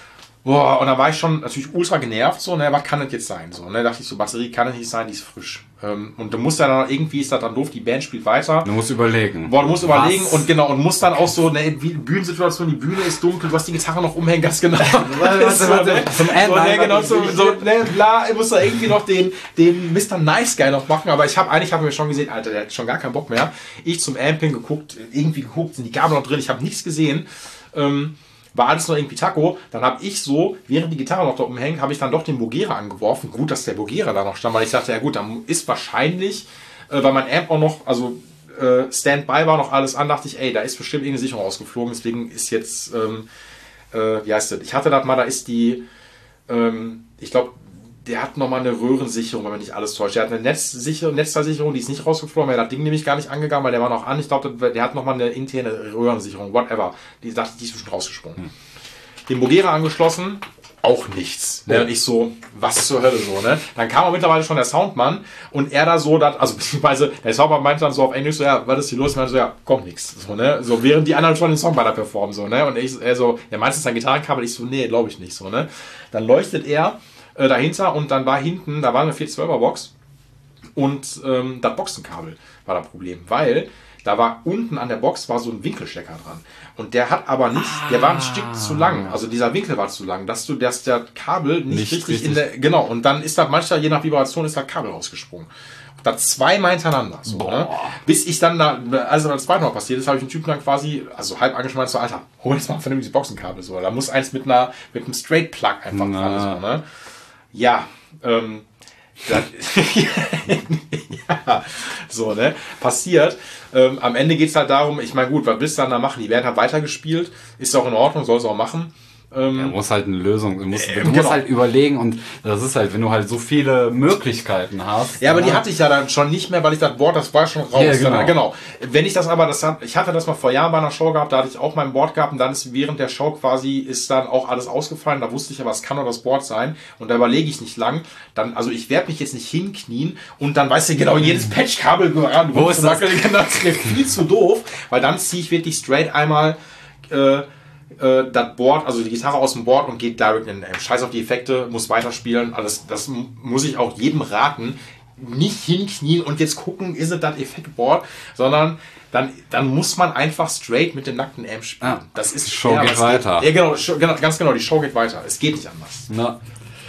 Boah, und da war ich schon natürlich ultra genervt, so, ne, was kann das jetzt sein? So, ne, dachte ich so, Batterie kann das nicht sein, die ist frisch. Ähm, und du musst dann irgendwie, ist das dann doof, die Band spielt weiter. Du musst überlegen. Boah, du musst überlegen was? und genau, und musst dann auch so, ne, wie Bühnensituation, die Bühne ist dunkel, du hast die Gitarre noch umhängen, ganz genau. Warte, so, warte, ne, zum Ende. so, ne, genau, so, so, ne, bla, ich muss da irgendwie noch den, den Mister Nice Guy noch machen, aber ich habe eigentlich, habe mir schon gesehen, Alter, der hat schon gar keinen Bock mehr. Ich zum Amping geguckt, irgendwie geguckt, sind die Gabel noch drin, ich habe nichts gesehen. Ähm, war alles noch irgendwie Taco. Dann habe ich so, während die Gitarre noch da oben hängt, habe ich dann doch den Bogera angeworfen. Gut, dass der Bogera da noch stand, weil ich dachte, ja gut, dann ist wahrscheinlich, äh, weil mein Amp auch noch, also äh, Standby war noch alles an, dachte ich, ey, da ist bestimmt irgendeine Sicherung rausgeflogen. Deswegen ist jetzt, ähm, äh, wie heißt das? Ich hatte das mal, da ist die, ähm, ich glaube, der hat nochmal eine Röhrensicherung, wenn man nicht alles täuscht. Der hat eine Netzsicher Netzteilsicherung, die ist nicht rausgeflogen, weil er das Ding nämlich gar nicht angegangen, weil der war noch an. Ich glaube, der hat nochmal eine interne Röhrensicherung, whatever. Die dachte, die ist bestimmt rausgesprungen. Hm. Den Bogera angeschlossen, auch nichts. Oh. Ne? Und ich so, was zur Hölle so, ne? Dann kam auch mittlerweile schon der Soundmann und er da so, dat, also beziehungsweise der Soundmann meinte dann so auf Englisch so, ja, was ist hier los? Und meinte so, ja, kommt nichts. So, ne? So, während die anderen schon den Song weiter performen, so, ne? Und ich, er so, ja, meinst du, es ist ein Gitarrenkabel? Ich so, nee, glaube ich nicht, so, ne? Dann leuchtet er dahinter und dann war hinten, da war eine vier zwölfer Box und ähm, das Boxenkabel war das Problem, weil da war unten an der Box war so ein Winkelstecker dran und der hat aber nicht, ah. der war ein Stück zu lang, also dieser Winkel war zu lang, dass du, dass der Kabel nicht, nicht richtig, richtig in der, genau, und dann ist da manchmal, je nach Vibration, ist das Kabel rausgesprungen. Da zweimal hintereinander. So, ne? Bis ich dann da, also das zweite Mal passiert ist, habe ich einen Typen dann quasi, also halb angeschmeißt, so, Alter, hol jetzt mal ein vernünftiges Boxenkabel. So. Da muss eins mit einer, mit einem Straight Plug einfach dran. So, ne? Ja, ähm, das, ja, so, ne, passiert. Ähm, am Ende geht es halt darum, ich meine, gut, was willst du dann da machen? Die werden halt weitergespielt, ist auch in Ordnung, soll es auch machen. Ähm, du musst halt eine Lösung, du musst, äh, du genau. musst halt überlegen und das ist halt, wenn du halt so viele Möglichkeiten hast. Ja, aber ja. die hatte ich ja dann schon nicht mehr, weil ich das Board, das war schon raus. Ja, genau. Dann, genau. Wenn ich das aber, das hat, ich hatte das mal vor Jahren bei einer Show gehabt, da hatte ich auch mein Board gehabt und dann ist während der Show quasi, ist dann auch alles ausgefallen, da wusste ich aber, es kann nur das Board sein und da überlege ich nicht lang, dann, also ich werde mich jetzt nicht hinknien und dann weißt du genau, jedes Patchkabel ran, wo ist das? Das ist mir viel zu doof, weil dann ziehe ich wirklich straight einmal, äh, das Board, also die Gitarre aus dem Board und geht direkt in den Amp. Scheiß auf die Effekte, muss weiterspielen. Also das, das muss ich auch jedem raten. Nicht hinknien und jetzt gucken, ist es das Effektboard, sondern dann, dann muss man einfach straight mit dem nackten Amp spielen. Ah, das ist die Show schwer, geht weiter. Geht, ja, genau, Show, genau, ganz genau, die Show geht weiter. Es geht nicht anders. Na,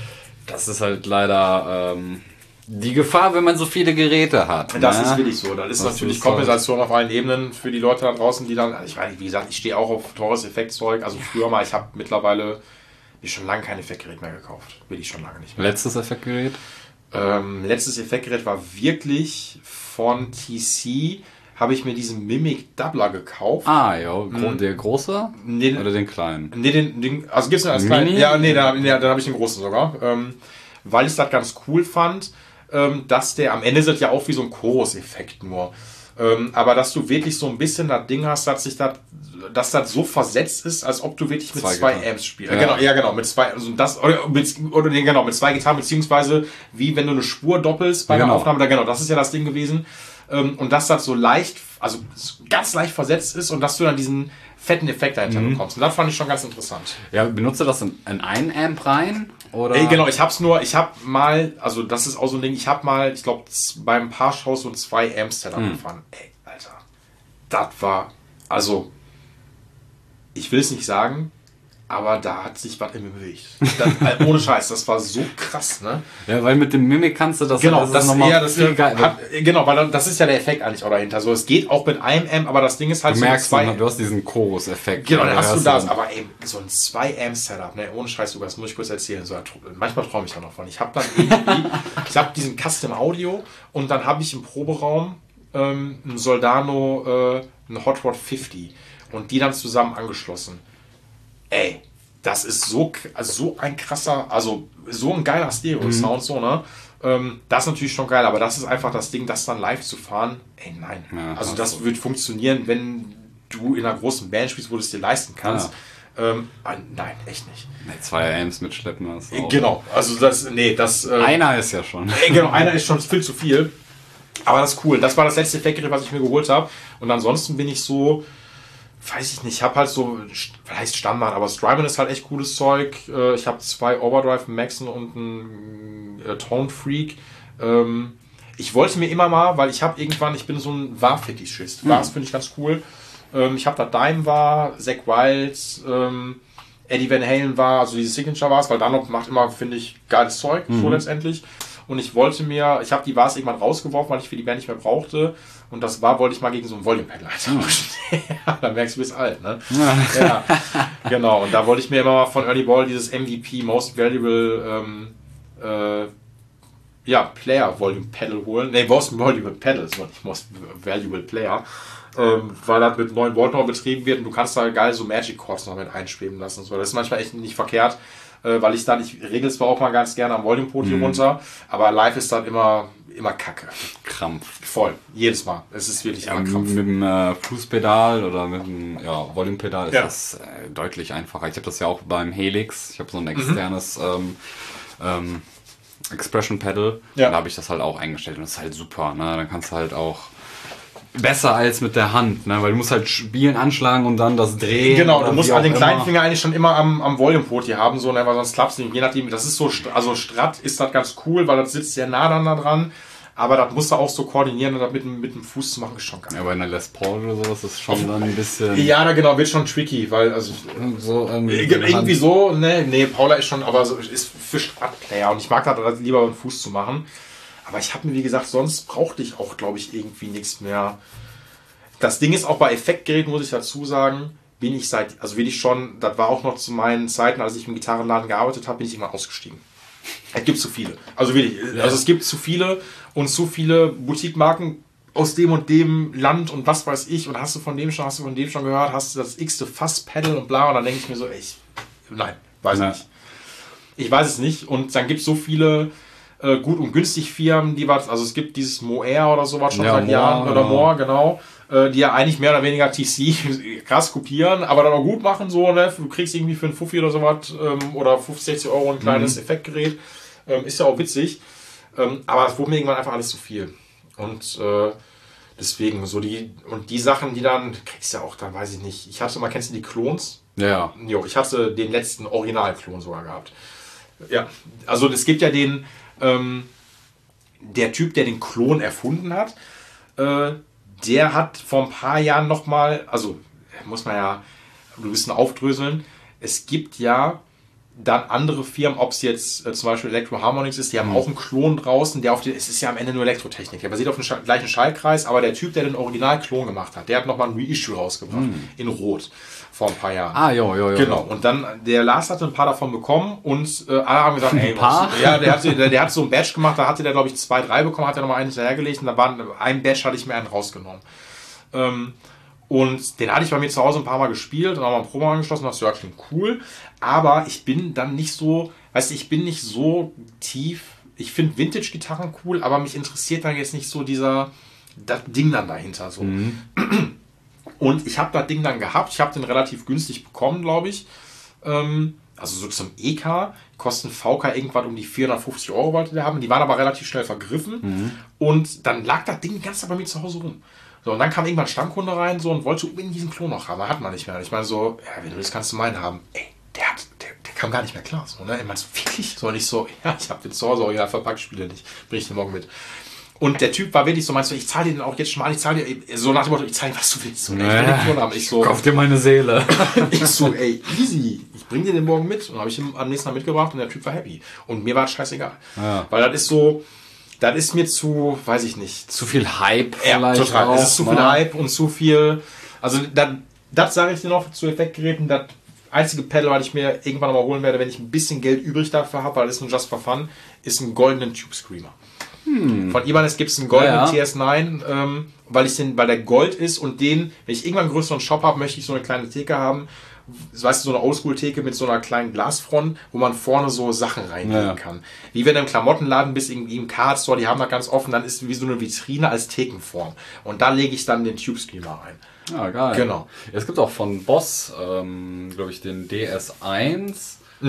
das ist halt leider ähm, die Gefahr, wenn man so viele Geräte hat. Das ne? ist wirklich so. Das ist das natürlich ist Kompensation auf allen Ebenen für die Leute da draußen, die dann, ich meine, wie gesagt, ich stehe auch auf teures Effektzeug. Also früher mal, ich habe mittlerweile mir schon lange kein Effektgerät mehr gekauft. Will ich schon lange nicht mehr. Letztes Effektgerät? Ähm, letztes Effektgerät war wirklich von T C. Habe ich mir diesen Mimic Doubler gekauft. Ah, ja. Hm. Der große? Nee, oder den kleinen? Nee, den, den also gibt's den als kleinen? Ja, nee, dann, nee, dann habe ich den großen sogar. Ähm, weil ich das ganz cool fand, ähm, dass der, am Ende ist das ja auch wie so ein Chorus-Effekt nur. Ähm, aber dass du wirklich so ein bisschen das Ding hast, dass sich das, dass das so versetzt ist, als ob du wirklich mit zwei, zwei Amps spielst. Ja. Genau, ja, genau, mit zwei, also das, oder, mit, oder nee, genau, mit zwei Gitarren, beziehungsweise wie wenn du eine Spur doppelst bei einer genau. Aufnahme, da, genau, das ist ja das Ding gewesen. Ähm, und dass das so leicht, also ganz leicht versetzt ist und dass du dann diesen fetten Effekt dahinter mhm. bekommst. Und das fand ich schon ganz interessant. Ja, benutzt du das in, in einen Amp rein? Oder? Ey, genau, ich hab's nur, ich hab mal, also das ist auch so ein Ding, ich hab mal, ich glaube, beim paar Shows so ein zwei Amp Setup mhm. gefahren. Ey, Alter, das war, also, ich will es nicht sagen, aber da hat sich was in mir bewegt. Das, ohne Scheiß, das war so krass, ne? Ja, weil mit dem Mimic kannst du das, genau, das, das ist nochmal ja, das viel geil. Hat, genau, weil das ist ja der Effekt eigentlich auch dahinter. So, es geht auch mit einem Amp, aber das Ding ist halt du so merkst, zwei. Du hast diesen Chorus-Effekt. Genau, dann hast du das. Aber ey, so ein zwei Amp Setup, ne? Ohne Scheiß, sogar, das muss ich kurz erzählen. So, manchmal träume ich da noch von. Ich habe dann irgendwie, ich habe diesen Custom Audio und dann habe ich im Proberaum ähm, einen Soldano, äh, einen Hot Rod fünfzig und die dann zusammen angeschlossen. Ey, das ist so, also so ein krasser, also so ein geiler Stereo-Sound, mhm. so, ne? Ähm, das ist natürlich schon geil, aber das ist einfach das Ding, das dann live zu fahren. Ey, nein. Ja, also das so. Wird funktionieren, wenn du in einer großen Band spielst, wo du es dir leisten kannst. Ja. Ähm, nein, echt nicht. Nee, zwei Amps mitschleppen hast du auch. Genau, also das, nee, das... Äh, einer ist ja schon. Ey, genau, einer ist schon viel zu viel. Aber das ist cool. Das war das letzte Effektgerät, was ich mir geholt habe. Und ansonsten bin ich so... weiß ich nicht, ich habe halt so, was heißt Standard, aber Strymon ist halt echt cooles Zeug. Ich habe zwei Overdrive Maxen und einen äh, Tone Freak. Ähm, ich wollte mir immer mal, weil ich habe irgendwann, ich bin so ein War-Fetischist. Mhm. Wars finde ich ganz cool. Ähm, ich habe da Dime War, Zack Wild, ähm, Eddie Van Halen war, also diese Signature Wars, weil Dunlop macht immer, finde ich, geiles Zeug, mhm. so letztendlich. Und ich wollte mir, ich habe die Wars irgendwann rausgeworfen, weil ich für die Band nicht mehr brauchte. Und das war, wollte ich mal gegen so ein Volume-Pedal eintauschen. Ja, dann merkst du, du bist alt, ne? Ja. Ja, genau. Und da wollte ich mir immer mal von Ernie Ball dieses M V P, Most Valuable, ähm, äh, ja, Player Volume Pedal holen. Ne, Most Valuable Pedal, das war nicht Most Valuable Player. Ähm, weil das mit neun Volt noch betrieben wird und du kannst da geil so Magic Chords noch mit einschweben lassen. So. Das ist manchmal echt nicht verkehrt, äh, weil ich dann, ich regel zwar auch mal ganz gerne am Volume-Poti mhm. runter, aber live ist dann immer, immer Kacke. Krampf. Voll. Jedes Mal. Es ist wirklich ja, immer Krampf. Mit dem äh, Fußpedal oder mit dem ja, Volume-Pedal ist ja. das äh, deutlich einfacher. Ich habe das ja auch beim Helix. Ich habe so ein externes mhm. ähm, ähm, Expression Pedal. Ja. Da habe ich das halt auch eingestellt und das ist halt super. Ne? Dann kannst du halt auch besser als mit der Hand, ne? Weil du musst halt spielen, anschlagen und dann das drehen. Genau, du musst halt den kleinen Finger eigentlich schon immer am, am Volume-Poti haben, so, ne? Weil sonst klappst du nicht. Je nachdem, das ist so, also Strat ist das ganz cool, weil das sitzt sehr nah dann da dran. Aber das musst du auch so koordinieren und das mit, mit dem Fuß zu machen, ist schon geil. Ja, bei einer Les Paul oder so ist das schon Auf, dann ein bisschen... Ja, da genau, wird schon tricky, weil, also... So irgendwie, irgendwie so, ne, nee, Paula ist schon, aber so, ist für Strat-Player und ich mag das lieber beim Fuß zu machen. Aber ich habe mir, wie gesagt, sonst brauchte ich auch, glaube ich, irgendwie nichts mehr. Das Ding ist auch bei Effektgeräten, muss ich dazu sagen, bin ich seit, also bin ich schon, das war auch noch zu meinen Zeiten, als ich im Gitarrenladen gearbeitet habe, bin ich immer ausgestiegen. Es gibt zu viele. Also wirklich, also es gibt zu viele und zu viele Boutique-Marken aus dem und dem Land und was weiß ich und hast du von dem schon, hast du von dem schon gehört, hast du das x-te Fass-Pedal und bla und dann denke ich mir so, ey, ich, nein, weiß ich ja. nicht. Ich weiß es nicht und dann gibt es so viele äh, gut und günstig Firmen, die was, also es gibt dieses Moer oder sowas schon ja, seit Moore, Jahren oder ja. Moore, genau, äh, die ja eigentlich mehr oder weniger T C krass kopieren, aber dann auch gut machen, so, ne, du kriegst irgendwie für einen Fuffi oder sowas ähm, oder fünfzig, sechzig Euro ein kleines mhm. Effektgerät, ähm, ist ja auch witzig, ähm, aber es wurde mir irgendwann einfach alles zu viel und äh, deswegen so die, und die Sachen, die dann, kriegst du ja auch, dann weiß ich nicht, ich hatte mal, kennst du die Klons? Ja. Jo, ich hatte den letzten Original-Klon sogar gehabt. Ja, also es gibt ja den, ähm, der Typ, der den Klon erfunden hat, äh, der hat vor ein paar Jahren nochmal, also muss man ja ein bisschen aufdröseln, es gibt ja dann andere Firmen, ob es jetzt äh, zum Beispiel Electro Harmonix ist, die haben mhm. auch einen Klon draußen, der auf den, es ist ja am Ende nur Elektrotechnik, der basiert auf dem Sch- gleichen Schaltkreis, aber der Typ, der den Original-Klon gemacht hat, der hat nochmal ein Reissue rausgebracht, mhm. in Rot, vor ein paar Jahren. Ah, jo, jo, jo. Genau, und dann, der Lars hatte ein paar davon bekommen und äh, alle haben gesagt, ey, ein paar? Was, ja, der hat, der, der hat so ein Badge gemacht, da hatte der, glaube ich, zwei, drei bekommen, hat er nochmal einen hinterhergelegt und da war ein Badge, hatte ich mir einen rausgenommen. Ähm, Und den hatte ich bei mir zu Hause ein paar Mal gespielt und auch mal ein Promo angeschlossen und dachte, ja, klingt cool. Aber ich bin dann nicht so, weißt du, ich bin nicht so tief. Ich finde Vintage-Gitarren cool, aber mich interessiert dann jetzt nicht so dieser, das Ding dann dahinter. So. Mhm. Und ich habe das Ding dann gehabt. Ich habe den relativ günstig bekommen, glaube ich. Ähm, also so zum E K. Kosten V K irgendwann um die vierhundertfünfzig Euro wollte der haben. Die waren aber relativ schnell vergriffen. Mhm. Und dann lag das Ding ganz bei mir zu Hause rum. So, und dann kam irgendwann ein Stammkunde rein so, und wollte unbedingt diesen Klon noch haben. Hat man nicht mehr. Ich meine so, ja, wenn du das kannst du meinen haben. Ey, der, hat, der, der kam gar nicht mehr klar. So, ne? Ich meine so, wirklich? So, nicht so, ja, ich habe den zu Hause original verpackt, spiele nicht. Bring ich den morgen mit. Und der Typ war wirklich so, meinst du, ich zahle dir den auch jetzt schon mal, ich zahle dir, so nach dem Motto, ich zahle dir, was du willst. So, ne? Ich will den Klon haben. Ich so, kauf dir meine Seele. Ich so, ey, easy. Ich bring dir den morgen mit. Und dann habe ich ihn am nächsten Mal mitgebracht und der Typ war happy. Und mir war es scheißegal. Ja. Weil das ist so, das ist mir zu, weiß ich nicht. Zu viel Hype ja, vielleicht total. auch. Es ist zu viel Hype und zu viel, also das, das sage ich dir noch zu Effektgeräten, das einzige Pedal, was ich mir irgendwann mal holen werde, wenn ich ein bisschen Geld übrig dafür habe, weil das ist ein Just for Fun, ist ein goldenen Tube Screamer. Hm. Von Ibanez gibt es einen goldenen ja, ja. T S neun, ähm, weil, ich den, weil der Gold ist und den, wenn ich irgendwann einen größeren Shop habe, möchte ich so eine kleine Theke haben, weißt du, so eine Oldschool-Theke mit so einer kleinen Glasfront, wo man vorne so Sachen reinlegen ja. kann. Wie wenn du im Klamottenladen bist, irgendwie im Card-Store, die haben das ganz offen, dann ist es wie so eine Vitrine als Thekenform. Und da lege ich dann den Tube Screamer rein. Ah, geil. Genau. Es gibt auch von Boss, ähm, glaube ich, den D S eins. Mhm.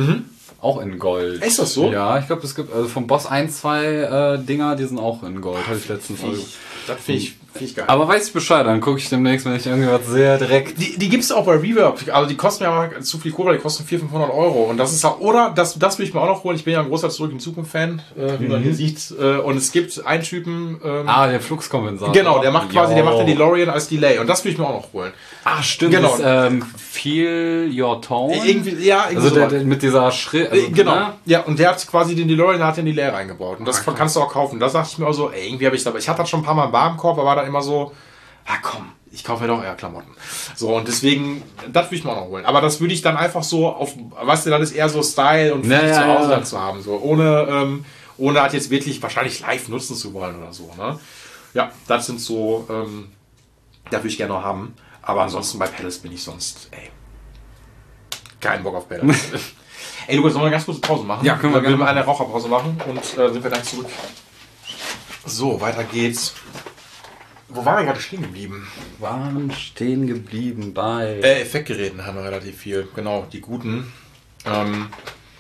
auch in Gold. Ist das so? Ja, ich glaube, es gibt also vom Boss ein, zwei äh, Dinger, die sind auch in Gold. Habe ich letztens mal. Das finde ich, find ich geil. Aber weiß ich Bescheid, dann gucke ich demnächst, wenn ich irgendwas sehe, direkt. Die, die gibt es auch bei Reverb. Also die kosten mir aber zu viel Kohle, die kosten vierhundert, fünfhundert Euro. Und das ist auch, oder, das, das will ich mir auch noch holen. Ich bin ja ein großer Zurück in Zukunft-Fan, äh, wie mhm. man hier sieht. Äh, und es gibt einen Typen. Ähm, ah, der Fluxkompensator. Genau, der macht quasi, der macht den DeLorean als Delay. Und das will ich mir auch noch holen. Ah, stimmt. Genau. Das, ähm, Feel Your Tone. Irgendwie, ja, irgendwie also so der, der, mit dieser Schritt. Also, genau. Ne? Ja, und der hat quasi den DeLorean, der hat den Delay reingebaut. Und das ah, kannst du auch kaufen. Da dachte ich mir auch so, ey, irgendwie habe ich dabei. Ich hatte das schon ein paar Mal im Warenkorb, aber war dann immer so. Ja, komm, ich kaufe ja doch eher Klamotten. So, und deswegen, das würde ich mir auch noch holen. Aber das würde ich dann einfach so auf, weißt du, das ist eher so Style und naja, zu Hause ja. dann zu haben. So, ohne, ähm, ohne halt jetzt wirklich wahrscheinlich live nutzen zu wollen oder so. Ne? Ja, das sind so, ähm, das würde ich gerne noch haben. Aber ansonsten bei Pedals bin ich sonst, ey, kein Bock auf Pedals. Ey, Lukas, sollen wir eine ganz kurze Pause machen? Ja, können wir gerne gerne eine Raucherpause machen und äh, sind wir dann zurück. So, weiter geht's. Wo waren wir gerade stehen geblieben? Waren stehen geblieben bei... Äh, Effektgeräten haben wir relativ viel. Genau, die guten. Ähm,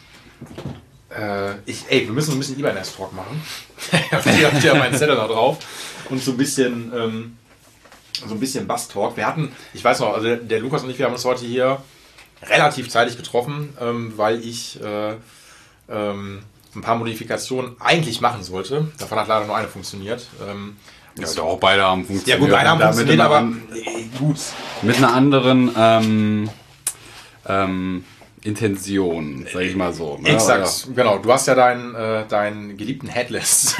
äh, ich, ey, wir müssen ein bisschen Ibanez-Talk machen. Ich habe ja meinen Zettel da drauf. Und so ein bisschen, ähm, so ein bisschen Bass-Talk. Wir hatten, ich weiß noch, also der, der Lukas und ich, wir haben uns heute hier relativ zeitig getroffen, ähm, weil ich äh, ähm, ein paar Modifikationen eigentlich machen sollte. Davon hat leider nur eine funktioniert. Ähm, Ja, also auch beide haben funktioniert. Ja gut, beide haben funktioniert, aber an, gut. Mit einer anderen ähm, ähm, Intention, sag ich mal so. Ne? Exakt, ja. Genau. Du hast ja deinen, äh, deinen geliebten Headless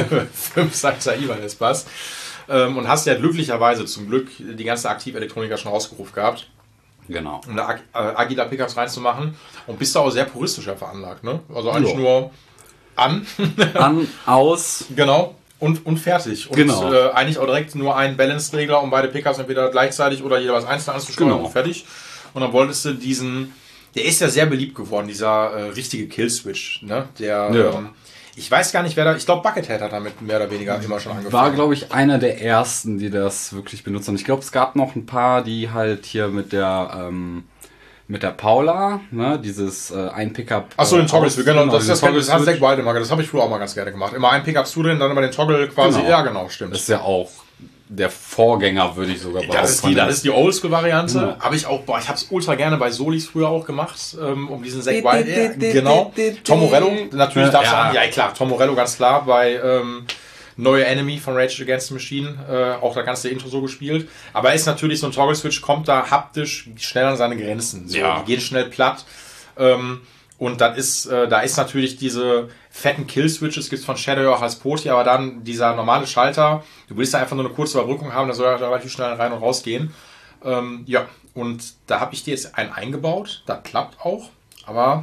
fünf Seiter Ibanez Bass ähm, und hast ja glücklicherweise zum Glück die ganze Aktivelektronik schon rausgerufen gehabt. Genau. Um da Ag äh, Agila Pickups reinzumachen und bist da auch sehr puristischer veranlagt, ne? Also eigentlich jo. nur an. An, aus. Genau. Und, und fertig. Und genau. äh, eigentlich auch direkt nur einen Balance-Regler, um beide Pickups entweder gleichzeitig oder jeweils einzeln anzusteuern genau. und fertig. Und dann wolltest du diesen, der ist ja sehr beliebt geworden, dieser äh, richtige Kill-Switch. Ne? Der, ja. ähm, ich weiß gar nicht, wer da, ich glaube Buckethead hat damit mehr oder weniger immer schon angefangen. War, glaube ich, einer der ersten, die das wirklich benutzt haben. Ich glaube, es gab noch ein paar, die halt hier mit der... Ähm, mit der Paula, ne, dieses äh, ein Pickup. Achso, den Toggle, genau, genau, das, das, das, das hat Zack Wilde mal, das habe ich früher auch mal ganz gerne gemacht. Immer ein Pickup zudrehen, dann immer den Toggle quasi. Genau. Ja, genau, stimmt. Das ist ja auch der Vorgänger, würde ich sogar behaupten. Das ist die, das ist die Oldschool-Variante. Ja. Habe ich auch, boah, ich habe es ultra gerne bei Solis früher auch gemacht, ähm, um diesen Zack Wilde. Genau. Tom Morello, natürlich darfst du ja. an. Ja, klar, Tom Morello, ganz klar, bei ähm, Neue Enemy von Rage Against the Machine, äh, auch da ganz der Intro so gespielt. Aber er ist natürlich so ein Toggle-Switch, kommt da haptisch schnell an seine Grenzen. So, ja. Die gehen schnell platt. Ähm, und das ist, äh, da ist natürlich diese fetten Kill-Switches, gibt es von Shadow auch als Poti, aber dann dieser normale Schalter, du willst da einfach nur eine kurze Überbrückung haben, da soll er relativ schnell rein und raus gehen. Ähm, ja, und da habe ich dir jetzt einen eingebaut, das klappt auch, aber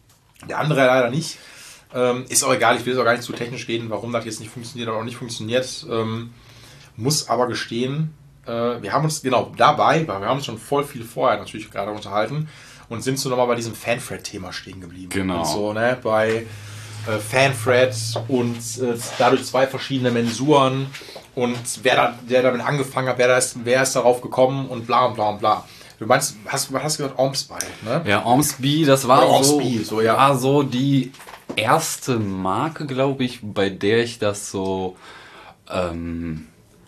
der andere leider nicht. Ähm, ist auch egal, ich will jetzt auch gar nicht zu technisch reden, warum das jetzt nicht funktioniert oder auch nicht funktioniert. Ähm, muss aber gestehen, äh, wir haben uns, genau, dabei, weil wir haben uns schon voll viel vorher natürlich gerade unterhalten und sind so nochmal bei diesem Fanthread-Thema stehen geblieben. Genau. Und so, ne, bei äh, Fanthread und äh, dadurch zwei verschiedene Mensuren und wer da, der damit angefangen hat, wer, da ist, wer ist darauf gekommen und bla und bla und bla. Du meinst, hast, was hast du gesagt? Ormsby, ne? Ja, Ormsby, das war Oder so, Ormsby, so, ja. war so die erste Marke, glaube ich, bei der ich das so ähm,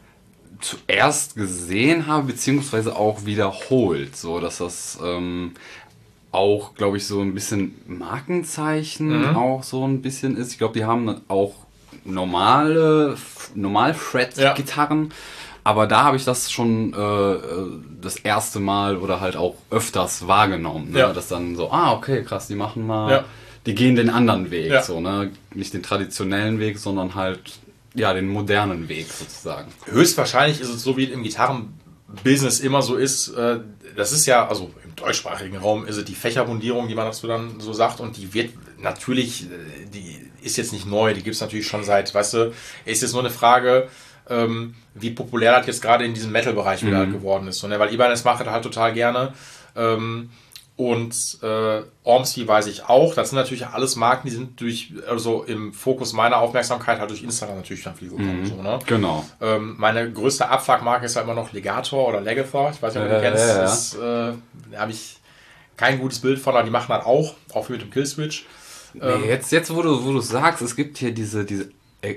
zuerst gesehen habe, beziehungsweise auch wiederholt. So, dass das ähm, auch, glaube ich, so ein bisschen Markenzeichen Mhm. auch so ein bisschen ist. Ich glaube, die haben auch normale, normal Fret-Gitarren. Aber da habe ich das schon äh, das erste Mal oder halt auch öfters wahrgenommen. Ne? Ja. Dass dann so, ah, okay, krass, die machen mal, Ja. die gehen den anderen Weg. Ja. So, ne? Nicht den traditionellen Weg, sondern halt ja den modernen Weg sozusagen. Höchstwahrscheinlich ist es so, wie es im Gitarrenbusiness immer so ist. Äh, das ist ja, also im deutschsprachigen Raum ist es die Fächerbundierung, die man dazu dann so sagt. Und die wird natürlich, äh, die ist jetzt nicht neu, die gibt es natürlich schon seit, weißt du, ist jetzt nur eine Frage, ähm, wie populär das jetzt gerade in diesem Metal-Bereich wieder Mhm. halt geworden ist. So, ne? Weil Ibanez macht das halt total gerne. Ähm, und äh, Ormsby weiß ich auch. Das sind natürlich alles Marken, die sind durch, also im Fokus meiner Aufmerksamkeit halt durch Instagram natürlich dann viel gekommen. Mhm. So, ne? Genau. Ähm, meine größte Abfuckmarke ist halt immer noch Legator oder Legator. Ich weiß nicht, ob du die Ja, kennst. ja, ja. Das, äh, da habe ich kein gutes Bild von, aber die machen halt auch, auch mit dem Killswitch. Nee, jetzt, jetzt, wo du, wo du sagst, es gibt hier diese, diese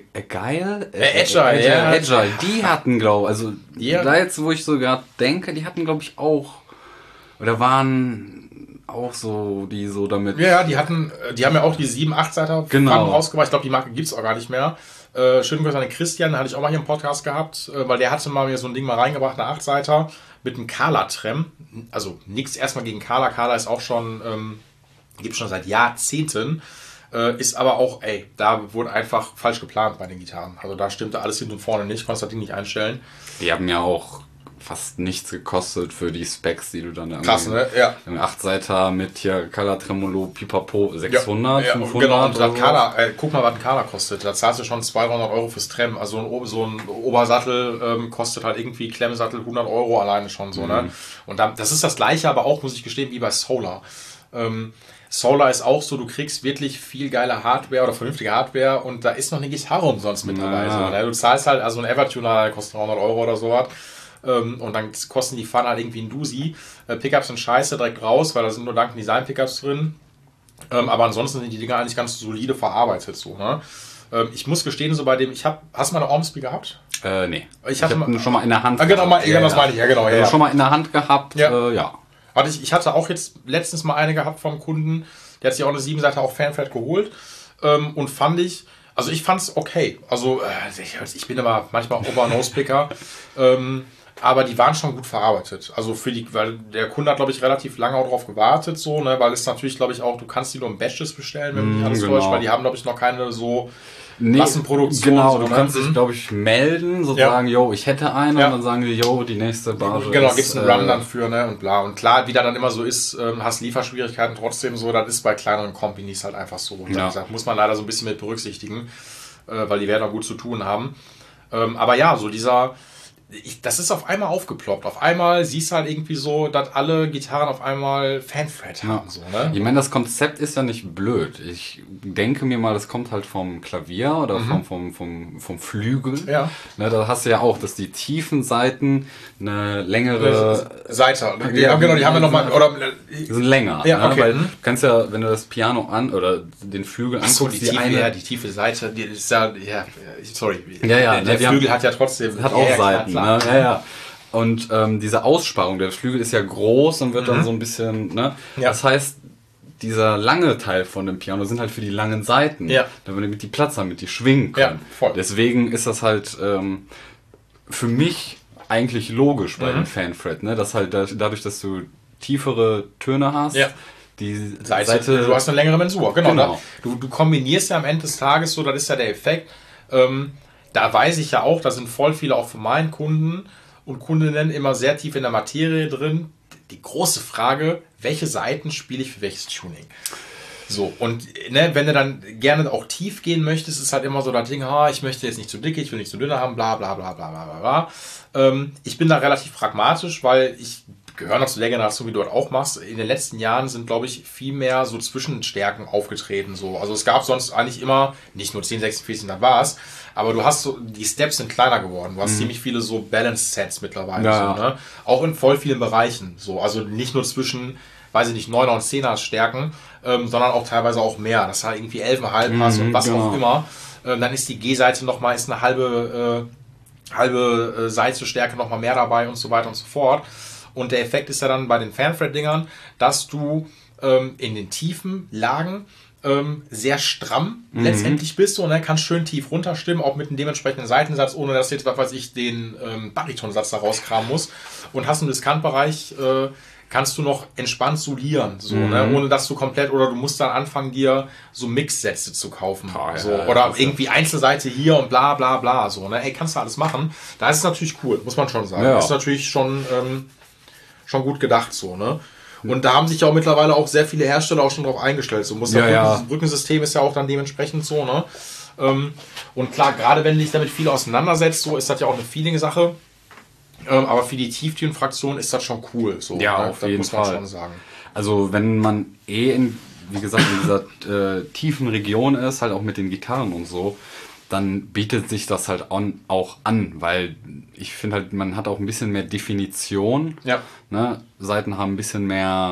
Agile, äh, Agile, Agile, ja. Agile, die hatten, glaube ich, also ja. da jetzt, wo ich so gerade denke, die hatten, glaube ich, auch, oder waren auch so, die so damit... Ja, ja, die hatten, die haben ja auch die sieben, acht Seiter genau. rausgebracht. Ich glaube, die Marke gibt es auch gar nicht mehr. Äh, schönen Grüße an den Christian, den hatte ich auch mal hier im Podcast gehabt, äh, weil der hatte mal mir so ein Ding mal reingebracht, eine acht Seiter mit einem Kala-Trem. Also nichts erstmal gegen Kala. Kala ist auch schon, ähm, gibt schon seit Jahrzehnten. Äh, ist aber auch, ey, da wurde einfach falsch geplant bei den Gitarren. Also da stimmte alles hinten und vorne nicht, konntest das Ding nicht einstellen. Die haben ja auch fast nichts gekostet für die Specs, die du dann irgendwie... Krass, ne? Ja. acht Seiter mit hier Kala Tremolo Pipapo sechshundert, ja, ja, fünfhundert. Genau, und das so. Kala, äh, guck mal, was ein Kala kostet. Da zahlst du schon zweihundert, dreihundert Euro fürs Trem. Also ein, so ein Obersattel ähm, kostet halt irgendwie Klemmsattel hundert Euro alleine schon so, mhm. ne? Und da, das ist das Gleiche, aber auch, muss ich gestehen, wie bei Solar. Ähm, Solar ist auch so, du kriegst wirklich viel geile Hardware oder vernünftige Hardware und da ist noch eine Gitarre umsonst mit dabei. Ja. So, ne? Du zahlst halt, also ein Evertuner kostet dreihundert Euro oder sowas. Und dann kosten die Pfannen halt irgendwie ein Dusi. Pickups sind scheiße, direkt raus, weil da sind nur Duncan Design Pickups drin. Aber ansonsten sind die Dinger eigentlich ganz solide verarbeitet. So, ne? Ich muss gestehen, so bei dem, ich habe, hast du mal eine Ormsby gehabt? Äh, nee. Ich, ich habe hab schon mal in der Hand ah, genau, gehabt. Mal, ja, das meine ich, ja genau. Also ja. schon mal in der Hand gehabt, ja. Äh, ja. Warte, ich, ich hatte auch jetzt letztens mal eine gehabt vom Kunden, der hat sich auch eine sieben Seiter auf Fanfred geholt und fand ich, also ich fand es okay. Also ich, ich bin immer manchmal Ober-Nose-Picker. ähm, Aber die waren schon gut verarbeitet. Also für die, weil der Kunde hat, glaube ich, relativ lange auch drauf gewartet, so, ne, weil es natürlich, glaube ich, auch, du kannst die nur im Batches bestellen, wenn du nicht alles genau. täuscht, weil die haben, glaube ich, noch keine so nee, Massenproduktion. Genau, so, du ne? kannst dich, glaube ich, melden, so ja. sagen, yo, ich hätte eine, ja. und dann sagen die, yo, die nächste Barge Genau, ist, gibt es einen äh, Run dann für, ne, und bla. Und klar, wie da dann immer so ist, ähm, hast Lieferschwierigkeiten trotzdem so, das ist bei kleineren Companies halt einfach so. Und ja. das muss man leider so ein bisschen mit berücksichtigen, äh, weil die werden auch gut zu tun haben. Ähm, aber ja, so dieser... Ich, das ist auf einmal aufgeploppt. Auf einmal siehst du halt irgendwie so, dass alle Gitarren auf einmal Fanfred haben. Ja. So, ne? Ich meine, das Konzept ist ja nicht blöd. Ich denke mir mal, das kommt halt vom Klavier oder mhm. vom, vom, vom, vom Flügel. Ja. Ne, da hast du ja auch, dass die tiefen Seiten eine längere... Seite. Die, ja, genau, die haben wir nochmal... Die sind länger. Ja, ne? okay. Weil du kannst ja, wenn du das Piano an oder den Flügel anguckst, so, die, die, tiefe, eine, ja, die tiefe Seite, die ist ja... ja sorry. Ja, ja, der der ne, Flügel haben, hat ja trotzdem... Hat auch ja, Seiten. Klar, klar. Ne? Ja, ja. Und ähm, diese Aussparung, der Flügel ist ja groß und wird mhm. dann so ein bisschen, ne? Ja. Das heißt, dieser lange Teil von dem Piano sind halt für die langen Seiten, ja. damit die Platz haben, damit die schwingen können. Ja, voll. Deswegen ist das halt ähm, für mich eigentlich logisch bei mhm. dem Fanfred, ne? Dass halt da, dadurch, dass du tiefere Töne hast, ja. die Seite, Seite, du hast eine längere Mensur, genau. genau. Du, du kombinierst ja am Ende des Tages so, das ist ja der Effekt. Ähm, da weiß ich ja auch, da sind voll viele auch von meinen Kunden und Kundinnen immer sehr tief in der Materie drin. Die große Frage, welche Seiten spiele ich für welches Tuning? So, und ne, wenn du dann gerne auch tief gehen möchtest, ist halt immer so das Ding, ha, ich möchte jetzt nicht zu dick, ich will nicht zu dünn haben, bla bla bla bla bla bla. Ähm, ich bin da relativ pragmatisch, weil ich gehöre noch zu der Generation, wie du das auch machst. In den letzten Jahren sind, glaube ich, viel mehr so Zwischenstärken aufgetreten. So. Also es gab sonst eigentlich immer, nicht nur zehn, sechzehn, vierzehn, das war's, aber du hast so, die Steps sind kleiner geworden. Du hast mhm. ziemlich viele so Balance-Sets mittlerweile. Ja. So, ne? Auch in voll vielen Bereichen. So. Also nicht nur zwischen, weiß ich nicht, neuner und zehner Stärken, ähm, sondern auch teilweise auch mehr. Das hat irgendwie elf Komma fünf hast mhm, und was genau. auch immer. Ähm, dann ist die G-Seite nochmal, ist eine halbe, äh, halbe äh, Seite-Stärke nochmal mehr dabei und so weiter und so fort. Und der Effekt ist ja dann bei den Fanfred-Dingern, dass du ähm, in den tiefen Lagen ähm, sehr stramm mhm. letztendlich bist und dann kannst schön tief runterstimmen, auch mit einem dementsprechenden Seitensatz, ohne dass jetzt, was weiß ich, den ähm, Baritonsatz da rauskramen muss. Und hast im Diskantbereich, äh, kannst du noch entspannt solieren, so, mhm. ne? Ohne dass du komplett, oder du musst dann anfangen, dir so Mixsätze zu kaufen. Oh, so, ja, oder irgendwie Einzelseite hier und bla bla bla. So, ne? Ey, kannst du alles machen. Da ist es natürlich cool, muss man schon sagen. Ja. Ist natürlich schon... Ähm, schon gut gedacht, so, ne? Und da haben sich ja auch mittlerweile auch sehr viele Hersteller auch schon drauf eingestellt. So muss ja, ja. Das Brückensystem ist ja auch dann dementsprechend so, ne? Ähm, und klar, gerade wenn du dich damit viel auseinandersetzt, so ist das ja auch eine Feeling-Sache. Ähm, aber für die Tieftüren-Fraktion ist das schon cool, so. Ja, ne? auf das jeden muss man Fall. schon sagen. Also wenn man eh in, wie gesagt, in dieser äh, tiefen Region ist, halt auch mit den Gitarren und so, dann bietet sich das halt on, auch an, weil ich finde halt, man hat auch ein bisschen mehr Definition. Ja. Ne? Seiten haben ein bisschen mehr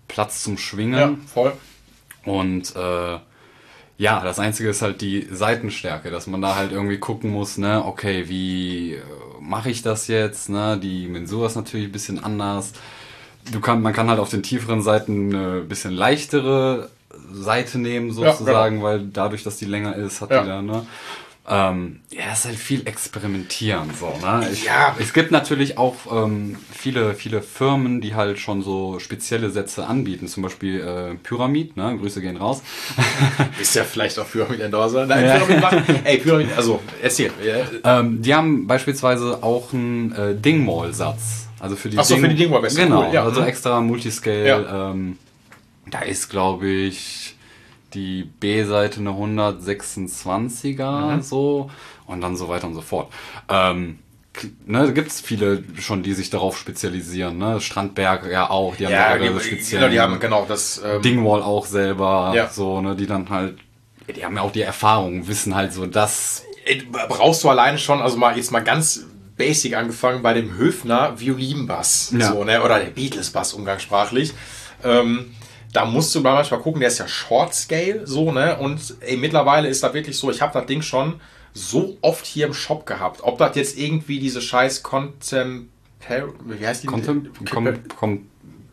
Platz zum Schwingen. Ja, voll. Und äh, ja, das Einzige ist halt die Seitenstärke, dass man da halt irgendwie gucken muss, ne, okay, wie äh, mache ich das jetzt, ne, die Mensur ist natürlich ein bisschen anders. Du kann, man kann halt auf den tieferen Seiten eine bisschen leichtere Seite nehmen sozusagen, ja, genau. Weil dadurch, dass die länger ist, hat ja. die da, ne, Ähm, ja, es ist halt viel experimentieren, so, ne? Ich, ja. Es gibt natürlich auch ähm, viele, viele Firmen, die halt schon so spezielle Sätze anbieten, zum Beispiel äh, Pyramid, ne? Grüße gehen raus. Ist ja vielleicht auch Pyramid-Endorser. Nein, ja. Pyramid machen. Ey, Pyramid, also, erzähl. Ähm, die haben beispielsweise auch einen äh, Dingwall-Satz. Also für die Ach so, Ding- für die Dingwall, besser. Genau, cool. Ja. Also extra Multiscale. Ja. Ähm, da ist, glaube ich, die B-Seite eine hundertsechsundzwanziger, mhm. so, und dann so weiter und so fort. Ähm, ne, da gibt es viele schon, die sich darauf spezialisieren, ne? Strandberg ja auch, die haben ja, da ihre speziellen, genau, die haben genau das ähm, Dingwall auch selber, ja. so, ne, die dann halt, die haben ja auch die Erfahrung, wissen halt so, dass brauchst du alleine schon, also mal jetzt mal ganz basic angefangen bei dem Höfner Violinbass, ja. so, ne, oder der Beatles-Bass umgangssprachlich. Ähm, Da musst du manchmal gucken, der ist ja Short Scale, so, ne? Und ey, mittlerweile ist da wirklich so, ich habe das Ding schon so oft hier im Shop gehabt. Ob das jetzt irgendwie diese scheiß Contempor... Wie heißt die? Contem com com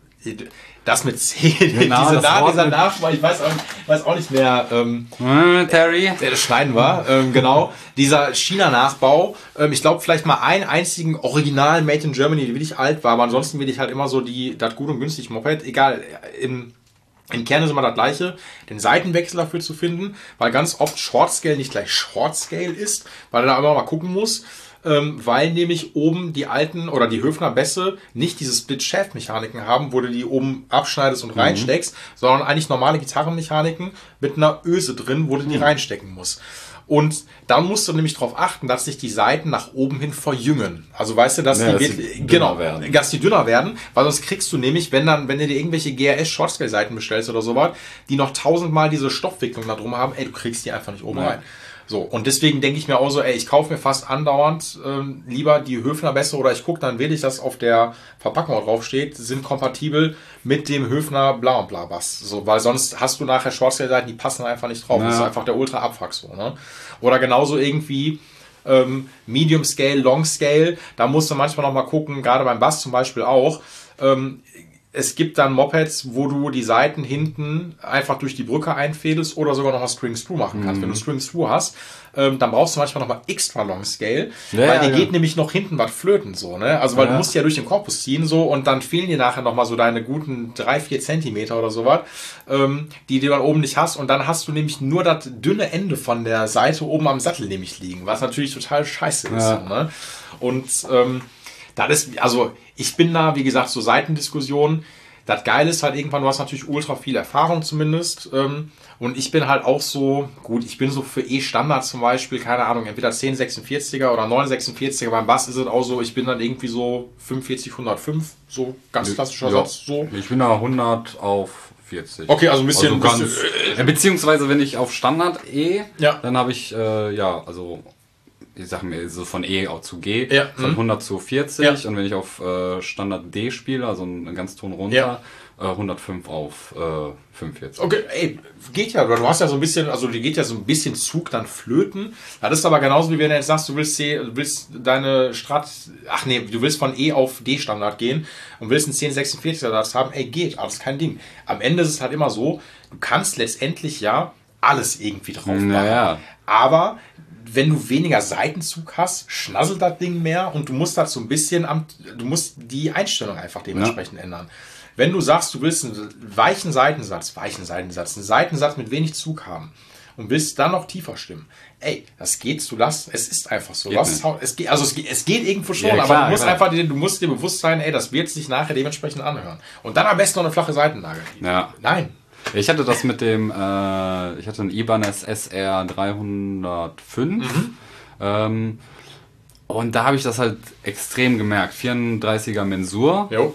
das mit C, genau, diese das dieser Nachschmal, ich weiß auch, weiß auch nicht mehr, ähm, mm, Terry. Der das Schneiden war, ähm, genau. Dieser China-Nachbau, ähm, ich glaube vielleicht mal einen einzigen Original Made in Germany, der wirklich alt war, aber ansonsten will ich halt immer so die, das gut und günstig Moped, egal, im Im Kern ist immer das Gleiche, den Seitenwechsel dafür zu finden, weil ganz oft Short Scale nicht gleich Short Scale ist, weil du da immer mal gucken musst, ähm, weil nämlich oben die alten oder die Höfner Bässe nicht diese Split-Shaft-Mechaniken haben, wo du die oben abschneidest und mhm. reinsteckst, sondern eigentlich normale Gitarrenmechaniken mit einer Öse drin, wo du die mhm. reinstecken musst. Und dann musst du nämlich darauf achten, dass sich die Seiten nach oben hin verjüngen. Also weißt du, dass ja, die, dass wird, die genau, werden. dass die dünner werden, weil sonst kriegst du nämlich, wenn dann, wenn du dir irgendwelche G R S Shortscale Seiten bestellst oder sowas, die noch tausendmal diese Stoffwicklung da drum haben, ey, du kriegst die einfach nicht oben ja. rein. So, und deswegen denke ich mir auch so, ey, ich kaufe mir fast andauernd ähm, lieber die Höfner Bässe oder ich gucke dann wirklich, dass auf der Verpackung auch drauf steht, sind kompatibel mit dem Höfner bla und bla Bass. So, weil sonst hast du nachher Shortscale-Seiten, die passen einfach nicht drauf. Ja. Das ist einfach der Ultra-Abfuck so, ne? Oder genauso irgendwie ähm, Medium Scale, Long Scale, da musst du manchmal noch mal gucken, gerade beim Bass zum Beispiel auch, ähm, es gibt dann Mopeds, wo du die Seiten hinten einfach durch die Brücke einfädelst oder sogar noch mal String Screw machen kannst. Mhm. Wenn du String Screw hast, ähm, dann brauchst du manchmal noch mal extra Long Scale, ja, weil dir ja. geht nämlich noch hinten was flöten, so, ne? Also, weil ja. du musst ja durch den Korpus ziehen, so, und dann fehlen dir nachher noch mal so deine guten drei, vier Zentimeter oder sowas, ähm, die du dann oben nicht hast, und dann hast du nämlich nur das dünne Ende von der Seite oben am Sattel nämlich liegen, was natürlich total scheiße ist, ja. so, ne? Und, ähm, das ist, also, ich bin da, wie gesagt, so Seitendiskussionen. Das Geile ist halt irgendwann, du hast natürlich ultra viel Erfahrung zumindest. Ähm, und ich bin halt auch so, gut, ich bin so für E-Standard zum Beispiel, keine Ahnung, entweder zehn sechsundvierziger oder neun sechsundvierziger. Beim Bass ist es auch so, ich bin dann irgendwie so fünfundvierzig hundertfünf, so ganz klassischer ja. Satz. So. Ich bin da hundert auf vierzig. Okay, also ein bisschen... Also ganz, bisschen äh, beziehungsweise, wenn ich auf Standard E, ja. dann habe ich, äh, ja, also... ich sag mir so von E auch zu G, ja. von hundert zu vierzig ja. und wenn ich auf äh, Standard D spiele, also einen ganz Ton runter, ja. äh, hundertfünf auf äh, fünfundvierzig. Okay, ey, geht ja, du hast ja so ein bisschen, also die geht ja so ein bisschen Zug dann flöten. Das ist aber genauso wie wenn du jetzt sagst, du willst, C, du willst deine Strat, ach nee, du willst von E auf D Standard gehen und willst einen zehn sechsundvierziger Satz haben, ey, geht, alles kein Ding. Am Ende ist es halt immer so, du kannst letztendlich ja alles irgendwie drauf machen. Naja. Aber wenn du weniger Seitenzug hast, schnasselt das Ding mehr und du musst das so ein bisschen am, du musst die Einstellung einfach dementsprechend ja. ändern. Wenn du sagst, du willst einen weichen Seitensatz, weichen Seitensatz, einen Seitensatz mit wenig Zug haben und willst dann noch tiefer stimmen, ey, das geht, du lass, es ist einfach so. Was, es geht, also es geht, es geht irgendwo schon, ja, klar, aber du musst klar. einfach, du musst dir bewusst sein, ey, das wird sich nachher dementsprechend anhören. Und dann am besten noch eine flache Seitenlage. Ja. Nein. Ich hatte das mit dem, äh, ich hatte einen Ibanez S R dreihundertfünf mhm. ähm, und da habe ich das halt extrem gemerkt. vierunddreißiger Mensur, jo.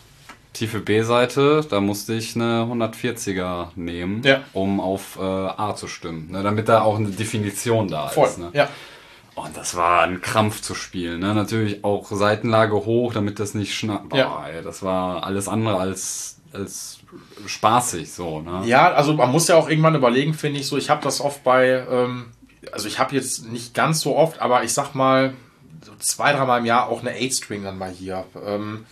tiefe B-Seite, da musste ich eine hundertvierziger nehmen, ja. um auf äh, A zu stimmen, ne, damit da auch eine Definition da Voll. ist. Ne? Ja. Und das war ein Krampf zu spielen. Ne? Natürlich auch Seitenlage hoch, damit das nicht schnappt. Ja. Das war alles andere als als spaßig so, ne? Ja, also man muss ja auch irgendwann überlegen, finde ich so, ich habe das oft bei, ähm, also ich habe jetzt nicht ganz so oft, aber ich sag mal, so zwei, dreimal im Jahr auch eine acht-String dann mal hier. Ähm,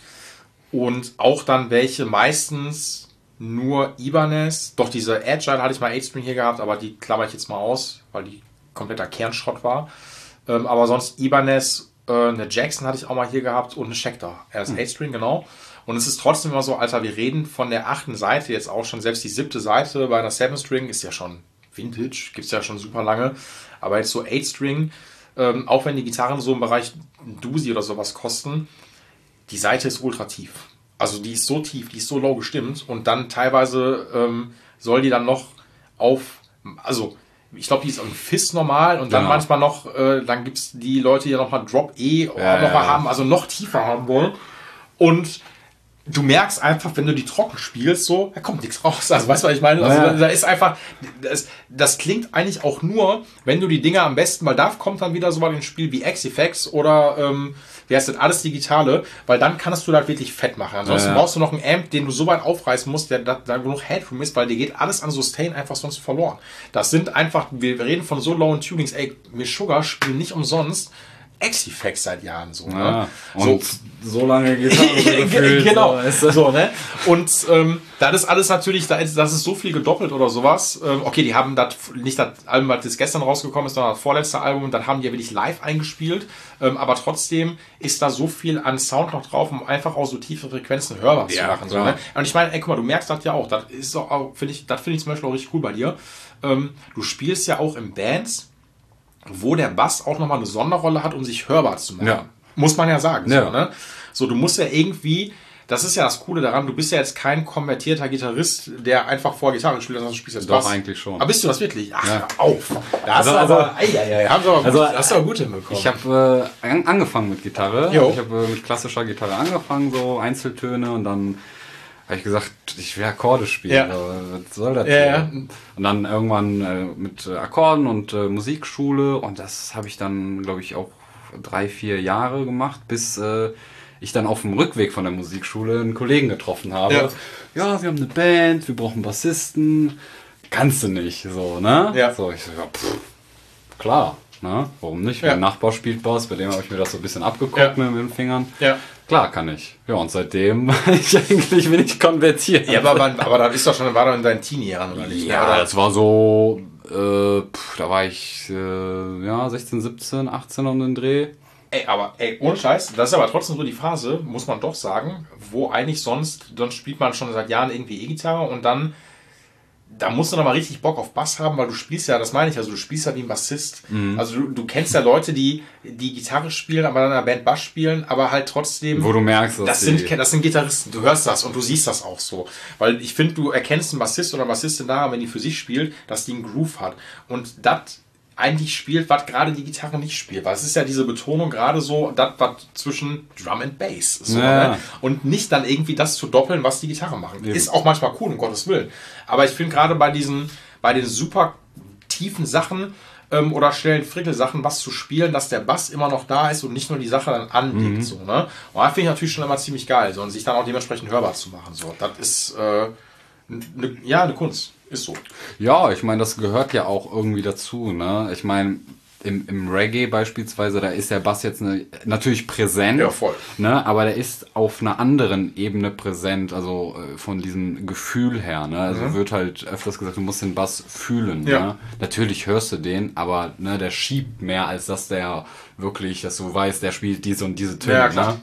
und auch dann welche meistens nur Ibanez, doch diese Agile hatte ich mal acht-String hier gehabt, aber die klammer ich jetzt mal aus, weil die kompletter Kernschrott war. Ähm, aber sonst Ibanez, äh, eine Jackson hatte ich auch mal hier gehabt und eine Schecter. Er ist hm. acht-String, genau. Und es ist trotzdem immer so, Alter, wir reden von der achten Seite jetzt auch schon, selbst die siebte Seite bei einer seven-String ist ja schon Vintage, gibt es ja schon super lange. Aber jetzt so acht-String, ähm, auch wenn die Gitarren so im Bereich Dusi oder sowas kosten, die Seite ist ultra tief. Also die ist so tief, die ist so low gestimmt und dann teilweise ähm, soll die dann noch auf, also ich glaube, die ist im Fizz normal und dann genau. manchmal noch, äh, dann gibt es die Leute, die nochmal Drop E ja, noch mal ja. haben, also noch tiefer haben wollen. Und du merkst einfach, wenn du die trocken spielst, so, da kommt nichts raus. Also weißt du, was ich meine? Also, ja. da ist einfach, das, das klingt eigentlich auch nur, wenn du die Dinger am besten, weil da kommt dann wieder so mal ein Spiel wie X-Effects oder ähm, wie heißt das, alles Digitale, weil dann kannst du das wirklich fett machen. Ansonsten ja, ja. brauchst du noch einen Amp, den du so weit aufreißen musst, der da genug Headroom ist, weil dir geht alles an Sustain einfach sonst verloren. Das sind einfach, wir reden von so lowen Tunings, ey, Meshuggah spielen nicht umsonst X-Effects seit Jahren so. Ne? Ja, und so, so lange geht das genau. So, so, ne? Und ähm, das ist alles natürlich, da ist, das ist so viel gedoppelt oder sowas. Ähm, okay, die haben das nicht das Album, das gestern rausgekommen ist, sondern das vorletzte Album, das haben die ja wirklich live eingespielt. Ähm, aber trotzdem ist da so viel an Sound noch drauf, um einfach auch so tiefe Frequenzen hörbar ja, zu machen. So, ne? Und ich meine, ey, guck mal, du merkst das ja auch. Das ist auch, finde ich, das finde ich zum Beispiel auch richtig cool bei dir. Ähm, du spielst ja auch in Bands, wo der Bass auch nochmal eine Sonderrolle hat, um sich hörbar zu machen. Ja. Muss man ja sagen. Ja. So, ne? So, du musst ja irgendwie, das ist ja das Coole daran, du bist ja jetzt kein konvertierter Gitarrist, der einfach vor Gitarre spielt, sondern du spielst jetzt Bass. Doch, eigentlich schon. Aber bist du das wirklich? Ach, ja. hör auf. Da hast also, du aber, also, ei, ei, ei, haben sie aber, also, gut, hast du aber gut hinbekommen. Ich habe äh, angefangen mit Gitarre. Jo. Ich habe äh, mit klassischer Gitarre angefangen, so Einzeltöne und dann habe ich gesagt, ich will Akkorde spielen. Ja. Was soll das ja, ja. Und dann irgendwann äh, mit Akkorden und äh, Musikschule. Und das habe ich dann, glaube ich, auch drei, vier Jahre gemacht, bis äh, ich dann auf dem Rückweg von der Musikschule einen Kollegen getroffen habe. Ja, ja wir haben eine Band, wir brauchen Bassisten. Kannst du nicht, so, ne? Ja. So, ich so, ja, pff, klar, ne? Warum nicht? Ja. Mein Nachbar spielt Bass, bei dem habe ich mir das so ein bisschen abgeguckt ja. mit den Fingern. Ja. Klar kann ich. Ja, und seitdem ich eigentlich bin ich konvertiert. Ja, aber, man, aber das ist doch schon, war doch in deinen Teenie-Jahren, oder nicht? Ja, das war so, äh, pff, da war ich, äh, ja, sechzehn, siebzehn, achtzehn um den Dreh. Ey, aber, ey, ohne Scheiß, das ist aber trotzdem so die Phase, muss man doch sagen, wo eigentlich sonst, dann spielt man schon seit Jahren irgendwie E-Gitarre und dann, da musst du noch mal richtig Bock auf Bass haben, weil du spielst ja, das meine ich, also du spielst ja wie ein Bassist. Mhm. Also du, du kennst ja Leute, die die Gitarre spielen, aber in einer Band Bass spielen, aber halt trotzdem... Wo du merkst, dass das sind, das sind Gitarristen, du hörst das und du siehst das auch so. Weil ich finde, du erkennst einen Bassist oder eine Bassistin daran, wenn die für sich spielt, dass die einen Groove hat. Und das eigentlich spielt, was gerade die Gitarre nicht spielt. Weil es ist ja diese Betonung gerade so, das, was zwischen Drum and Bass ist. So, ja. ne? Und nicht dann irgendwie das zu doppeln, was die Gitarre machen. Ja. Ist auch manchmal cool, um Gottes Willen. Aber ich finde gerade bei diesen, bei den super tiefen Sachen ähm, oder schnellen Frickelsachen, was zu spielen, dass der Bass immer noch da ist und nicht nur die Sache dann anliegt. Mhm. So, ne? Und das finde ich natürlich schon immer ziemlich geil. So, und sich dann auch dementsprechend hörbar zu machen. So. Das ist äh, ne, ja eine Kunst. Ist so. Ja, ich meine, das gehört ja auch irgendwie dazu, ne? Ich meine, im, im Reggae beispielsweise, da ist der Bass jetzt eine, natürlich präsent, ja, voll. Ne? Aber der ist auf einer anderen Ebene präsent, also äh, von diesem Gefühl her, ne? Also mhm. wird halt öfters gesagt, du musst den Bass fühlen, ja. ne? Natürlich hörst du den, aber ne, der schiebt mehr, als dass der wirklich, dass du weißt, der spielt diese und diese Töne, ja, klar. Ne?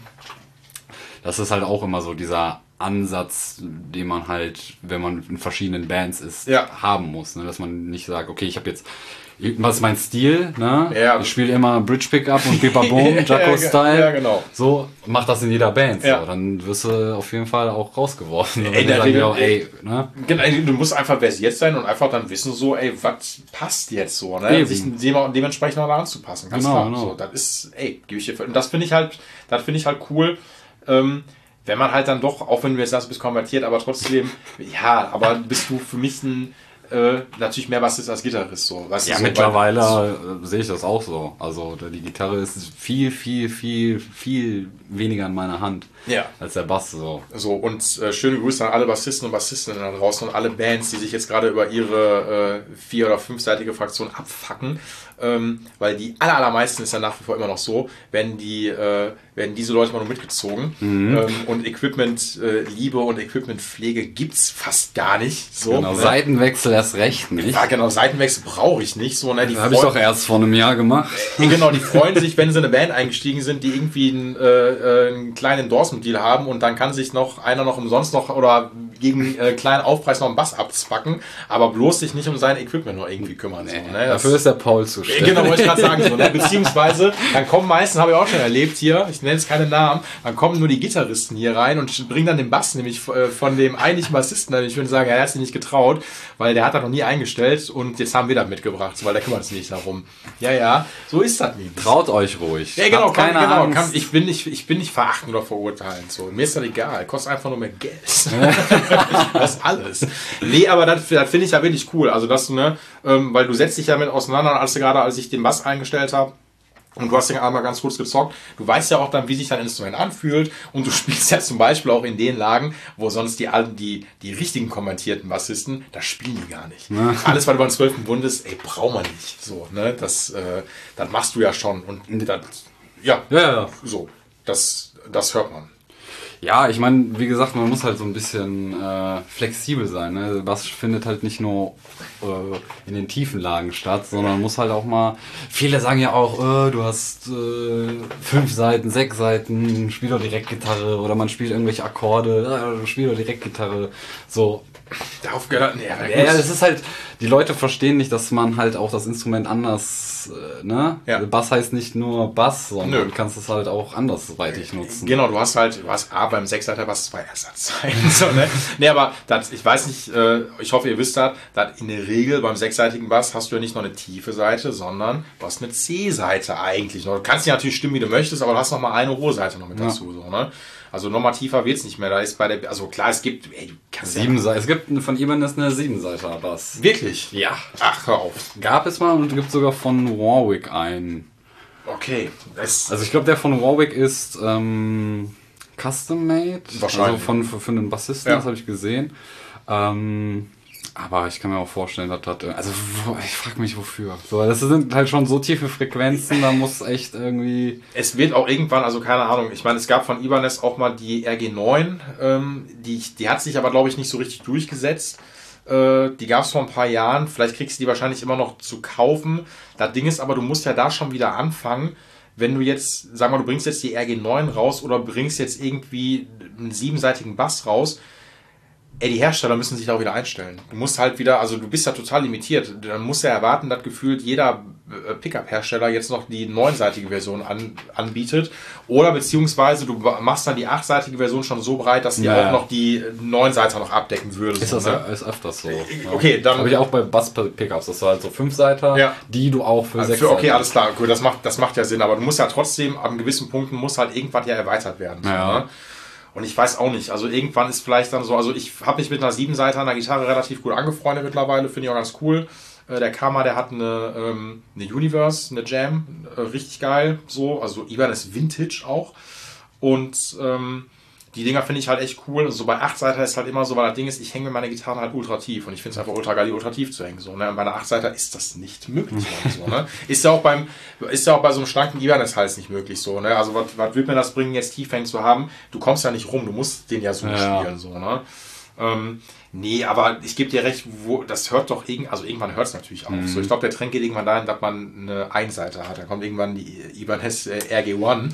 Das ist halt auch immer so dieser Ansatz, den man halt, wenn man in verschiedenen Bands ist, ja. haben muss. Ne? Dass man nicht sagt, okay, ich habe jetzt, was ist mein Stil? Ne? Ja. Ich spiele immer Bridge Pickup und Bippa Boom, Jacko-Style. Ja, genau. So, mach das in jeder Band. Ja. So. Dann wirst du auf jeden Fall auch rausgeworfen. Ey, der sagen, ja, ey, ne? Du musst einfach versiert sein und einfach dann wissen, so, ey, was passt jetzt so, ne? Sich dem, dementsprechend noch anzupassen. Ganz genau, klar. Genau. So, das ist, ey, gebe ich dir. Und das finde ich halt, das finde ich halt cool. Ähm, wenn man halt dann doch, auch wenn du jetzt sagst, bist konvertiert, aber trotzdem, ja, aber bist du für mich ein, äh, natürlich mehr Bassist als Gitarrist. So. Weißt ja, du, so, mittlerweile weil, äh, sehe ich das auch so. Also die Gitarre ist viel, viel, viel, viel weniger in meiner Hand ja. als der Bass. So, so und äh, schöne Grüße an alle Bassisten und Bassistinnen da draußen und alle Bands, die sich jetzt gerade über ihre äh, vier- oder fünfseitige Fraktion abfacken. Ähm, weil die aller, allermeisten ist ja nach wie vor immer noch so, wenn die, äh, werden diese Leute mal nur mitgezogen mhm. ähm, und Equipment äh, Liebe und Equipment-Pflege gibt's fast gar nicht. So, genau, ne? Seitenwechsel erst recht nicht. Ja, genau, Seitenwechsel brauche ich nicht. So, ne? Die habe ich doch erst vor einem Jahr gemacht. Äh, genau, die freuen sich, wenn sie in eine Band eingestiegen sind, die irgendwie einen, äh, einen kleinen Endorsement-Deal haben und dann kann sich noch einer noch umsonst noch oder gegen äh, kleinen Aufpreis noch einen Bass abzwacken, aber bloß sich nicht um sein Equipment noch irgendwie kümmern. Nee, so, ne? Dafür ist der Paul zu Äh, genau, wollte ich gerade sagen. So, ne? Beziehungsweise, dann kommen meistens, habe ich auch schon erlebt hier, ich nenne jetzt keine Namen, dann kommen nur die Gitarristen hier rein und bringen dann den Bass nämlich äh, von dem eigentlichen Bassisten. Ich würde sagen, er hat sich nicht getraut, weil der hat das noch nie eingestellt und jetzt haben wir das mitgebracht, weil der kümmert sich nicht darum. Ja, ja, so ist das nicht. Traut euch ruhig. Ja, genau, keine kann, genau Angst. kann, ich, bin nicht, ich bin nicht verachtend oder verurteilend. So. Mir ist das egal, kostet einfach nur mehr Geld. Das ist alles. Nee, aber das, das finde ich ja wirklich cool. Also, dass du, ne, ähm, weil du setzt dich ja mit auseinander, als du gerade, als ich den Bass eingestellt habe, und du hast den einmal ganz kurz gezockt. Du weißt ja auch dann, wie sich dein Instrument anfühlt. Und du spielst ja zum Beispiel auch in den Lagen, wo sonst die die, die richtigen kommentierten Bassisten, das spielen die gar nicht. Ja. Alles, was du beim zwölften Bund ist, ey, braucht man nicht. So, ne? Das, äh, das machst du ja schon. Und das, ja, ja, ja, so, das, das hört man. Ja, ich meine, wie gesagt, man muss halt so ein bisschen äh, flexibel sein. Ne? Bass findet halt nicht nur äh, in den tiefen Lagen statt, sondern muss halt auch mal... Viele sagen ja auch, äh, du hast äh, fünf Seiten, sechs Seiten, spiel doch Direktgitarre oder man spielt irgendwelche Akkorde, äh, spiel doch Direktgitarre. So. Darauf gehört... Nee, ja, das ist halt... Die Leute verstehen nicht, dass man halt auch das Instrument anders... Äh, ne? Ja. Bass heißt nicht nur Bass, sondern Nö. du kannst es halt auch andersweitig nutzen. Genau, du hast halt... Du hast A, beim Sechsseiter Bass zwei Ersatzzeiten. So, ne? Nee, aber das, ich weiß nicht, äh, ich hoffe, ihr wisst das, dass in der Regel beim sechsseitigen Bass hast du ja nicht nur eine tiefe Seite, sondern du hast eine C-Seite eigentlich noch. Du kannst dich natürlich stimmen, wie du möchtest, aber du hast noch mal eine hohe Seite noch mit dazu. Ja. So, ne? Also nochmal tiefer wird's nicht mehr. Da ist bei der, also klar, es gibt, ey, du kannst sieben ja, Seiten. Es gibt von Ibanez eine Siebenseiter Bass. Wirklich? Ja. Ach, hör auf. Gab es mal und gibt sogar von Warwick einen. Okay. Das also ich glaube, der von Warwick ist ähm, custom made. Wahrscheinlich. Also von für, für einen Bassisten, Ja. das habe ich gesehen. Ähm, aber ich kann mir auch vorstellen, dass das, also ich frage mich wofür. So, das sind halt schon so tiefe Frequenzen, da muss echt irgendwie... Es wird auch irgendwann, also keine Ahnung, ich meine, es gab von Ibanez auch mal die R G neun, ähm, die, die hat sich aber, glaube ich, nicht so richtig durchgesetzt. Äh, die gab es vor ein paar Jahren, vielleicht kriegst du die wahrscheinlich immer noch zu kaufen. Das Ding ist aber, du musst ja da schon wieder anfangen, wenn du jetzt, sag mal, du bringst jetzt die R G neun raus oder bringst jetzt irgendwie einen siebenseitigen Bass raus, ey, die Hersteller müssen sich da auch wieder einstellen. Du musst halt wieder, also du bist ja total limitiert. Dann musst du ja erwarten, dass gefühlt jeder Pickup-Hersteller jetzt noch die neunseitige Version an, anbietet. Oder beziehungsweise du machst dann die achtseitige Version schon so breit, dass die Ja. auch noch die Neunseiter noch abdecken würde. Ist so, das ne? ja ist öfters so. Ja. Okay, dann- Habe ich auch bei Bass-Pickups, das war halt so Fünfseiter, Ja. die du auch für Also sechs für, okay, Seiten- alles klar, gut, das macht, das macht ja Sinn, aber du musst ja trotzdem, an gewissen Punkten muss halt irgendwas ja erweitert werden. so, Ja. Ne? Und ich weiß auch nicht, also irgendwann ist vielleicht dann so, also ich habe mich mit einer Siebenseiter an der Gitarre relativ gut angefreundet mittlerweile, finde ich auch ganz cool. Äh, der Kama, der hat eine, ähm, eine Universe, eine Jam, äh, richtig geil, so, also Ibanez Vintage auch. Und ähm, die Dinger finde ich halt echt cool. Und so bei achtseiter ist halt immer so, weil das Ding ist, ich hänge mir meine Gitarren halt ultra tief und ich finde es einfach ultra geil, die ultra tief zu hängen. So, ne? Und bei einer achtseiter ist das nicht möglich. so, ne? Ist ja auch beim, ist ja auch bei so einem schlanken Ibanez-Hals nicht möglich so, ne? Also was, was wird mir das bringen, jetzt tief hängen zu haben? Du kommst ja nicht rum, du musst den ja so Ja. spielen, so, ne? Ähm, nee, aber ich gebe dir recht, wo, das hört doch irgend, also irgendwann hört es natürlich auf. Mhm. So, ich glaube, der Trend geht irgendwann dahin, dass man eine Einseite hat. Da kommt irgendwann die Ibanez äh, R G eins.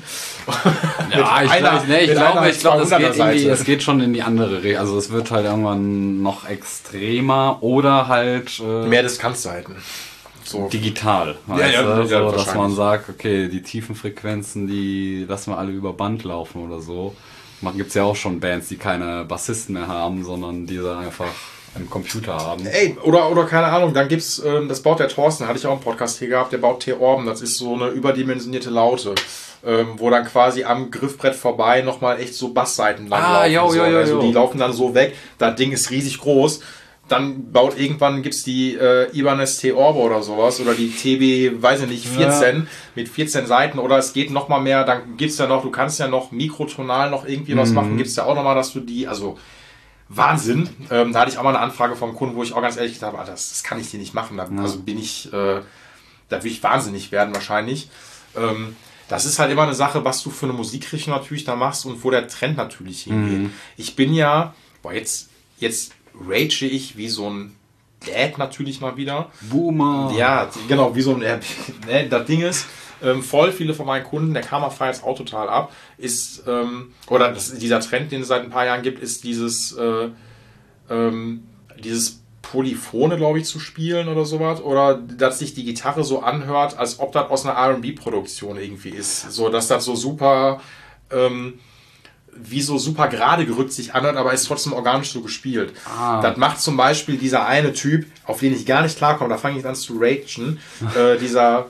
Ja, ich, einer- glaub, nee, ich mit glaube, einer ich glaube, das geht zweihunderter irgendwie, Seite. es geht schon in die andere Richtung. Also es wird halt irgendwann noch extremer oder halt äh, Mehr Distanzseiten. So. digital. Ja, weißt ja, du? ja, so, dass wahrscheinlich. man sagt, okay, die tiefen Frequenzen, die lassen wir alle über Band laufen oder so. Man gibt's ja auch schon Bands, die keine Bassisten mehr haben, sondern diese einfach im Computer haben. Ey, oder, oder keine Ahnung, dann gibt's, ähm, das baut der Thorsten, hatte ich auch einen Podcast hier gehabt, der baut T-Orben, das ist so eine überdimensionierte Laute, ähm, wo dann quasi am Griffbrett vorbei nochmal echt so Bassseiten lang Ah, laufen. jo, so, jo, jo, also jo. die laufen dann so weg, das Ding ist riesig groß dann baut irgendwann, gibt's die äh, Ibanez T-Orbe oder sowas oder die T B, weiß ich nicht, vierzehn ja. mit vierzehn Seiten oder es geht noch mal mehr, dann gibt's ja noch, du kannst ja noch mikrotonal noch irgendwie was mhm. machen, gibt's ja auch noch mal, dass du die, also Wahnsinn. Ähm, da hatte ich auch mal eine Anfrage vom Kunden, wo ich auch ganz ehrlich gesagt habe, ah, das, das kann ich dir nicht machen. Da, ja. Also bin ich, äh, da will ich wahnsinnig werden wahrscheinlich. Ähm, das ist halt immer eine Sache, was du für eine Musikrichtung natürlich da machst und wo der Trend natürlich hingeht. Mhm. Ich bin ja, boah, jetzt, jetzt rage ich wie so ein Dad natürlich mal wieder. Boomer. Ja, genau, wie so ein, äh, ne, das Ding ist, Ähm, voll viele von meinen Kunden, der Karma feiert es auch total ab, ist, ähm, oder das, dieser Trend, den es seit ein paar Jahren gibt, ist dieses, äh, ähm, dieses Polyphone, glaube ich, zu spielen oder sowas, oder dass sich die Gitarre so anhört, als ob das aus einer R und B-Produktion irgendwie ist, so, dass das so super, ähm, wie so super gerade gerückt sich anhört, aber ist trotzdem organisch so gespielt. Ah. Das macht zum Beispiel dieser eine Typ, auf den ich gar nicht klarkomme, da fange ich an zu ragen, äh, dieser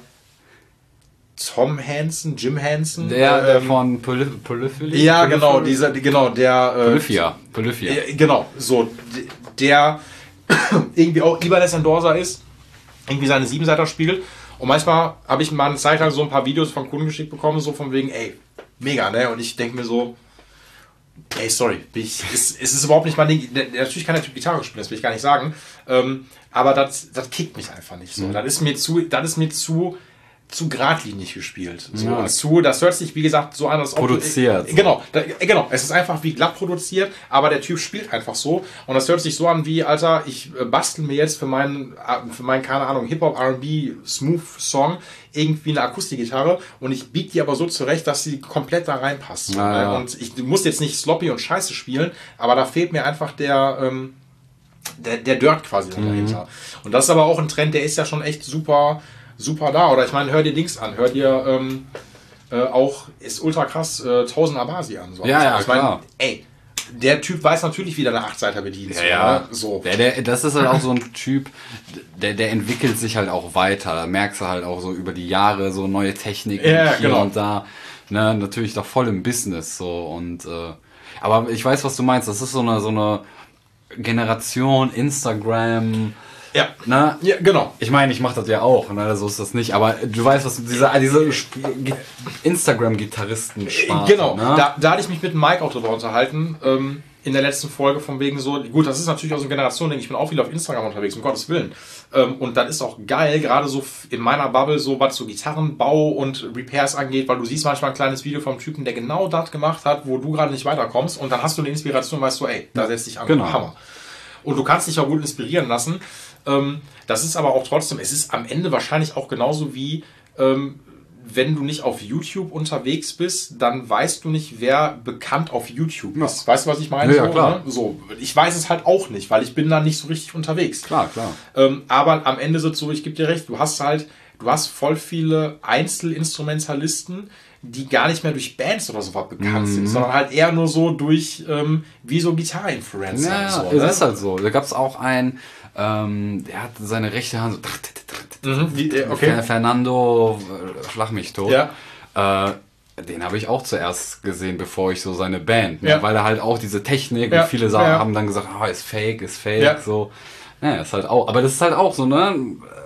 Tom Hansen, Jim Hansen. Der, der ähm, von Poly- Polyphily? Ja, genau, dieser, genau, der... Äh, Polyphia. Polyphia. Äh, genau, so, der irgendwie auch Ibanez Endorser ist, irgendwie seine Siebenseiter spielt und manchmal habe ich mal eine Zeit lang so ein paar Videos von Kunden geschickt bekommen, so von wegen, ey, mega, ne, und ich denke mir so, ey, sorry, ich, es, es ist überhaupt nicht mein Ding, natürlich kann der Typ Gitarre spielen, das will ich gar nicht sagen, ähm, aber das, das kickt mich einfach nicht so, mhm. das ist mir zu, das ist mir zu... zu geradlinig gespielt. So, ja. zu, das hört sich, wie gesagt, so an, als ob... Produziert. Äh, genau, da, genau, es ist einfach wie glatt produziert, aber der Typ spielt einfach so und das hört sich so an wie, Alter, ich äh, bastel mir jetzt für meinen, für meinen, keine Ahnung, Hip-Hop, R und B, Smooth-Song irgendwie eine Akustikgitarre und ich biege die aber so zurecht, dass sie komplett da reinpasst. So, ja, ja. Und ich muss jetzt nicht sloppy und scheiße spielen, aber da fehlt mir einfach der... Ähm, der, der Dirt quasi mhm. dahinter. Und das ist aber auch ein Trend, der ist ja schon echt super... super da. Oder ich meine, hör dir Dings an. Hör dir ähm, äh, auch, ist ultra krass, äh, tausend Abasi an. So. Ja, ja, ich meine, klar. Ey, der Typ weiß natürlich, wie der eine Achtseiter bedient. Ja, so, ja. Ne? So. Der, der, das ist halt auch so ein Typ, der, der entwickelt sich halt auch weiter. Da merkst du halt auch so über die Jahre so neue Techniken ja, hier genau. und da. Ne, natürlich doch voll im Business. So. Und, äh, aber ich weiß, was du meinst. Das ist so eine, so eine Generation Instagram... Ja. Na? Ja, genau. Ich meine, ich mache das ja auch, ne? So ist das nicht. Aber du weißt, was diese, diese Instagram-Gitarristen sparen. Genau. Ne? Da, da hatte ich mich mit Mike auch drüber unterhalten. Ähm, in der letzten Folge von wegen so, gut, das ist natürlich auch so eine Generation, denke ich, bin auch viel auf Instagram unterwegs, um Gottes Willen. Ähm, und das ist auch geil, gerade so in meiner Bubble, so was so Gitarrenbau und Repairs angeht, weil du siehst manchmal ein kleines Video vom Typen, der genau das gemacht hat, wo du gerade nicht weiterkommst und dann hast du eine Inspiration und weißt du, ey, da setzt dich an. Genau. Hammer. Und du kannst dich auch gut inspirieren lassen. Ähm, das ist aber auch trotzdem, es ist am Ende wahrscheinlich auch genauso wie, ähm, wenn du nicht auf YouTube unterwegs bist, dann weißt du nicht, wer bekannt auf YouTube ist. Ja. Weißt du, was ich meine? Ja, so, klar. Ne? So, ich weiß es halt auch nicht, weil ich bin da nicht so richtig unterwegs. Klar, klar. Ähm, aber am Ende ist es so, ich gebe dir recht, du hast halt, du hast voll viele Einzelinstrumentalisten, die gar nicht mehr durch Bands oder so was bekannt mhm. sind, sondern halt eher nur so durch, ähm, wie so Gitarre-Influencer. Ja, so, es ne? ist halt so. Da gab es auch einen, ähm, der hat seine rechte Hand so... Mhm, okay. Fernando, schlag mich tot. Ja. Äh, den habe ich auch zuerst gesehen, bevor ich so seine Band, ne? Ja. Weil er halt auch diese Technik ja. und viele Sachen ja. haben dann gesagt, ah, ist fake, ist fake, ja. so. Ja, ist halt auch, aber das ist halt auch so, ne?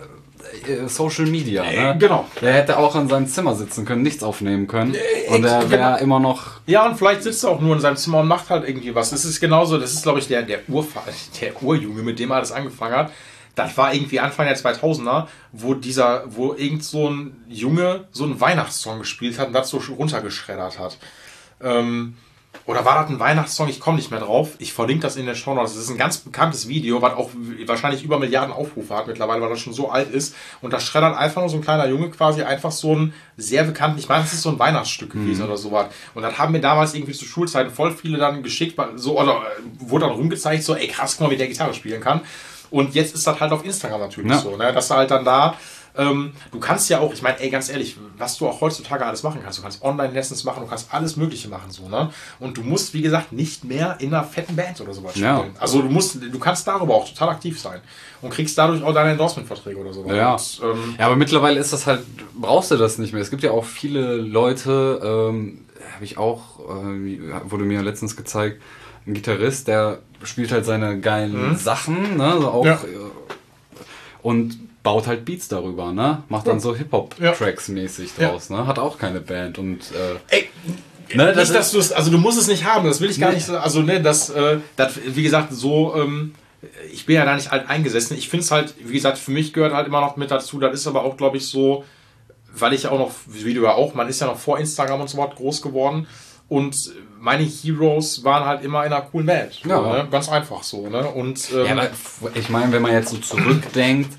Social Media, ne? Genau. Der hätte auch in seinem Zimmer sitzen können, nichts aufnehmen können. Und er wäre genau. immer noch... Ja, und vielleicht sitzt er auch nur in seinem Zimmer und macht halt irgendwie was. Das ist genauso, das ist, glaube ich, der, der, Urfa- der Urjunge, mit dem er alles angefangen hat. Das war irgendwie Anfang der zweitausender, wo dieser, wo irgend so ein Junge so einen Weihnachtssong gespielt hat und das so runtergeschreddert hat. Ähm, oder war das ein Weihnachtssong? Ich komme nicht mehr drauf. Ich verlinke das in der Shownotes. Das ist ein ganz bekanntes Video, was auch wahrscheinlich über Milliarden Aufrufe hat mittlerweile, weil das schon so alt ist. Und da schreddert einfach nur so ein kleiner Junge quasi einfach so ein sehr bekannten, ich meine, das ist so ein Weihnachtsstück gewesen mhm. oder sowas. Und das haben mir damals irgendwie zu Schulzeiten voll viele dann geschickt, so, oder wurde dann rumgezeigt, so, ey krass, guck mal, wie der Gitarre spielen kann. Und jetzt ist das halt auf Instagram natürlich ja. so, ne? Dass du halt dann da Ähm, du kannst ja auch, ich meine, ey, ganz ehrlich, was du auch heutzutage alles machen kannst. Du kannst Online-Lessons machen, du kannst alles Mögliche machen, so, ne? Und du musst, wie gesagt, nicht mehr in einer fetten Band oder sowas spielen. Ja. Also du musst, du kannst darüber auch total aktiv sein und kriegst dadurch auch deine Endorsement-Verträge oder so. Ja. Und, ähm, ja, aber mittlerweile ist das halt, brauchst du das nicht mehr. Es gibt ja auch viele Leute, ähm, habe ich auch, äh, wurde mir letztens gezeigt, ein Gitarrist, der spielt halt seine geilen Mhm. Sachen, ne, so auch, Ja. äh, und baut halt Beats darüber, ne, macht dann so Hip-Hop-Tracks mäßig draus, ne, hat auch keine Band und, äh, ey, ne, das nicht, dass du es, also du musst es nicht haben, das will ich gar Nee. nicht so, also ne, das, äh, das, wie gesagt, so, ähm, ich bin ja da nicht alt eingesessen. Ich finde es halt, wie gesagt, für mich gehört halt immer noch mit dazu, das ist aber auch, glaube ich, so, weil ich ja auch noch, wie du ja auch, man ist ja noch vor Instagram und so was groß geworden und meine Heroes waren halt immer in einer coolen Band. Ja. So, ne? Ganz einfach so, ne? Und, ähm, ja, aber ich meine, wenn man jetzt so zurückdenkt,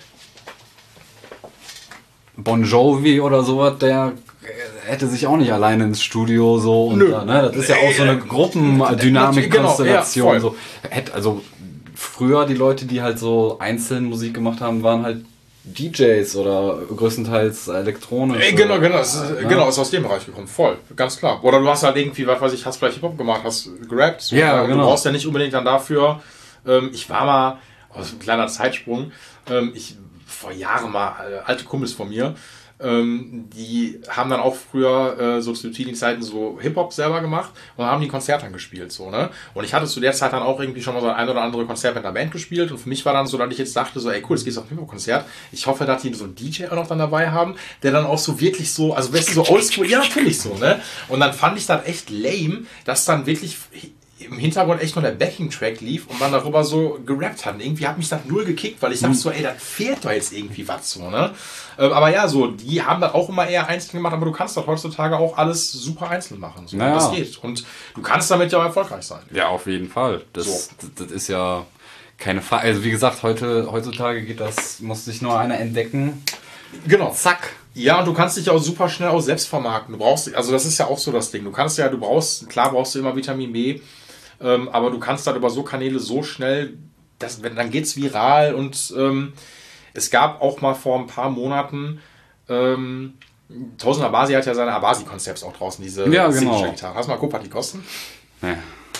Bon Jovi oder sowas, der hätte sich auch nicht alleine ins Studio so und Nö. da, ne, das ist ja auch so eine Genau, Gruppendynamik-Konstellation. ja, so. Hätte, also früher die Leute, die halt so einzeln Musik gemacht haben, waren halt D Js oder größtenteils elektronisch. Ey, genau, genau, es ist, Ja. genau, ist aus dem Bereich gekommen, voll, ganz klar. Oder du hast halt irgendwie, was weiß ich, hast vielleicht Hip-Hop gemacht, hast gerappt. So, Ja, ne? genau. Du brauchst ja nicht unbedingt dann dafür, ähm, ich war mal, aus ein kleiner Zeitsprung, ähm, ich, vor Jahren mal, äh, alte Kumpels von mir, ähm, die haben dann auch früher, äh, so zu Teenie-Zeiten, so Hip-Hop selber gemacht und haben die Konzerte dann gespielt, so, ne? Und ich hatte zu der Zeit dann auch irgendwie schon mal so ein oder andere Konzert mit einer Band gespielt und für mich war dann so, dass ich jetzt dachte, so, ey, cool, jetzt gehst du auf ein Hip-Hop-Konzert. Ich hoffe, dass die so einen D J auch noch dann dabei haben, der dann auch so wirklich so, also weißt du, so oldschool, ja, natürlich so, ne? Und dann fand ich das echt lame, dass dann wirklich im Hintergrund echt nur der Backing-Track lief und man darüber so gerappt hat. Und irgendwie hat mich das null gekickt, weil ich dachte so, ey, da fehlt doch jetzt irgendwie was so, ne? Ähm, aber ja, so, die haben das auch immer eher einzeln gemacht, aber du kannst das heutzutage auch alles super einzeln machen. So. Naja. Das geht. Und du kannst damit ja auch erfolgreich sein. Ja, auf jeden Fall. Das, So. das, das ist ja keine Frage. Also wie gesagt, heute, heutzutage geht das, muss sich nur einer entdecken. Genau. Zack. Ja, und du kannst dich auch super schnell auch selbst vermarkten. Du brauchst, also das ist ja auch so das Ding. Du kannst ja, du brauchst, klar brauchst du immer Vitamin B, ähm, aber du kannst dann über so Kanäle so schnell, das, wenn, dann geht's viral und ähm, es gab auch mal vor ein paar Monaten, ähm, Tausend Abasi hat ja seine Abasi-Konzepts auch draußen, diese Ja, genau. Signature-Gitarren. Hast du mal geguckt, was die kosten? Ja.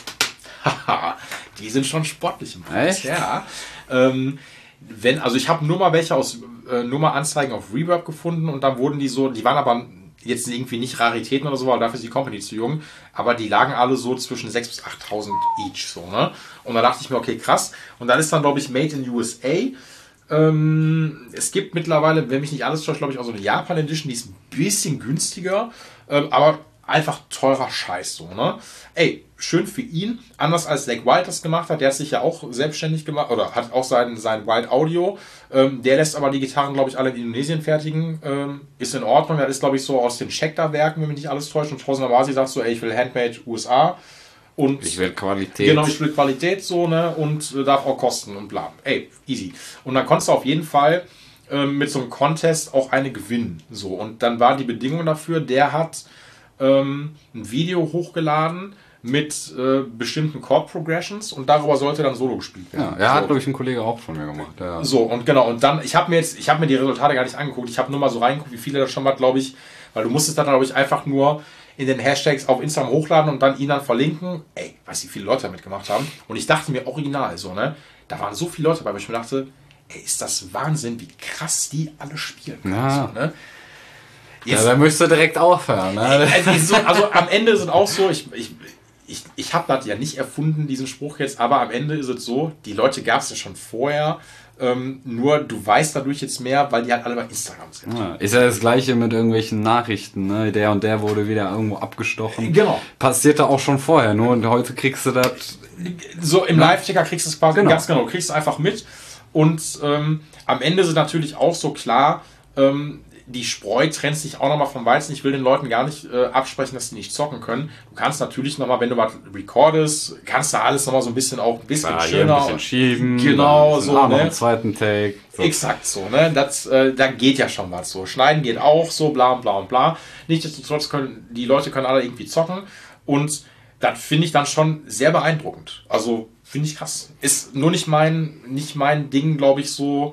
Haha, die sind schon sportlich im Preis. Echt? Ja. Ähm, wenn, also ich habe nur mal welche aus, äh, nur mal Anzeigen auf Reverb gefunden und dann wurden die so, die waren aber jetzt irgendwie nicht Raritäten oder so, weil dafür ist die Company zu jung, aber die lagen alle so zwischen sechstausend bis achttausend each, so, ne? Und da dachte ich mir, okay, krass. Und dann ist dann, glaube ich, Made in U S A. Ähm, es gibt mittlerweile, wenn mich nicht alles täuscht, glaube ich, auch so eine Japan Edition, die ist ein bisschen günstiger, ähm, aber einfach teurer Scheiß, so, ne? Ey, schön für ihn, anders als Zach Wild das gemacht hat, der hat sich ja auch selbstständig gemacht, oder hat auch sein, sein Wild Audio, ähm, der lässt aber die Gitarren, glaube ich, alle in Indonesien fertigen, ähm, ist in Ordnung, der ist, glaube ich, so aus den Scheckter-Werken, wenn mich nicht alles täuscht, und Tausend Abasi sagt so, ey, ich will Handmade U S A, und Ich will Qualität. genau, ich will Qualität so, ne, und äh, darf auch kosten und bla. Ey, easy. Und dann konntest du auf jeden Fall ähm, mit so einem Contest auch eine gewinnen, so. Und dann war die Bedingung dafür, der hat ähm, ein Video hochgeladen mit äh, bestimmten Chord Progressions und darüber sollte dann Solo gespielt Ja, werden. er hat, so. glaube ich, ein Kollege auch von mir gemacht. Ja. So, und genau, und dann, ich habe mir jetzt, ich habe mir die Resultate gar nicht angeguckt, ich habe nur mal so reingeguckt, wie viele das schon war, glaube ich, weil du musstest dann, glaube ich, einfach nur in den Hashtags auf Instagram hochladen und dann ihn dann verlinken. Ey, weiß wie viele Leute damit gemacht haben. Und ich dachte mir original so, ne, da waren so viele Leute dabei, weil ich mir dachte, ey, ist das Wahnsinn, wie krass die alle spielen können. Ja. So, ne? Ja, Jetzt, da müsst ihr direkt aufhören. Ne? also, die so, also am Ende sind auch so, ich, ich, ich, ich habe das ja nicht erfunden, diesen Spruch jetzt, aber am Ende ist es so, die Leute gab es ja schon vorher, ähm, nur du weißt dadurch jetzt mehr, weil die halt alle bei Instagram sind. Ja, ist ja das Gleiche mit irgendwelchen Nachrichten. Ne? Der und der wurde wieder irgendwo abgestochen. Genau. Passierte auch schon vorher. Nur und heute kriegst du das. So im Live-Ticker kriegst du es quasi Genau. ganz genau, kriegst du einfach mit. Und ähm, am Ende ist es natürlich auch so klar, ähm, die Spreu trennt sich auch nochmal vom Weizen. Ich will den Leuten gar nicht äh, absprechen, dass sie nicht zocken können. Du kannst natürlich nochmal, wenn du was recordest, kannst du alles nochmal so ein bisschen auch ein bisschen Ja, hier schöner. ein bisschen schieben. Genau, dann ein bisschen- so, ah, noch ne? einen zweiten Take. So. Exakt so, ne? Das, äh, da geht ja schon was so. Schneiden geht auch so, bla bla und bla. Nichtsdestotrotz können die Leute können alle irgendwie zocken. Und das finde ich dann schon sehr beeindruckend. Also finde ich krass. Ist nur nicht mein, nicht mein Ding, glaube ich, so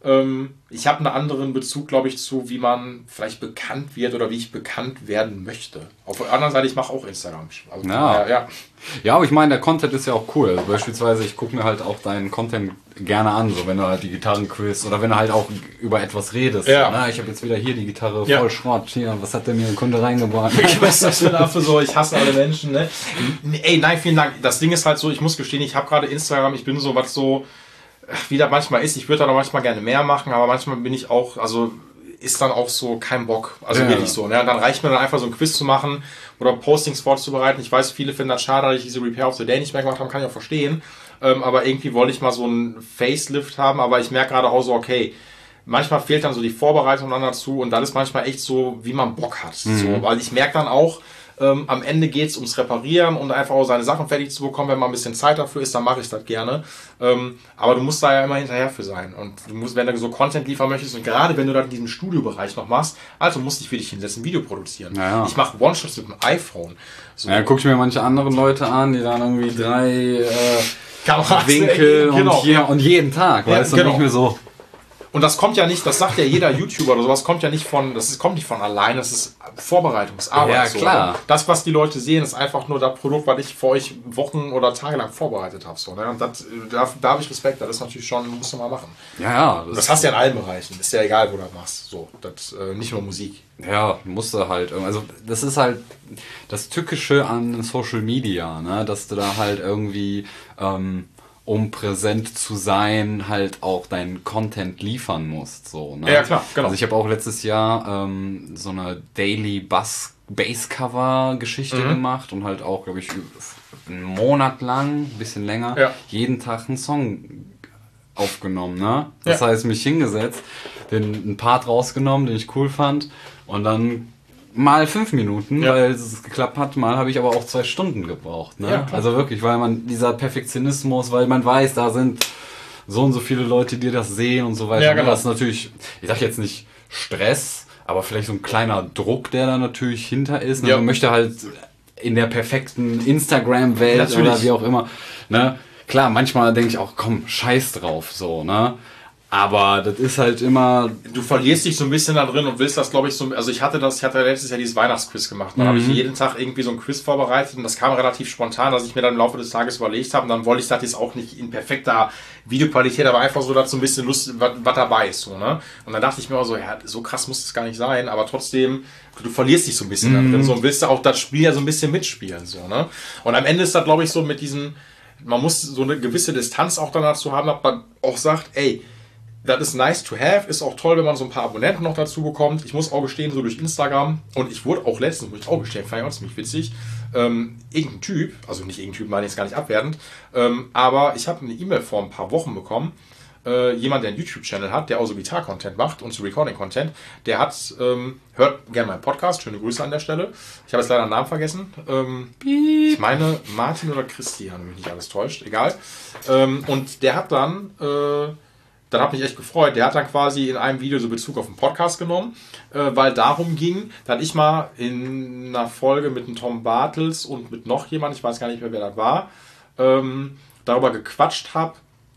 Ähm, ich habe einen anderen Bezug, glaube ich, zu, wie man vielleicht bekannt wird oder wie ich bekannt werden möchte. Auf der anderen Seite, ich mache auch Instagram. Also, Ja. ja, ja. Ja, aber ich meine, der Content ist ja auch cool. Also beispielsweise, ich gucke mir halt auch deinen Content gerne an, so wenn du halt die Gitarren quiz oder wenn du halt auch über etwas redest. Ja. Na, ich habe jetzt wieder hier die Gitarre Ja. voll Schrott. Hier, was hat der mir ein Kunde reingebracht? Ich weiß, was für dafür so, ich hasse alle Menschen, ne? Ey, nein, vielen Dank. Das Ding ist halt so, ich muss gestehen, ich habe gerade Instagram, ich bin so, was so, wie das manchmal ist, ich würde da noch manchmal gerne mehr machen, aber manchmal bin ich auch, also ist dann auch so kein Bock. Also Ja. wirklich so, ne? Dann reicht mir dann einfach so ein Quiz zu machen oder Postings vorzubereiten. Ich weiß, viele finden das schade, dass ich diese Repair of the Day nicht mehr gemacht habe, kann ich auch verstehen. Ähm, aber irgendwie wollte ich mal so einen Facelift haben, aber ich merke gerade auch so, okay, manchmal fehlt dann so die Vorbereitung dann dazu und dann ist manchmal echt so, wie man Bock hat. Mhm. So, weil ich merke dann auch, ähm, am Ende geht es ums Reparieren und einfach auch seine Sachen fertig zu bekommen. Wenn mal ein bisschen Zeit dafür ist, dann mache ich das gerne. Ähm, aber du musst da ja immer hinterher für sein. Und du musst, wenn du so Content liefern möchtest und gerade wenn du dann diesen Studiobereich noch machst, also musst du dich für dich hinsetzen, ein Video produzieren. Ja, ja. Ich mache One-Shots mit dem iPhone. So. Ja, guck ich mir manche anderen Leute an, die dann irgendwie drei äh, Kameras, Winkel und genau. hier und jeden Tag, Ja, weißt du, genau. nicht mehr so. Und das kommt ja nicht, das sagt ja jeder YouTuber oder sowas, kommt ja nicht von, das ist, kommt nicht von allein, das ist Vorbereitungsarbeit. Ja, so. klar. Das, was die Leute sehen, ist einfach nur das Produkt, was ich für euch Wochen oder Tage lang vorbereitet habe. So, ne? Und das, da, da habe ich Respekt, das ist natürlich schon, musst du mal machen. Ja, ja. Das hast du ja in allen Bereichen, ist ja egal, wo du das machst. So, das, äh, nicht nur Musik. Ja, musste halt. Also das ist halt das Tückische an Social Media, ne? Dass du da halt irgendwie, ähm, um präsent zu sein, halt auch deinen Content liefern musst. So, ne? Ja, klar, genau. Also ich habe auch letztes Jahr ähm, so eine Daily Bass Basscover-Geschichte Mhm. gemacht und halt auch, glaube ich, einen Monat lang, ein bisschen länger, Ja. jeden Tag einen Song aufgenommen. Ne? Das Ja. heißt, mich hingesetzt, den einen Part rausgenommen, den ich cool fand und dann mal fünf Minuten, Ja. weil es geklappt hat, mal habe ich aber auch zwei Stunden gebraucht. Ne? Ja, klar. Also wirklich, weil man dieser Perfektionismus, weil man weiß, da sind so und so viele Leute, die das sehen und so weiter. Ja, genau. Das ist natürlich, ich sag jetzt nicht Stress, aber vielleicht so ein kleiner Druck, der da natürlich hinter ist. Ne? Ja. Man möchte halt in der perfekten Instagram-Welt Natürlich. oder wie auch immer. Ne? Klar, manchmal denke ich auch, komm, scheiß drauf, so, ne? Aber das ist halt immer. Du verlierst dich so ein bisschen da drin und willst das, glaube ich, so. Also ich hatte das, ich hatte letztes Jahr dieses Weihnachtsquiz gemacht. Dann habe ich jeden Tag irgendwie so ein Quiz vorbereitet und das kam relativ spontan, dass ich mir dann im Laufe des Tages überlegt habe. Und dann wollte ich das jetzt auch nicht in perfekter Videoqualität, aber einfach so, dass so ein bisschen Lust, was, was dabei ist. So, ne? Und dann dachte ich mir auch so, ja, so krass muss es gar nicht sein, aber trotzdem, du verlierst dich so ein bisschen da drin. So, und willst du auch das Spiel ja so ein bisschen mitspielen. So, ne? Und am Ende ist das, glaube ich, so mit diesen, man muss so eine gewisse Distanz auch dann dazu haben, dass man auch sagt, ey, das ist nice to have, ist auch toll, wenn man so ein paar Abonnenten noch dazu bekommt. Ich muss auch gestehen, so durch Instagram, und ich wurde auch letztens, muss ich auch gestehen, fand ich auch ziemlich witzig, ähm, irgendein Typ, also nicht irgendein Typ, meine ich jetzt gar nicht abwertend, ähm, aber ich habe eine E-Mail vor ein paar Wochen bekommen, äh, jemand, der einen YouTube-Channel hat, der auch so Gitar-Content macht und so Recording-Content, der hat, ähm, hört gerne meinen Podcast, schöne Grüße an der Stelle. Ich habe jetzt leider den Namen vergessen. Ähm, ich meine Martin oder Christian, wenn mich nicht alles täuscht, egal. Ähm, und der hat dann, äh, dann hat mich echt gefreut. Der hat dann quasi in einem Video so Bezug auf den Podcast genommen, äh, weil darum ging, dass ich mal in einer Folge mit dem Tom Bartels und mit noch jemand, ich weiß gar nicht mehr, wer das war, ähm, darüber gequatscht habe,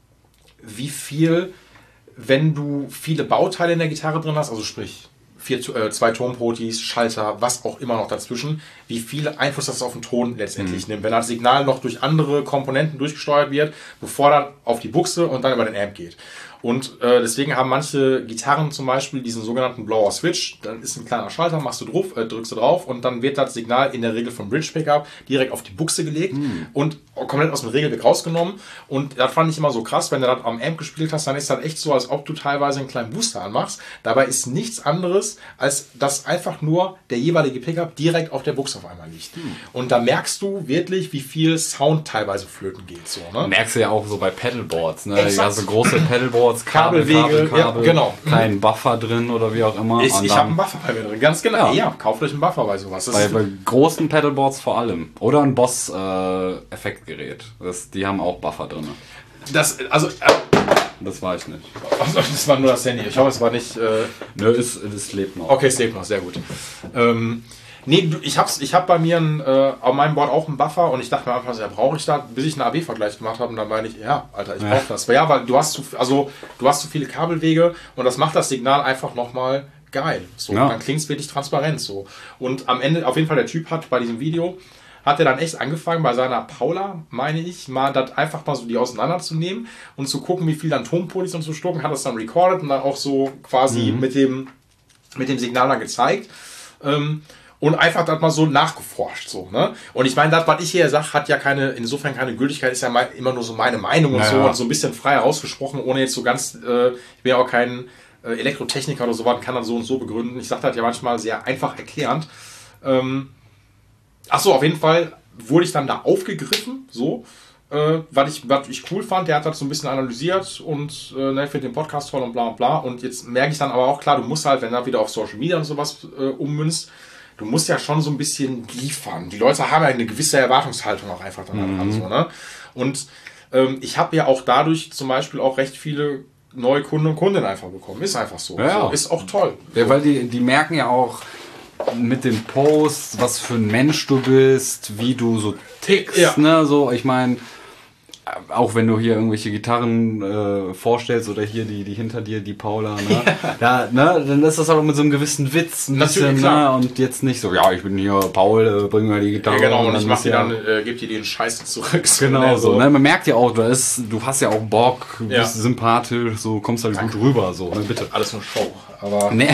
wie viel, wenn du viele Bauteile in der Gitarre drin hast, also sprich vier, äh, zwei Tonprotis, Schalter, was auch immer noch dazwischen, wie viel Einfluss das auf den Ton letztendlich nimmt. Wenn das Signal noch durch andere Komponenten durchgesteuert wird, bevor das auf die Buchse und dann über den Amp geht. Und äh, deswegen haben manche Gitarren zum Beispiel diesen sogenannten Blower Switch. Dann ist ein kleiner Schalter, machst du drauf, äh, drückst du drauf und dann wird das Signal in der Regel vom Bridge Pickup direkt auf die Buchse gelegt mm. und komplett aus dem Regelweg rausgenommen. Und das fand ich immer so krass, wenn du das am Amp gespielt hast, dann ist das echt so, als ob du teilweise einen kleinen Booster anmachst. Dabei ist nichts anderes, als dass einfach nur der jeweilige Pickup direkt auf der Buchse auf einmal liegt. Mm. Und da merkst du wirklich, wie viel Sound teilweise flöten geht. So, ne? Merkst du ja auch so bei Pedalboards, ne? Exakt. Ja, so große Pedalboards, Kabel, Kabelwege, Kabel, Kabel, ja, genau. kein Buffer drin oder wie auch immer. Ist, Und ich dann habe einen Buffer bei mir drin, ganz genau. Ja. Ja, kauft euch einen Buffer bei sowas. Das bei, ist, bei großen Pedalboards vor allem. Oder ein Boss-Effektgerät. Das die haben auch Buffer drin. das, also, äh, Das war ich nicht. also, das war nur das Handy. Ich hoffe, es war nicht. Äh, Nö, es, es lebt noch. okay, es lebt noch, sehr gut. Ähm, Nee, du, ich hab's, ich hab bei mir ein, äh, auf meinem Board auch einen Buffer und ich dachte mir einfach so, ja, brauche ich das, bis ich einen A B-Vergleich gemacht habe und dann meine ich, ja, Alter, ich brauche ja. das. Ja, weil du hast zu, also du hast zu viele Kabelwege und das macht das Signal einfach nochmal geil. So, ja. Dann klingt es wirklich transparent so. Und am Ende, auf jeden Fall, der Typ hat bei diesem Video, hat er dann echt angefangen, bei seiner Paula, meine ich, mal das einfach mal so die auseinanderzunehmen und zu gucken, wie viel dann Tonpolis und so stucken, hat das dann recorded und dann auch so quasi mhm. mit dem, mit dem Signal dann gezeigt. Ähm, und einfach das mal so nachgeforscht. So, ne? Und ich meine, das, was ich hier sage, hat ja keine, insofern keine Gültigkeit, ist ja mein, immer nur so meine Meinung und naja. so und so ein bisschen frei herausgesprochen, ohne jetzt so ganz, äh, ich bin ja auch kein äh, Elektrotechniker oder so was, kann dann so und so begründen. Ich sage das ja manchmal sehr einfach erklärend. Ähm, Achso, auf jeden Fall wurde ich dann da aufgegriffen, so, äh, was, ich, was ich cool fand. Der hat das so ein bisschen analysiert und äh, ne, findet den Podcast toll und bla und bla. Und jetzt merke ich dann aber auch, klar, du musst halt, wenn du wieder auf Social Media und sowas äh, ummünzt, du musst ja schon so ein bisschen liefern. Die Leute haben ja eine gewisse Erwartungshaltung auch einfach dann mhm. an so, ne? Und ähm, ich habe ja auch dadurch zum Beispiel auch recht viele neue Kunden und Kundinnen einfach bekommen. Ist einfach so. Ja. so ist auch toll. Ja, so. Weil die, die merken ja auch mit den Posts, was für ein Mensch du bist, wie du so tickst, ja. ne? So, ich meine, auch wenn du hier irgendwelche Gitarren äh, vorstellst oder hier die, die hinter dir, die Paula, ne? Ja, ne? Dann ist das aber mit so einem gewissen Witz ein bisschen, ne? Und jetzt nicht so, ja, ich bin hier Paul, äh, bring mir die Gitarre. Ja, genau, und, und ich mach die dann, äh, geb dir den Scheiß zurück. So, genau, ne? so, ne? Man merkt ja auch, du, ist, du hast ja auch Bock, du ja. bist sympathisch, so kommst halt Danke. gut rüber, so, ne? Bitte. Alles nur Show, aber... Nee.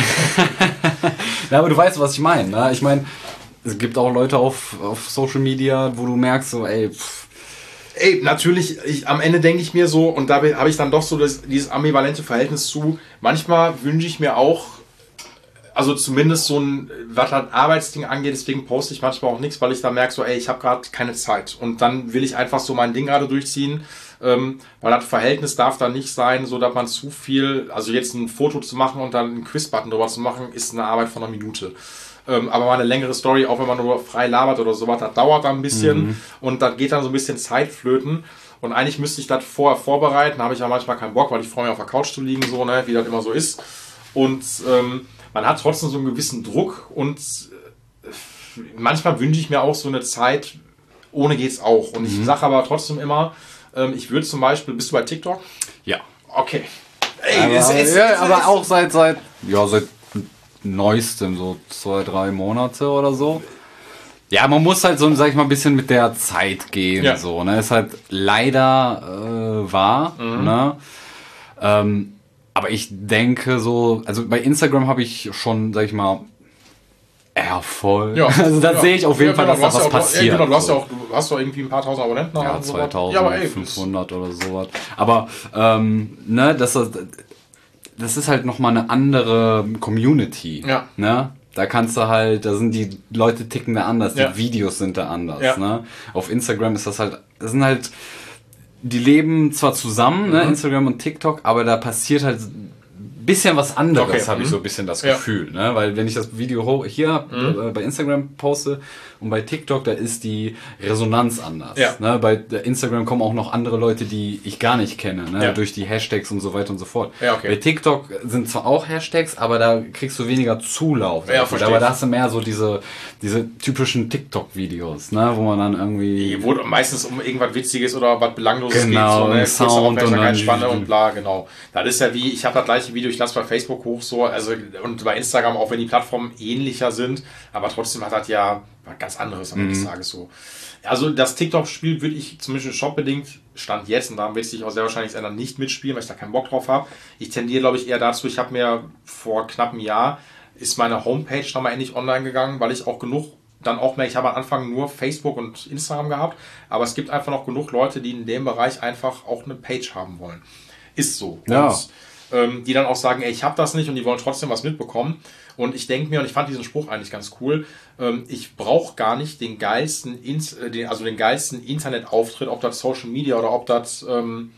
Ja, aber du weißt, was ich meine, ne? Ich meine, es gibt auch Leute auf, auf Social Media, wo du merkst, so, ey, pff, Ey, natürlich, ich, am Ende denke ich mir so, und da habe ich dann doch so das, dieses ambivalente Verhältnis zu, manchmal wünsche ich mir auch, also zumindest so ein, was das Arbeitsding angeht, deswegen poste ich manchmal auch nichts, weil ich da merke, so, ey, ich habe gerade keine Zeit. Und dann will ich einfach so mein Ding gerade durchziehen, ähm, weil das Verhältnis darf da nicht sein, so dass man zu viel, also jetzt ein Foto zu machen und dann einen Quiz-Button drüber zu machen, ist eine Arbeit von einer Minute. Ähm, aber mal eine längere Story, auch wenn man nur frei labert oder sowas, das dauert dann ein bisschen mhm. und dann geht dann so ein bisschen Zeit flöten. Und eigentlich müsste ich das vorher vorbereiten, habe ich ja manchmal keinen Bock, weil ich freue mich auf der Couch zu liegen, so, ne, wie das immer so ist. Und ähm, man hat trotzdem so einen gewissen Druck und äh, manchmal wünsche ich mir auch so eine Zeit, ohne geht's auch. Und ich mhm. sage aber trotzdem immer, ähm, ich würde zum Beispiel, bist du bei TikTok? Ja. Okay. Ey, aber, ist, ist, ja, ist, aber ist, auch seit, seit, ja, seit neuestem, so zwei, drei Monate oder so. Ja, man muss halt so, sag ich mal, ein bisschen mit der Zeit gehen, ja. so, ne, ist halt leider äh, wahr, mhm. ne, ähm, aber ich denke so, also bei Instagram habe ich schon, sag ich mal, Erfolg. Ja. Also da ja. sehe ich auf jeden ja, Fall, genau, dass da was ja auch, passiert. Ja, genau, du hast ja auch, du hast doch irgendwie ein paar tausend Abonnenten. Ja, zweitausendfünfhundert ja, oder sowas. Aber, ähm, ne, das ist, das ist halt nochmal eine andere Community. Ja. Ne? Da kannst du halt, da sind die Leute ticken da anders, ja. die Videos sind da anders. Ja. Ne? Auf Instagram ist das halt, das sind halt, die leben zwar zusammen, mhm. ne, Instagram und TikTok, aber da passiert halt bisschen was anderes, okay. habe ich so ein bisschen das ja. Gefühl. Ne? Weil wenn ich das Video hier mhm. äh, bei Instagram poste und bei TikTok, da ist die Resonanz anders. Ja. Ne? Bei Instagram kommen auch noch andere Leute, die ich gar nicht kenne, ne? Ja. durch die Hashtags und so weiter und so fort. Ja, okay. Bei TikTok sind zwar auch Hashtags, aber da kriegst du weniger Zulauf. Ja, aber da hast du mehr so diese, diese typischen TikTok-Videos, ne? wo man dann irgendwie... Wo meistens um irgendwas Witziges oder was Belangloses genau, geht. So, ne? Sound und dann Spanne und bla, genau. Das ist ja wie, ich habe das gleiche Video, ich lasse bei Facebook hoch, so, also und bei Instagram, auch wenn die Plattformen ähnlicher sind, aber trotzdem hat das ja was ganz anderes am Ende des Tages so. Also das TikTok-Spiel würde ich zumindest shopbedingt, Stand jetzt, und darum wird sich auch sehr wahrscheinlich ändern, nicht mitspielen, weil ich da keinen Bock drauf habe. Ich tendiere, glaube ich, eher dazu, ich habe mir vor knapp einem Jahr, ist meine Homepage nochmal endlich online gegangen, weil ich auch genug dann auch mehr, ich habe am Anfang nur Facebook und Instagram gehabt, aber es gibt einfach noch genug Leute, die in dem Bereich einfach auch eine Page haben wollen. Ist so. Ja. Und, ähm, die dann auch sagen, ey, ich habe das nicht und die wollen trotzdem was mitbekommen. Und ich denke mir, und ich fand diesen Spruch eigentlich ganz cool, ähm, ich brauche gar nicht den geilsten, Ins- äh, den, also den geilsten Internetauftritt, ob das Social Media oder ob das ähm,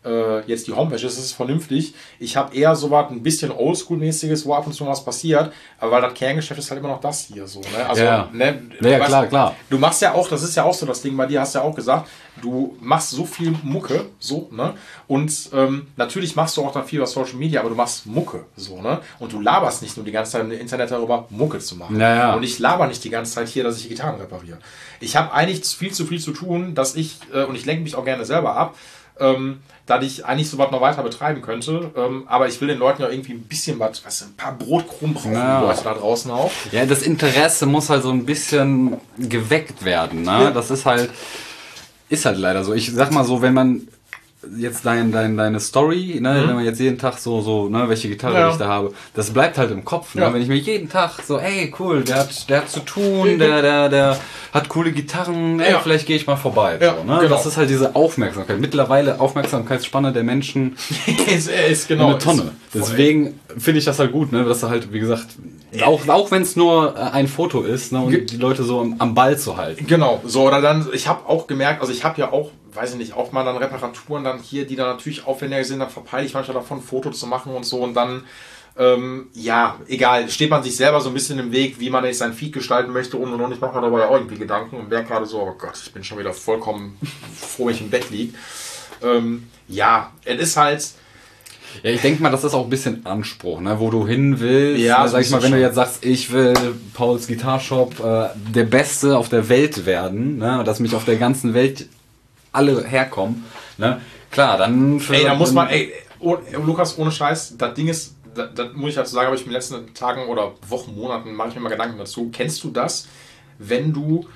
äh, jetzt die Homepage ist, das ist vernünftig. Ich habe eher so was ein bisschen Oldschool-mäßiges, wo ab und zu was passiert, aber weil das Kerngeschäft ist halt immer noch das hier so. Ne? Also, ja, ne, ja weißt, klar, klar. Du machst ja auch, das ist ja auch so das Ding, bei dir hast du ja auch gesagt, du machst so viel Mucke, so, ne? Und ähm, natürlich machst du auch dann viel über Social Media, aber du machst Mucke, so, ne? Und du laberst nicht nur die ganze Zeit im Internet darüber, Mucke zu machen. Ja, ja. Und ich laber nicht die ganze Zeit hier, dass ich Gitarren repariere. Ich habe eigentlich viel zu viel zu tun, dass ich, äh, und ich lenke mich auch gerne selber ab, ähm, dass ich eigentlich sowas noch weiter betreiben könnte. Ähm, aber ich will den Leuten ja irgendwie ein bisschen was, was ein paar Brotkrumen brauchen, ja. die Leute da draußen auch. Ja, das Interesse muss halt so ein bisschen geweckt werden. Ne? Ja. Das ist halt, ist halt leider so. Ich sag mal so, wenn man jetzt dein, dein, deine Story, ne, mhm. wenn man jetzt jeden Tag so, so ne, welche Gitarre ja. ich da habe, das bleibt halt im Kopf. Ne? Ja. Wenn ich mir jeden Tag so, ey, cool, der hat, der hat zu tun, der, der, der hat coole Gitarren, ey, ja. vielleicht gehe ich mal vorbei. Ja, so, ne? Genau. Das ist halt diese Aufmerksamkeit. Mittlerweile Aufmerksamkeitsspanne der Menschen ist, ist genau, eine Tonne. Deswegen finde ich das halt gut, ne, dass du halt, wie gesagt, auch, auch wenn es nur ein Foto ist, ne, und Ge- die Leute so am, am Ball zu halten. Genau, so, oder dann, ich habe auch gemerkt, also ich habe ja auch, weiß ich nicht, auch mal dann Reparaturen dann hier, die dann natürlich aufwendiger sind, dann verpeile ich manchmal davon, Fotos zu machen und so und dann, ähm, ja, egal, steht man sich selber so ein bisschen im Weg, wie man jetzt sein Feed gestalten möchte und und und. Ich mache mir dabei auch irgendwie Gedanken und merke gerade so, oh Gott, ich bin schon wieder vollkommen froh, wenn ich im Bett liege. Ähm, ja, es ist halt... Ja, ich denke mal, das ist auch ein bisschen Anspruch, ne, wo du hin willst. Ja, ne, sag ich mal, wenn schon. Du jetzt sagst, ich will Pauls Gitarshop äh, der Beste auf der Welt werden, ne, dass mich auf der ganzen Welt alle herkommen, ne, klar, dann... Für ey, da muss man, ey, oh, Lukas, ohne Scheiß, das Ding ist, das, das muss ich dazu sagen, habe ich in den letzten Tagen oder Wochen, Monaten, mache ich mir mal Gedanken dazu. Kennst du das, wenn du,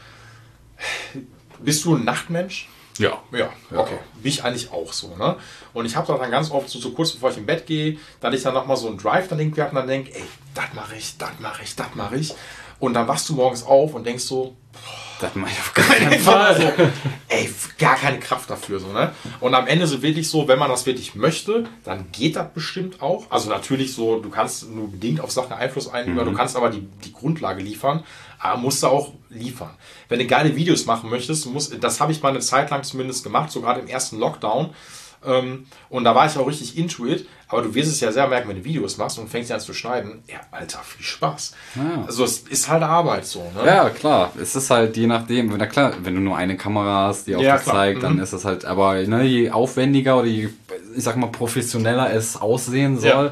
bist du ein Nachtmensch? Ja. Ja, okay. Ja. Bin ich eigentlich auch so, ne? Und ich habe das dann ganz oft so, so kurz bevor ich im Bett gehe, dass ich dann nochmal so einen Drive dann irgendwie habe und dann denke, ey, das mache ich, das mache ich, das mache ich. Und dann wachst du morgens auf und denkst so, das mache ich auf keinen Fall. So, ey, gar keine Kraft dafür, so, ne? Und am Ende ist es wirklich so, wenn man das wirklich möchte, dann geht das bestimmt auch. Also natürlich so, du kannst nur bedingt auf Sachen Einfluss einnehmen, mhm. du kannst aber die, die Grundlage liefern, aber musst du auch liefern. Wenn du geile Videos machen möchtest, du musst, das habe ich mal eine Zeit lang zumindest gemacht, so gerade im ersten Lockdown. Ähm, und da war ich auch richtig into it, aber du wirst es ja sehr merken, wenn du Videos machst und fängst an zu schneiden. Ja, Alter, viel Spaß. Ja. Also es ist halt Arbeit so, ne? Ja, klar. Es ist halt je nachdem, na klar, wenn du nur eine Kamera hast, die auch ja, das klar. zeigt, mhm. dann ist es halt, aber ne, je aufwendiger oder je, ich sag mal, professioneller es aussehen soll, ja.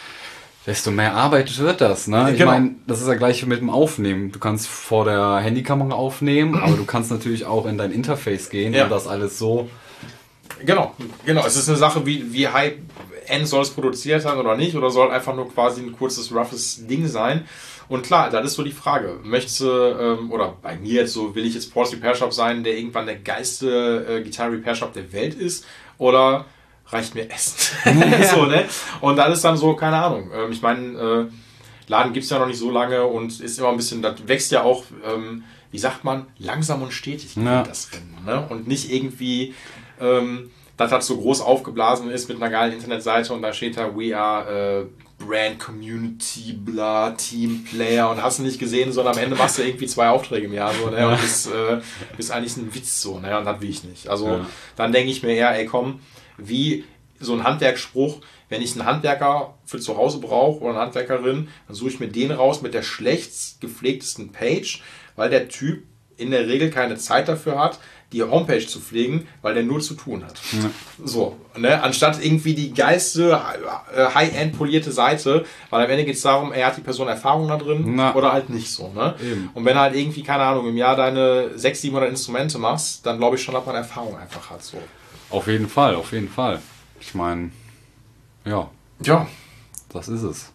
desto mehr Arbeit wird das, ne? Ich genau. meine, das ist ja gleich mit dem Aufnehmen. Du kannst vor der Handykamera aufnehmen, aber du kannst natürlich auch in dein Interface gehen ja. und das alles so... Genau, genau. Es ist eine Sache, wie, wie High-End soll es produziert sein oder nicht, oder soll einfach nur quasi ein kurzes, roughes Ding sein. Und klar, das ist so die Frage. Möchtest du, ähm, oder bei mir jetzt so, will ich jetzt Paul's Repair Shop sein, der irgendwann der geilste äh, Gitarre-Repair Shop der Welt ist, oder reicht mir Essen? so, ne? Und das ist dann so, keine Ahnung. Ähm, ich meine, äh, Laden gibt es ja noch nicht so lange und ist immer ein bisschen, das wächst ja auch, ähm, wie sagt man, langsam und stetig ja. das Rennen. Ne? Und nicht irgendwie... Ähm, dass das so groß aufgeblasen ist mit einer geilen Internetseite und da steht da We are uh, Brand Community, bla, Team Player und hast du nicht gesehen, sondern am Ende machst du irgendwie zwei Aufträge im Jahr so, ne? Und das äh, ist eigentlich ein Witz so, ne? Und das will ich nicht. Also ja. dann denke ich mir eher, ey komm, wie so ein Handwerksspruch, wenn ich einen Handwerker für zu Hause brauche oder eine Handwerkerin, dann suche ich mir den raus mit der schlechtst gepflegtesten Page, weil der Typ in der Regel keine Zeit dafür hat, die Homepage zu pflegen, weil der nur zu tun hat. Ja. So, ne? Anstatt irgendwie die geilste, high-end polierte Seite, weil am Ende geht es darum, er hat die Person Erfahrung da drin Na. oder halt nicht so. Ne? Und wenn er halt irgendwie, keine Ahnung, im Jahr deine sechshundert, siebenhundert Instrumente machst, dann glaube ich schon, dass man Erfahrung einfach hat. So. Auf jeden Fall, auf jeden Fall. Ich meine, ja. Ja. Das ist es.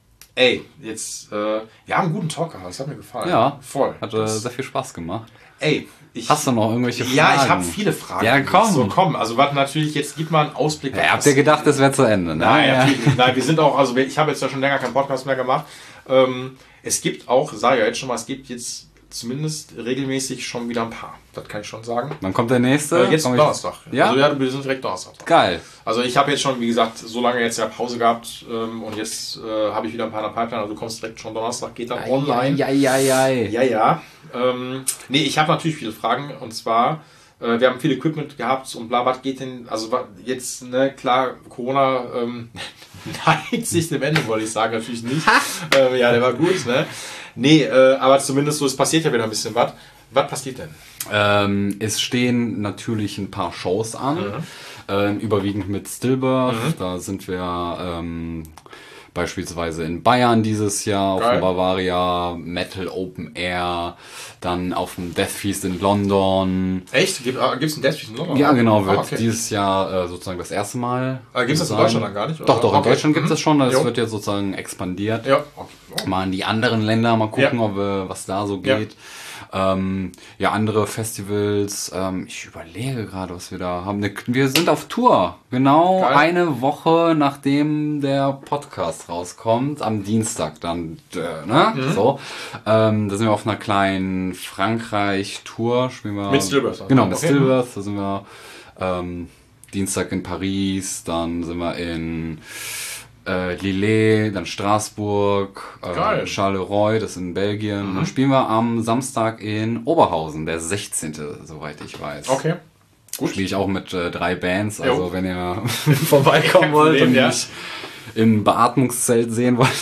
Ey, jetzt, äh, wir haben einen guten Talk gehabt, das hat mir gefallen. Ja, voll. Hat äh, sehr viel Spaß gemacht. Ey, ich, hast du noch irgendwelche Fragen? Ja, ich habe viele Fragen. Ja, komm. So, komm. Also, was natürlich, jetzt gib mal einen Ausblick. Ja, habt ihr gedacht, das wäre zu Ende? Ne? Nein, ja. Nein, wir sind auch, also ich habe jetzt ja schon länger keinen Podcast mehr gemacht. Ähm, es gibt auch, sage ja jetzt schon mal, es gibt jetzt zumindest regelmäßig schon wieder ein paar. Das kann ich schon sagen. Wann kommt der nächste? Äh, jetzt Komm Donnerstag. Ja? Also ja, wir sind direkt Donnerstag. Geil. Also ich habe jetzt schon, wie gesagt, so lange jetzt ja Pause gehabt ähm, und jetzt äh, habe ich wieder ein paar in der Pipeline. Also du kommst direkt schon Donnerstag, geht dann ei, online. Ja, ja, ja. Ja, ja. Ähm, nee, ich habe natürlich viele Fragen und zwar, Äh, wir haben viel Equipment gehabt und bla, was geht denn, also jetzt, ne, klar, Corona ähm, neigt sich dem Ende, wollte ich sagen, natürlich nicht. äh, ja, der war gut, ne? Nee, äh, aber zumindest so, es passiert ja wieder ein bisschen was. Was passiert denn? Ähm, es stehen natürlich ein paar Shows an, mhm. ähm, überwiegend mit Stillbirth. Mhm. Da sind wir ähm, beispielsweise in Bayern dieses Jahr, Geil. auf dem Bavaria, Metal Open Air, dann auf dem Death Feast in London. Echt? Gibt es ein Death Feast in London? Ja, genau, wird oh, okay. dieses Jahr äh, sozusagen das erste Mal. Gibt es das in Deutschland dann gar nicht? Oder? Doch, doch, in okay. Deutschland gibt es mhm. das schon, das jo. wird jetzt sozusagen expandiert. Ja. Okay. Oh. Mal in die anderen Länder, mal gucken, ja. ob wir, was da so geht. Ja. Ähm, ja, andere Festivals. Ähm, ich überlege gerade, was wir da haben. Wir sind auf Tour. Genau Geil. eine Woche nachdem der Podcast rauskommt. Am Dienstag dann. Äh, ne? Mhm. So. Ähm, da sind wir auf einer kleinen Frankreich-Tour. Spielen wir, mit Stillbirth. Genau, mit okay. Stillbirth. Da sind wir ähm, Dienstag in Paris. Dann sind wir in Äh, Lille, dann Straßburg, äh, Charleroi, das in Belgien. Mhm. Dann spielen wir am Samstag in Oberhausen, der sechzehnte, soweit ich weiß. Okay, gut. Spiele ich auch mit äh, drei Bands, also jo. wenn ihr vorbeikommen wollt und ja. mich im Beatmungszelt sehen wollt.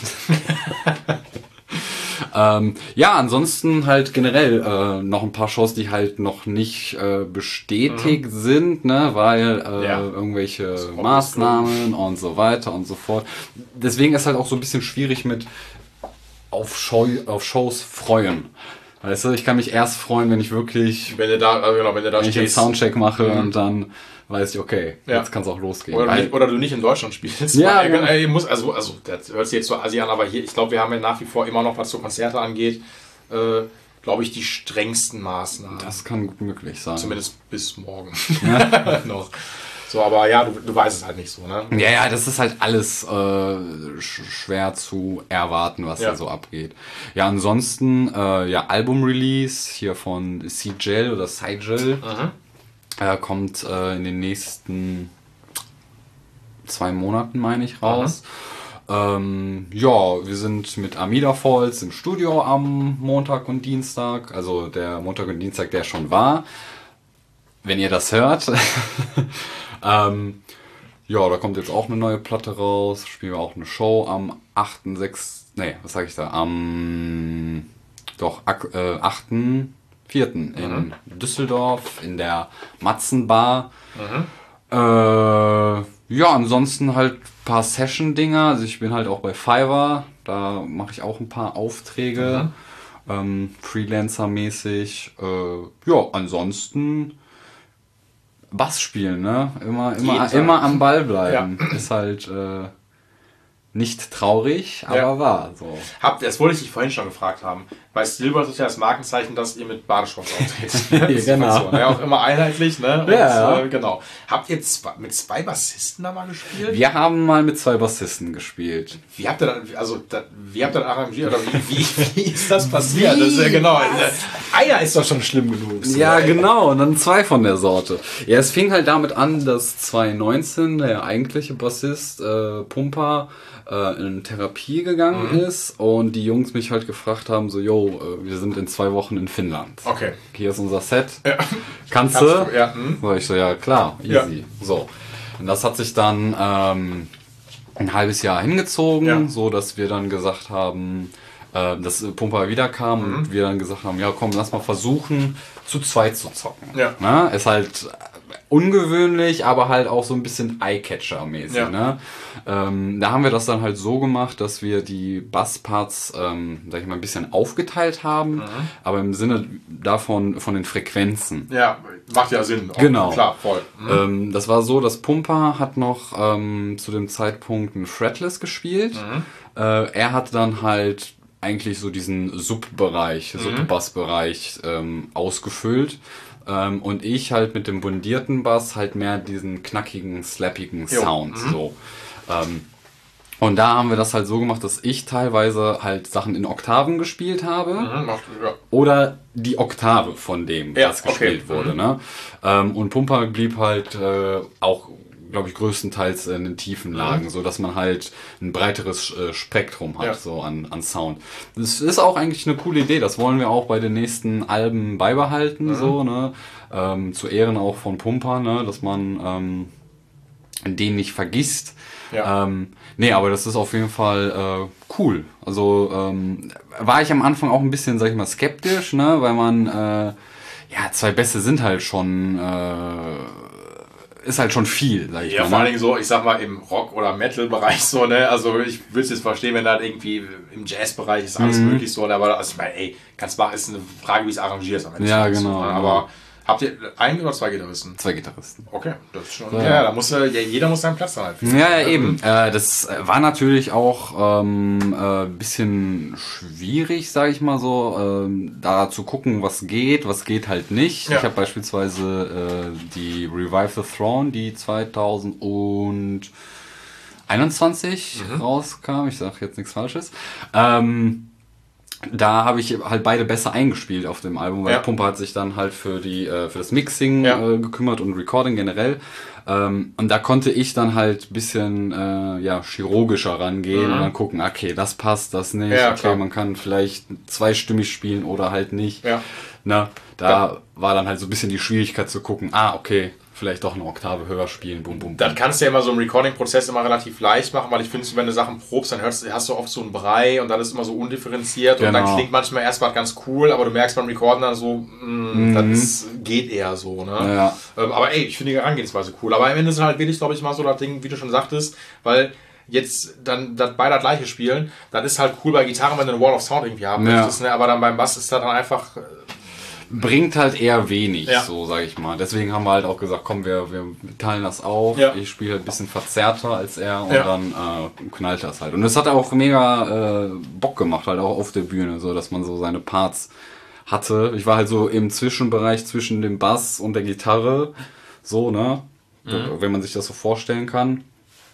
Ähm, ja, ansonsten halt generell äh, noch ein paar Shows, die halt noch nicht äh, bestätigt mhm. sind, ne, weil äh, ja. irgendwelche Maßnahmen und so weiter und so fort. Deswegen ist halt auch so ein bisschen schwierig mit auf, Show, auf Shows freuen. Weißt du, ich kann mich erst freuen, wenn ich wirklich, wenn du da, also genau, wenn du da wenn ich einen Soundcheck mache mhm. und dann weiß ich, okay, ja. jetzt kann es auch losgehen. Oder, nicht, oder du nicht in Deutschland spielst. Ja, weil, ja. Ey, muss, also, also, das hört sich jetzt so assi an, aber hier, ich glaube, wir haben ja nach wie vor immer noch, was so Konzerte angeht, äh, glaube ich, die strengsten Maßnahmen. Das kann gut möglich sein. Zumindest bis morgen. Ja. noch. So, aber ja, du, du weißt es halt nicht so, ne? Ja, ja, das ist halt alles äh, schwer zu erwarten, was ja. da so abgeht. Ja, ansonsten, äh, ja, Album-Release hier von Sigel oder Sigel. Mhm. Er kommt äh, in den nächsten zwei Monaten, meine ich, raus. Ähm, ja, wir sind mit Amida Falls im Studio am Montag und Dienstag. Also der Montag und Dienstag, der schon war. Wenn ihr das hört. ähm, ja, da kommt jetzt auch eine neue Platte raus. Spielen wir auch eine Show am achten sechsten Nee, was sage ich da? Am doch, äh, achten vierten in mhm. Düsseldorf in der Matzenbar. Mhm. Äh, ja, ansonsten halt ein paar Session-Dinger. Also ich bin halt auch bei Fiverr. Da mache ich auch ein paar Aufträge. Mhm. Ähm, Freelancer-mäßig. Äh, ja, ansonsten Bass spielen, ne? Immer, immer, immer am Ball bleiben. Ja. Ist halt äh, nicht traurig, aber ja. wahr. So. Habt, das wollte ich dich vorhin schon gefragt haben. Bei Stillbirth ist ja das Markenzeichen, dass ihr mit Badeshorts auftretet. Ja, genau. So, ne? Auch immer einheitlich. Ne? Und, ja. äh, genau. Habt ihr zwei, mit zwei Bassisten da mal gespielt? Wir haben mal mit zwei Bassisten gespielt. Wie habt ihr dann, also, da, wie habt ihr dann arrangiert? Oder wie, wie, wie ist das passiert? Wie? Das ist ja genau. Was? Einer ist doch schon schlimm genug. So, ja, ey. genau. Und dann zwei von der Sorte. Ja, es fing halt damit an, dass zwanzig neunzehn der eigentliche Bassist, äh, Pumper, äh, in Therapie gegangen mhm. ist und die Jungs mich halt gefragt haben, so, yo, äh, wir sind in zwei Wochen in Finnland. Okay. Hier ist unser Set. Ja. Kannst, Kannst du? du? Ja. Hm. So, ich so, ja klar, easy. Ja. So. Und das hat sich dann ähm, ein halbes Jahr hingezogen, ja. so dass wir dann gesagt haben, äh, dass Pumper wiederkam mhm. und wir dann gesagt haben, ja komm, lass mal versuchen, zu zweit zu zocken. Ja. Na, ist halt ungewöhnlich, aber halt auch so ein bisschen Eye-Catcher-mäßig. Ja. Ne? Ähm, da haben wir das dann halt so gemacht, dass wir die Bassparts, ähm, sag ich mal, ein bisschen aufgeteilt haben, mhm. aber im Sinne davon, von den Frequenzen. Ja, macht ja Sinn. Auch genau. Klar, voll. Mhm. Ähm, das war so, dass Pumper hat noch ähm, zu dem Zeitpunkt ein Fretless gespielt. Mhm. Äh, er hat dann halt eigentlich so diesen Sub-Bereich, mhm. Sub-Bass-Bereich ähm, ausgefüllt. Ähm, und ich halt mit dem bundierten Bass halt mehr diesen knackigen, slappigen Sound. Mhm. So. Ähm, und da haben wir das halt so gemacht, dass ich teilweise halt Sachen in Oktaven gespielt habe. Mhm, macht, ja. Oder die Oktave von dem, ja, was gespielt okay. wurde. Mhm. Ne? Ähm, und Pumper blieb halt äh, auch glaube ich, größtenteils in den tiefen Lagen, mhm. so dass man halt ein breiteres äh, Spektrum hat, ja. so an, an Sound. Das ist auch eigentlich eine coole Idee, das wollen wir auch bei den nächsten Alben beibehalten, mhm. so, ne, ähm, zu Ehren auch von Pumper, ne, dass man ähm, den nicht vergisst. Ja. Ähm, nee, aber das ist auf jeden Fall äh, cool. Also ähm, war ich am Anfang auch ein bisschen, sag ich mal, skeptisch, ne, weil man, äh, ja, zwei Bässe sind halt schon, äh, ist halt schon viel, sag ich ja, mal. Ja, vor allen Dingen so, ich sag mal, im Rock- oder Metal-Bereich so, ne, also ich würde es jetzt verstehen, wenn da irgendwie im Jazz-Bereich ist alles mhm. möglich so, ne? Aber also ich meine, ey, kannst machen, ist eine Frage, wie es arrangiert am Ende. Ja, genau. So, ne? Aber habt ihr einen oder zwei Gitarristen? Zwei Gitarristen. Okay, das ist schon. Ja, ja, da muss ja, jeder muss seinen Platz dann halt finden. Ja, ja, eben. Äh, das war natürlich auch ähm, äh, bisschen schwierig, sage ich mal so, ähm, da zu gucken, was geht, was geht halt nicht. Ja. Ich habe beispielsweise äh, die Revive the Throne, die zweitausendeinundzwanzig mhm. rauskam. Ich sage jetzt nichts Falsches. Ähm, Da habe ich halt beide besser eingespielt auf dem Album, weil ja. Pumper hat sich dann halt für die äh, für das Mixing ja. äh, gekümmert und Recording generell. Ähm, und da konnte ich dann halt ein bisschen äh, ja, chirurgischer rangehen mhm. und dann gucken, okay, das passt, das nicht. Ja, okay, klar. man kann vielleicht zweistimmig spielen oder halt nicht. Ja. Na, da ja. war dann halt so ein bisschen die Schwierigkeit zu gucken, ah, okay, vielleicht doch eine Oktave höher spielen, bum, bum, bum. Das kannst du ja immer so im Recording-Prozess immer relativ leicht machen, weil ich finde, wenn du Sachen probst, dann hörst, hast du oft so einen Brei und dann ist immer so undifferenziert genau. und dann klingt manchmal erstmal ganz cool, aber du merkst beim Recorden dann so, mh, mhm. das ist, geht eher so, ne? Ja. Ähm, aber ey, ich finde die Herangehensweise cool. Aber am Ende ist halt wirklich, glaube ich, mal so das Ding, wie du schon sagtest, weil jetzt dann das beide das gleiche spielen, das ist halt cool bei Gitarren, wenn du eine Wall of Sound irgendwie haben ja. möchtest, ne? Aber dann beim Bass ist das dann einfach... bringt halt eher wenig, ja. so sage ich mal. Deswegen haben wir halt auch gesagt, komm, wir, wir teilen das auf. Ja. Ich spiele halt ein bisschen verzerrter als er und ja. dann äh, knallt das halt. Und das hat auch mega äh, Bock gemacht, halt auch auf der Bühne, so dass man so seine Parts hatte. Ich war halt so im Zwischenbereich zwischen dem Bass und der Gitarre, so, ne? Mhm. Wenn man sich das so vorstellen kann.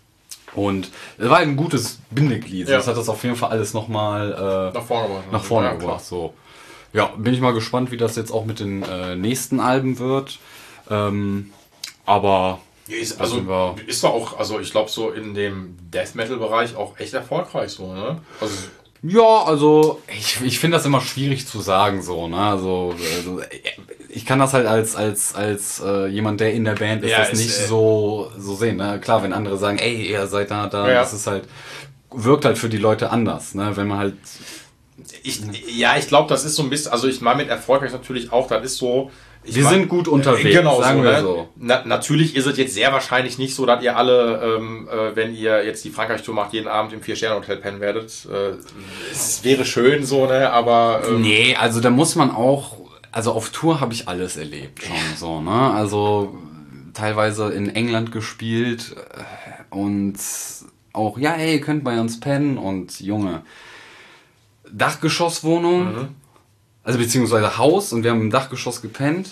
Und es war halt ein gutes Bindeglied. Ja. Das hat das auf jeden Fall alles nochmal äh, nach vorne gebracht. Nach vorne ja, gebracht, so. Ja, bin ich mal gespannt, wie das jetzt auch mit den äh, nächsten Alben wird. Ähm, aber ja, ist, also wir ist doch auch, also ich glaube so in dem Death Metal Bereich auch echt erfolgreich so, ne? Also ja, also ich, ich finde das immer schwierig zu sagen so, ne? Also, also ich kann das halt als als als äh, jemand, der in der Band ist, ja, das ist, nicht äh, so so sehen, ne? Klar, wenn andere sagen, ey, ihr seid da da, ja. das ist halt wirkt halt für die Leute anders, ne? Wenn man halt Ich, ja, ich glaube, das ist so ein bisschen, also ich meine mit erfolgreich natürlich auch, das ist so... Ich wir mein, sind gut unterwegs, genau, sagen so, wir ne? so. Na, natürlich ist es jetzt sehr wahrscheinlich nicht so, dass ihr alle, ähm, äh, wenn ihr jetzt die Frankreich-Tour macht, jeden Abend im Vier-Sterne-Hotel pennen werdet. Äh, es wäre schön so, ne, aber... Ähm, nee, also da muss man auch, also auf Tour habe ich alles erlebt schon so, ne, also teilweise in England gespielt und auch, ja, hey, ihr könnt bei uns pennen und Junge... Dachgeschosswohnung, mhm. also beziehungsweise Haus und wir haben im Dachgeschoss gepennt.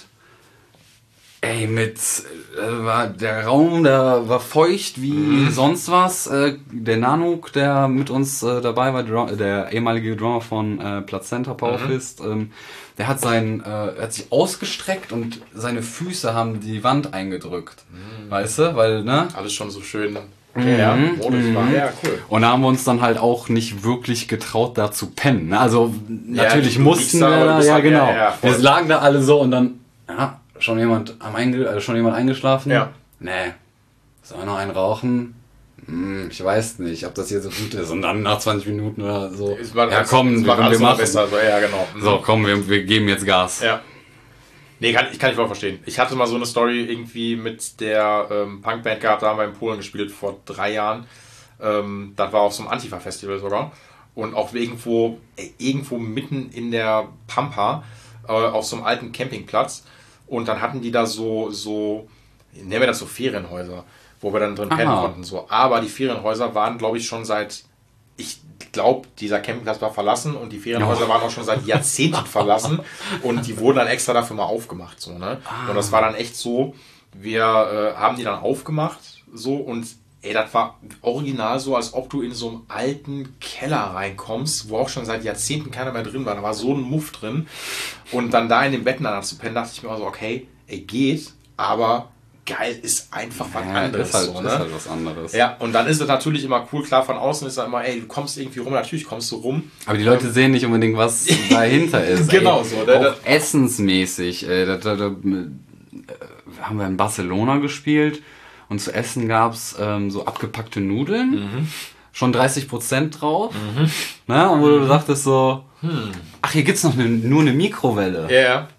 Ey, mit äh, war der Raum, der war feucht wie mhm. sonst was. Äh, der Nanook, der mit uns äh, dabei war, der, der ehemalige Drummer von äh, Plazenta Powerfist, mhm. ähm, der hat sein, äh, hat sich ausgestreckt und seine Füße haben die Wand eingedrückt. Mhm. Weißt du, weil, ne? Alles schon so schön. Okay, ja, modisch war. Ja, cool. Und da haben wir uns dann halt auch nicht wirklich getraut, da zu pennen. Also natürlich ja, mussten wir da, ja halt, genau. Ja, ja, wir lagen da alle so und dann, ja, schon jemand am Einge also schon jemand eingeschlafen? Ja. Nee. Sollen wir noch einen rauchen? Hm, ich weiß nicht, ob das hier so gut ist. Und dann nach zwanzig Minuten oder so. War, ja, komm, wir, wir machen. Besser, also, ja, genau. So, komm, wir, wir geben jetzt Gas. Ja. Nee, kann, ich kann ich voll verstehen. Ich hatte mal so eine Story irgendwie mit der ähm, Punkband gehabt, da haben wir in Polen gespielt vor drei Jahren. Ähm, das war auf so einem Antifa-Festival sogar. Und auch irgendwo, äh, irgendwo mitten in der Pampa, äh, auf so einem alten Campingplatz. Und dann hatten die da so, so, nennen wir das so Ferienhäuser, wo wir dann drin pennen konnten. So. Aber die Ferienhäuser waren, glaube ich, schon seit, ich glaube, dieser Campingplatz war verlassen und die Ferienhäuser oh. waren auch schon seit Jahrzehnten verlassen und die wurden dann extra dafür mal aufgemacht. So, ne? Ah. Und das war dann echt so, wir äh, haben die dann aufgemacht so und ey, das war original so, als ob du in so einem alten Keller reinkommst, wo auch schon seit Jahrzehnten keiner mehr drin war. Da war so ein Muff drin und dann da in den Betten dann zu pennen, dachte ich mir auch so, okay, ey, geht, aber geil ist einfach was Ja, anderes. ist halt, so, ne? ist halt was anderes. Ja, und dann ist es natürlich immer cool, klar, von außen ist es immer, ey, du kommst irgendwie rum, natürlich kommst du rum. Aber die Leute ähm, sehen nicht unbedingt, was dahinter ist. Genau ey. so. Ne? Auch Das, essensmäßig. Ey, da, da, da, haben wir in Barcelona gespielt und zu essen gab es ähm, so abgepackte Nudeln. Mhm. Schon dreißig Prozent drauf. Mhm. Na, und wo du sagtest so, hm. ach, hier gibt's noch ne, nur eine Mikrowelle. Ja.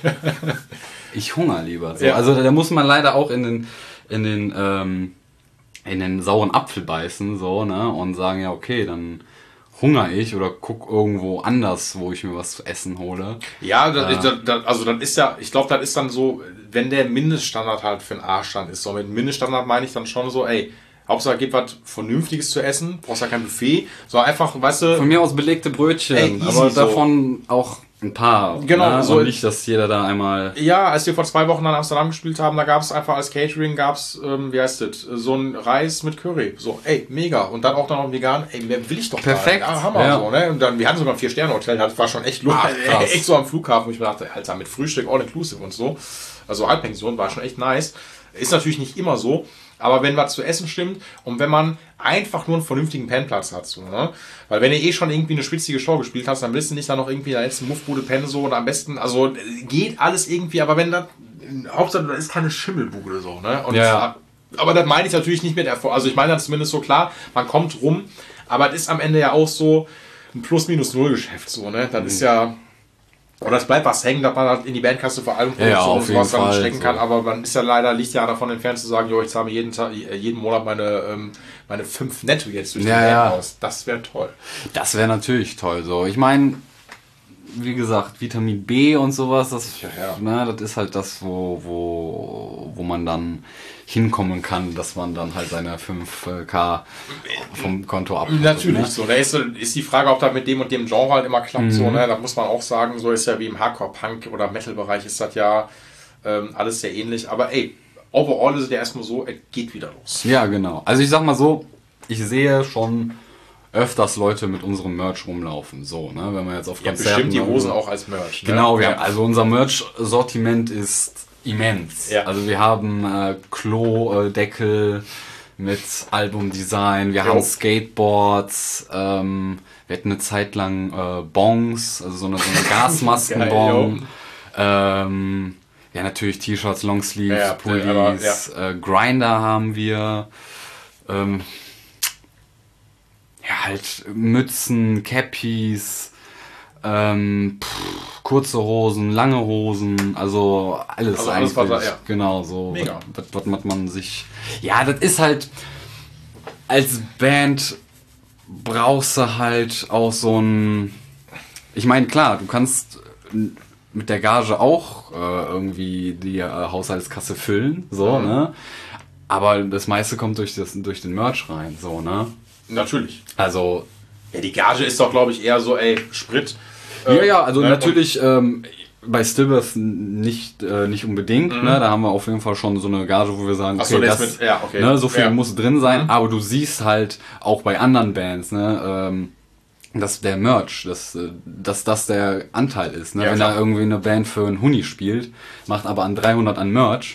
Ich hungere lieber. So. Ja. Also da muss man leider auch in den, in den, ähm, in den sauren Apfel beißen, so, ne, und sagen, ja, okay, dann hungere ich oder guck irgendwo anders, wo ich mir was zu essen hole. Ja, das, äh, das, also das ist ja, ich glaube, das ist dann so, wenn der Mindeststandard halt für einen Arsch dann ist. So mit Mindeststandard meine ich dann schon so, ey, Hauptsache gibt was Vernünftiges zu essen, brauchst ja kein Buffet, sondern einfach, weißt du... Von mir aus belegte Brötchen, ey, aber so. Davon auch ein paar. Genau, ne? so. Und nicht, dass jeder da einmal... Ja, als wir vor zwei Wochen in Amsterdam gespielt haben, da gab es einfach als Catering, gab es, ähm, wie heißt das, so ein Reis mit Curry. So, ey, mega. Und dann auch noch vegan, ey, mehr will ich doch perfekt. Da. Ja, Hammer, ja. so, ne? Und dann, wir hatten sogar ein Vier-Sterne-Hotel, das war schon echt lustig. Echt so am Flughafen, wo ich mir dachte, Alter, mit Frühstück, all-inclusive und so. Also Halbpension war schon echt nice. Ist natürlich nicht immer so, aber wenn was zu essen stimmt und wenn man einfach nur einen vernünftigen Pennplatz hat, so, ne? Weil wenn du eh schon irgendwie eine schwitzige Show gespielt hast, dann willst du nicht da noch irgendwie in der letzten Muffbude pennen, so, und am besten, also geht alles irgendwie, aber wenn das, Hauptsache da ist keine Schimmelbude, so, ne? Und ja. Aber das meine ich natürlich nicht mit Erfolg, also ich meine dann zumindest so, klar, man kommt rum, aber es ist am Ende ja auch so ein Plus-Minus-Null-Geschäft, so, ne? Das mhm. ist ja... Oder es bleibt was hängen, dass man halt in die Bandkasse vor allem ja, ja, und sowas dann stecken kann. So. Aber man ist ja leider, liegt ja davon entfernt zu sagen, jo, ich zahle mir jeden Tag, jeden Monat meine, ähm, meine fünf Netto jetzt durch die ja, Band ja. aus. Das wäre toll. Das wäre natürlich toll. So, ich meine, wie gesagt, Vitamin B und sowas, das, ja, ja. Ne, das ist halt das, wo, wo, wo man dann hinkommen kann, dass man dann halt seine fünf K vom Konto ab. Natürlich ne? so. Da ist, ist die Frage, ob das mit dem und dem Genre halt immer klappt. Mhm. So, ne? Da muss man auch sagen, so ist ja wie im Hardcore-Punk- oder Metal-Bereich ist das ja ähm, alles sehr ähnlich. Aber ey, overall ist es ja erstmal so, es geht wieder los. Ja, genau. Also ich sag mal so, ich sehe schon öfters Leute mit unserem Merch rumlaufen. So, ne? Wenn man jetzt auf Konzerten... Ja, bestimmt die Hosen auch als Merch. Ne? Genau, wir ja. haben, also unser Merch-Sortiment ist immens. Ja. Also wir haben äh, Klo-Deckel mit Albumdesign, wir jo. haben Skateboards, ähm, wir hatten eine Zeit lang äh, Bongs, also so eine, so eine Gasmaskenbon. ähm, ja, natürlich T-Shirts, Longsleeves, ja, Pullis, ja. äh, Grinder haben wir. Ähm, ja, halt Mützen, Cappies, ähm, pff, kurze Hosen, lange Hosen, also alles also eigentlich. Alles, was, ja. Genau, so. Mega. Was, was, was man sich... Ja, das ist halt... Als Band brauchst du halt auch so ein... Ich meine, klar, du kannst mit der Gage auch äh, irgendwie die äh, Haushaltskasse füllen, so, mhm. ne? Aber das meiste kommt durch, das, durch den Merch rein, so, ne? Natürlich. Also... Ja, die Gage ist doch, glaube ich, eher so, ey, Sprit... Ja, ja, also ne? natürlich ähm, bei Stillbirth nicht, äh, nicht unbedingt. Mhm. Ne? Da haben wir auf jeden Fall schon so eine Gage, wo wir sagen, okay, so, das, mit, ja, okay. Ne, so viel ja. muss drin sein. Mhm. Aber du siehst halt auch bei anderen Bands, ne, ähm, dass der Merch, dass, dass das der Anteil ist. Ne? Ja, Wenn klar. da irgendwie eine Band für einen Huni spielt, macht aber an dreihundert an Merch.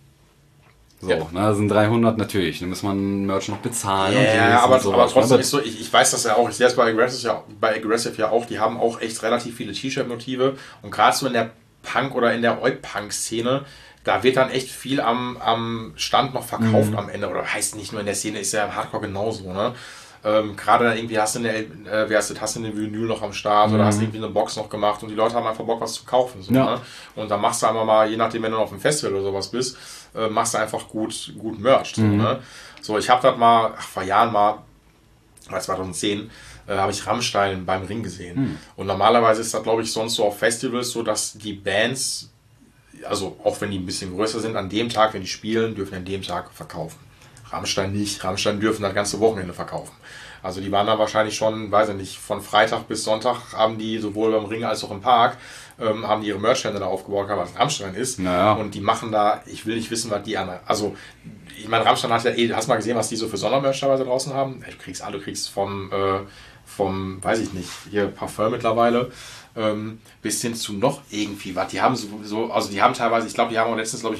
So, ja. ne, sind dreihundert natürlich, dann muss man Merch noch bezahlen. Ja, und ja aber, und aber trotzdem ist so, ich, ich weiß das ja auch, ich sehe es bei Aggressive ja, bei Aggressive ja auch, die haben auch echt relativ viele T-Shirt-Motive und gerade so in der Punk- oder in der Oi-Punk-Szene, da wird dann echt viel am, am Stand noch verkauft mhm. am Ende, oder heißt nicht nur in der Szene, ist ja im Hardcore genauso, ne? Ähm, gerade dann irgendwie hast du eine, äh, wie heißt das, hast du eine Vinyl noch am Start mhm. oder hast irgendwie eine Box noch gemacht und die Leute haben einfach Bock, was zu kaufen. So, ja. ne? Und dann machst du einfach mal, je nachdem, wenn du noch auf einem Festival oder sowas bist, äh, machst du einfach gut, gut Merch. So, mhm. ne? So, ich habe das mal, ach, vor Jahren mal, zweitausendzehn, äh, habe ich Rammstein beim Ring gesehen. Mhm. Und normalerweise ist das, glaube ich, sonst so auf Festivals so, dass die Bands, also auch wenn die ein bisschen größer sind, an dem Tag, wenn die spielen, dürfen an dem Tag verkaufen. Rammstein nicht. Rammstein dürfen das ganze Wochenende verkaufen. Also die waren da wahrscheinlich schon, weiß ich nicht, von Freitag bis Sonntag haben die sowohl beim Ring als auch im Park, ähm, haben die ihre Merchstände da aufgebaut, was Rammstein ist. Naja. Und die machen da, ich will nicht wissen, was die an, also ich meine, Rammstein hat ja eh, hast mal gesehen, was die so für Sondermerch teilweise draußen haben? Du kriegst alle, du kriegst vom, äh, vom, weiß ich nicht, hier Parfum mittlerweile, ähm, bis hin zu noch irgendwie was. Die haben so, so also die haben teilweise, ich glaube, die haben auch letztens, glaube ich, eine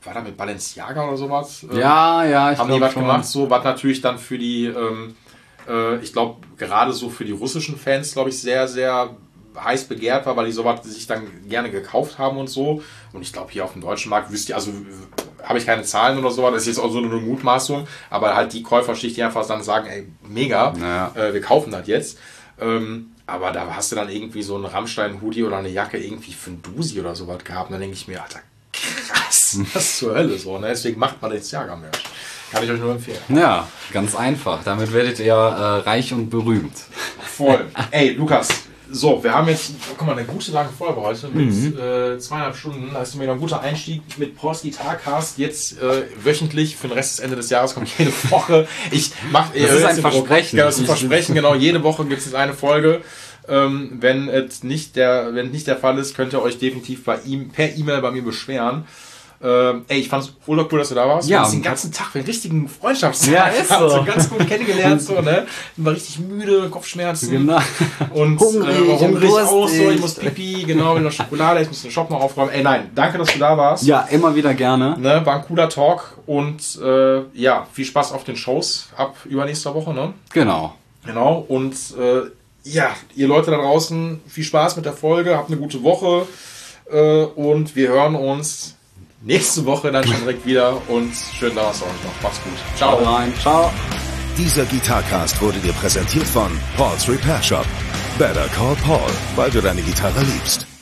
war da mit Balenciaga oder sowas? Ja, ja, ich Haben die glaub was schon. gemacht, so, was natürlich dann für die, ähm, äh, ich glaube, gerade so für die russischen Fans, glaube ich, sehr, sehr heiß begehrt war, weil die sowas sich dann gerne gekauft haben und so. Und ich glaube, hier auf dem deutschen Markt wisst ihr, also habe ich keine Zahlen oder so, das ist jetzt auch so eine Mutmaßung, aber halt die Käuferschicht, die einfach dann sagen, ey, mega, Naja. äh, wir kaufen das jetzt. Ähm, aber da hast du dann irgendwie so einen Rammstein-Hoodie oder eine Jacke irgendwie für ein Dusi oder sowas gehabt. Und dann denke ich mir, Alter, krass, was zur Hölle so, ne? Deswegen macht man jetzt Jager-Merch. Kann ich euch nur empfehlen. Ja, ganz einfach. Damit werdet ihr äh, reich und berühmt. Voll. Ey, Lukas, so, wir haben jetzt, guck mal, eine gute lange Folge heute mit mhm. äh, zweieinhalb Stunden. Da ist mir ein guter Einstieg mit Pauls Gitarcast. Jetzt äh, wöchentlich für den Rest des Ende des Jahres kommt jede Woche. Ich mach, das ist ein Versprechen. Ja, das ist ein Versprechen, genau. Jede Woche gibt es jetzt eine Folge. Ähm, wenn es nicht der, wenn nicht der Fall ist, könnt ihr euch definitiv bei ihm per E-Mail bei mir beschweren. Ähm, ey, ich fand's cool, dass du da warst. Ja, wir haben den ganzen Tag für einen richtigen Freundschaftstag. Ja, ist so. so ganz gut kennengelernt, so, ne? War richtig müde, Kopfschmerzen. Genau. Und hungrig, äh, hungrig und auch so. Ich durstig. muss pipi, genau, mit der Schokolade. Ich muss den Shop noch aufräumen. Ey, nein, danke, dass du da warst. Ja, immer wieder gerne. Ne, war ein cooler Talk. Und äh, ja, viel Spaß auf den Shows ab übernächster Woche, ne? Genau. Genau. Und äh, ja, ihr Leute da draußen, viel Spaß mit der Folge. Habt eine gute Woche. Äh, und wir hören uns nächste Woche dann schon direkt wieder und schönen Donnerstag euch noch. Macht's gut. Ciao. Ciao rein. Ciao. Dieser Gitarcast wurde dir präsentiert von Paul's Repair Shop. Better call Paul, weil du deine Gitarre liebst.